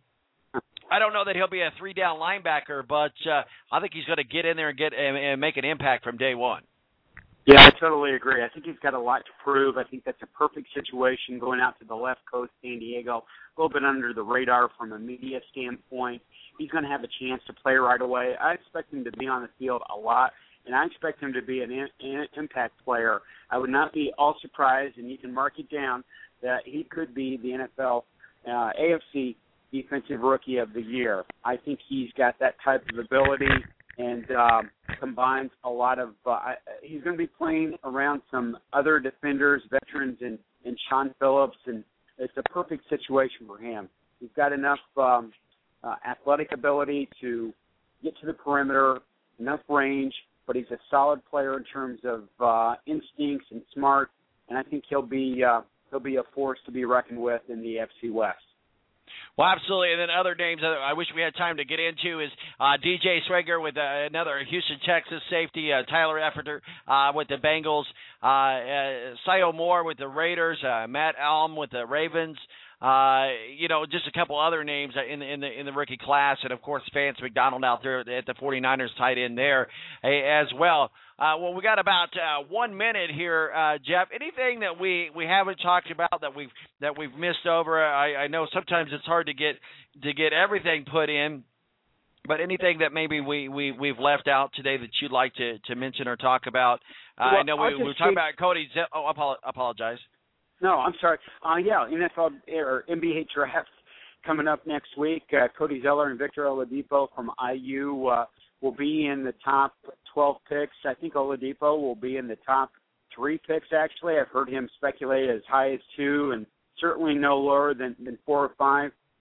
I don't know that he'll be a three-down linebacker, but uh, I think he's going to get in there and get and, and make an impact from day one. Yeah, I totally agree. I think he's got a lot to prove. I think that's a perfect situation going out to the left coast, San Diego, a little bit under the radar from a media standpoint. He's going to have a chance to play right away. I expect him to be on the field a lot, and I expect him to be an in- impact player. I would not be all surprised, and you can mark it down, that he could be the N F L uh, A F C Defensive Rookie of the Year. I think he's got that type of ability and um, combines a lot of uh, – he's going to be playing around some other defenders, veterans, and, and Sean Phillips, and it's a perfect situation for him. He's got enough um, uh, athletic ability to get to the perimeter, enough range, but he's a solid player in terms of uh, instincts and smart, and I think he'll be uh, he'll be a force to be reckoned with in the A F C West. Well, absolutely. And then other names I wish we had time to get into is uh, D J Swager with uh, another Houston, Texas safety, uh, Tyler Efferter uh, with the Bengals, uh, uh, Sayo Moore with the Raiders, uh, Matt Alm with the Ravens. Uh, you know, just a couple other names in the, in the in the rookie class, and of course Vance McDonald out there at the forty-niners tight end there uh, as well. Uh, well, we got about uh, one minute here, uh, Jeff. Anything that we, we haven't talked about that we've that we've missed over? I, I know sometimes it's hard to get to get everything put in, but anything that maybe we, we we've left out today that you'd like to, to mention or talk about? Uh, well, I know we, we were talking about Cody. Ze- oh, I apolo- apologize. No, I'm sorry. Uh, yeah, N F L or N B A draft coming up next week. Uh, Cody Zeller and Victor Oladipo from I U uh, will be in the top twelve picks. I think Oladipo will be in the top three picks, actually. I've heard him speculate as high as two and certainly no lower than, than four or five.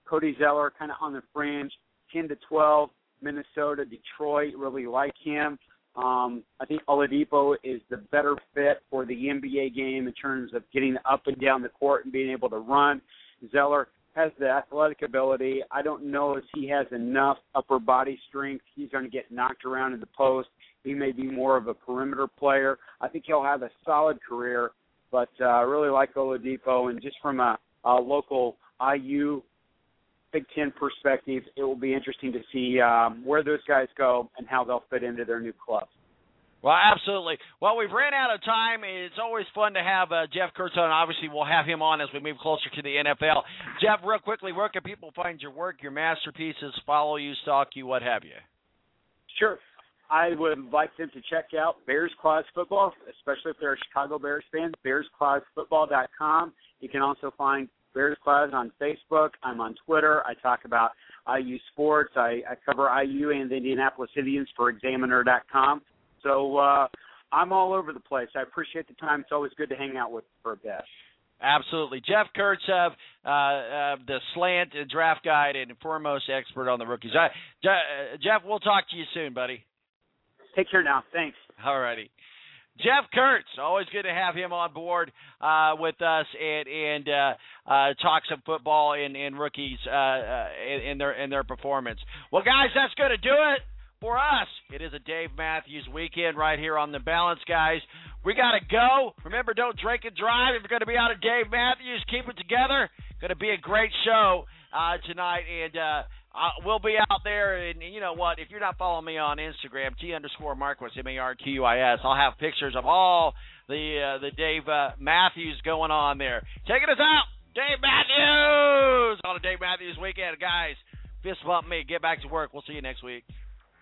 Cody Zeller kind of on the fringe. ten to twelve, Minnesota, Detroit really like him. Um, I think Oladipo is the better fit for the N B A game in terms of getting up and down the court and being able to run. Zeller has the athletic ability. I don't know if he has enough upper body strength. He's going to get knocked around in the post. He may be more of a perimeter player. I think he'll have a solid career, but uh, I really like Oladipo. And just from a, a local I U Big Ten perspective, it will be interesting to see um, where those guys go and how they'll fit into their new clubs. Well, absolutely. Well, we've ran out of time. It's always fun to have uh, Jeff Kurtz on. Obviously, we'll have him on as we move closer to the N F L. Jeff, real quickly, where can people find your work, your masterpieces, follow you, stalk you, what have you? Sure. I would like them to check out Bears Claws Football, especially if they're a Chicago Bears fan, bears claws football dot com. You can also find Bears Claws on Facebook. I'm on Twitter. I talk about I U sports. I, I cover I U and the Indianapolis Indians for examiner dot com. So uh, I'm all over the place. I appreciate the time. It's always good to hang out with for a bit. Absolutely. Jeff Kurtz, uh, uh, the Slant Draft Guide and foremost expert on the rookies. Uh, Jeff, we'll talk to you soon, buddy. Take care now. Thanks. All righty. Jeff Kurtz, always good to have him on board uh, with us and, and uh, uh, talk some football and, and rookies uh, uh, in, in their in their performance. Well, guys, that's going to do it for us. It is a Dave Matthews weekend right here on The Balance, guys. We got to go. Remember, don't drink and drive. If you're going to be out of Dave Matthews, keep it together. Going to be a great show uh, tonight, and uh, Uh, we'll be out there, and you know what? If you're not following me on Instagram, T underscore Marquis, M A R Q U I S, I'll have pictures of all the uh, the Dave uh, Matthews going on there. Taking us out, Dave Matthews on a Dave Matthews weekend. Guys, fist bump me. Get back to work. We'll see you next week.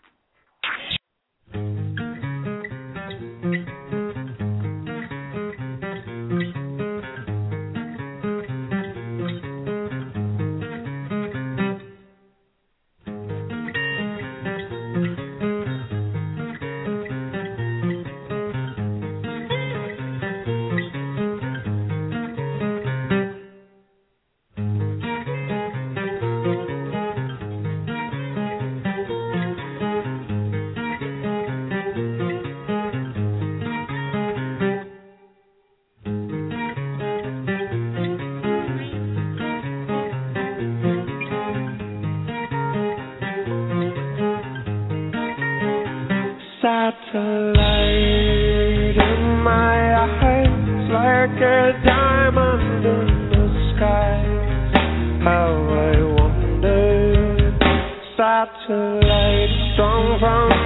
Satellite in my eyes, like a diamond in the sky. How I wonder, satellite strong from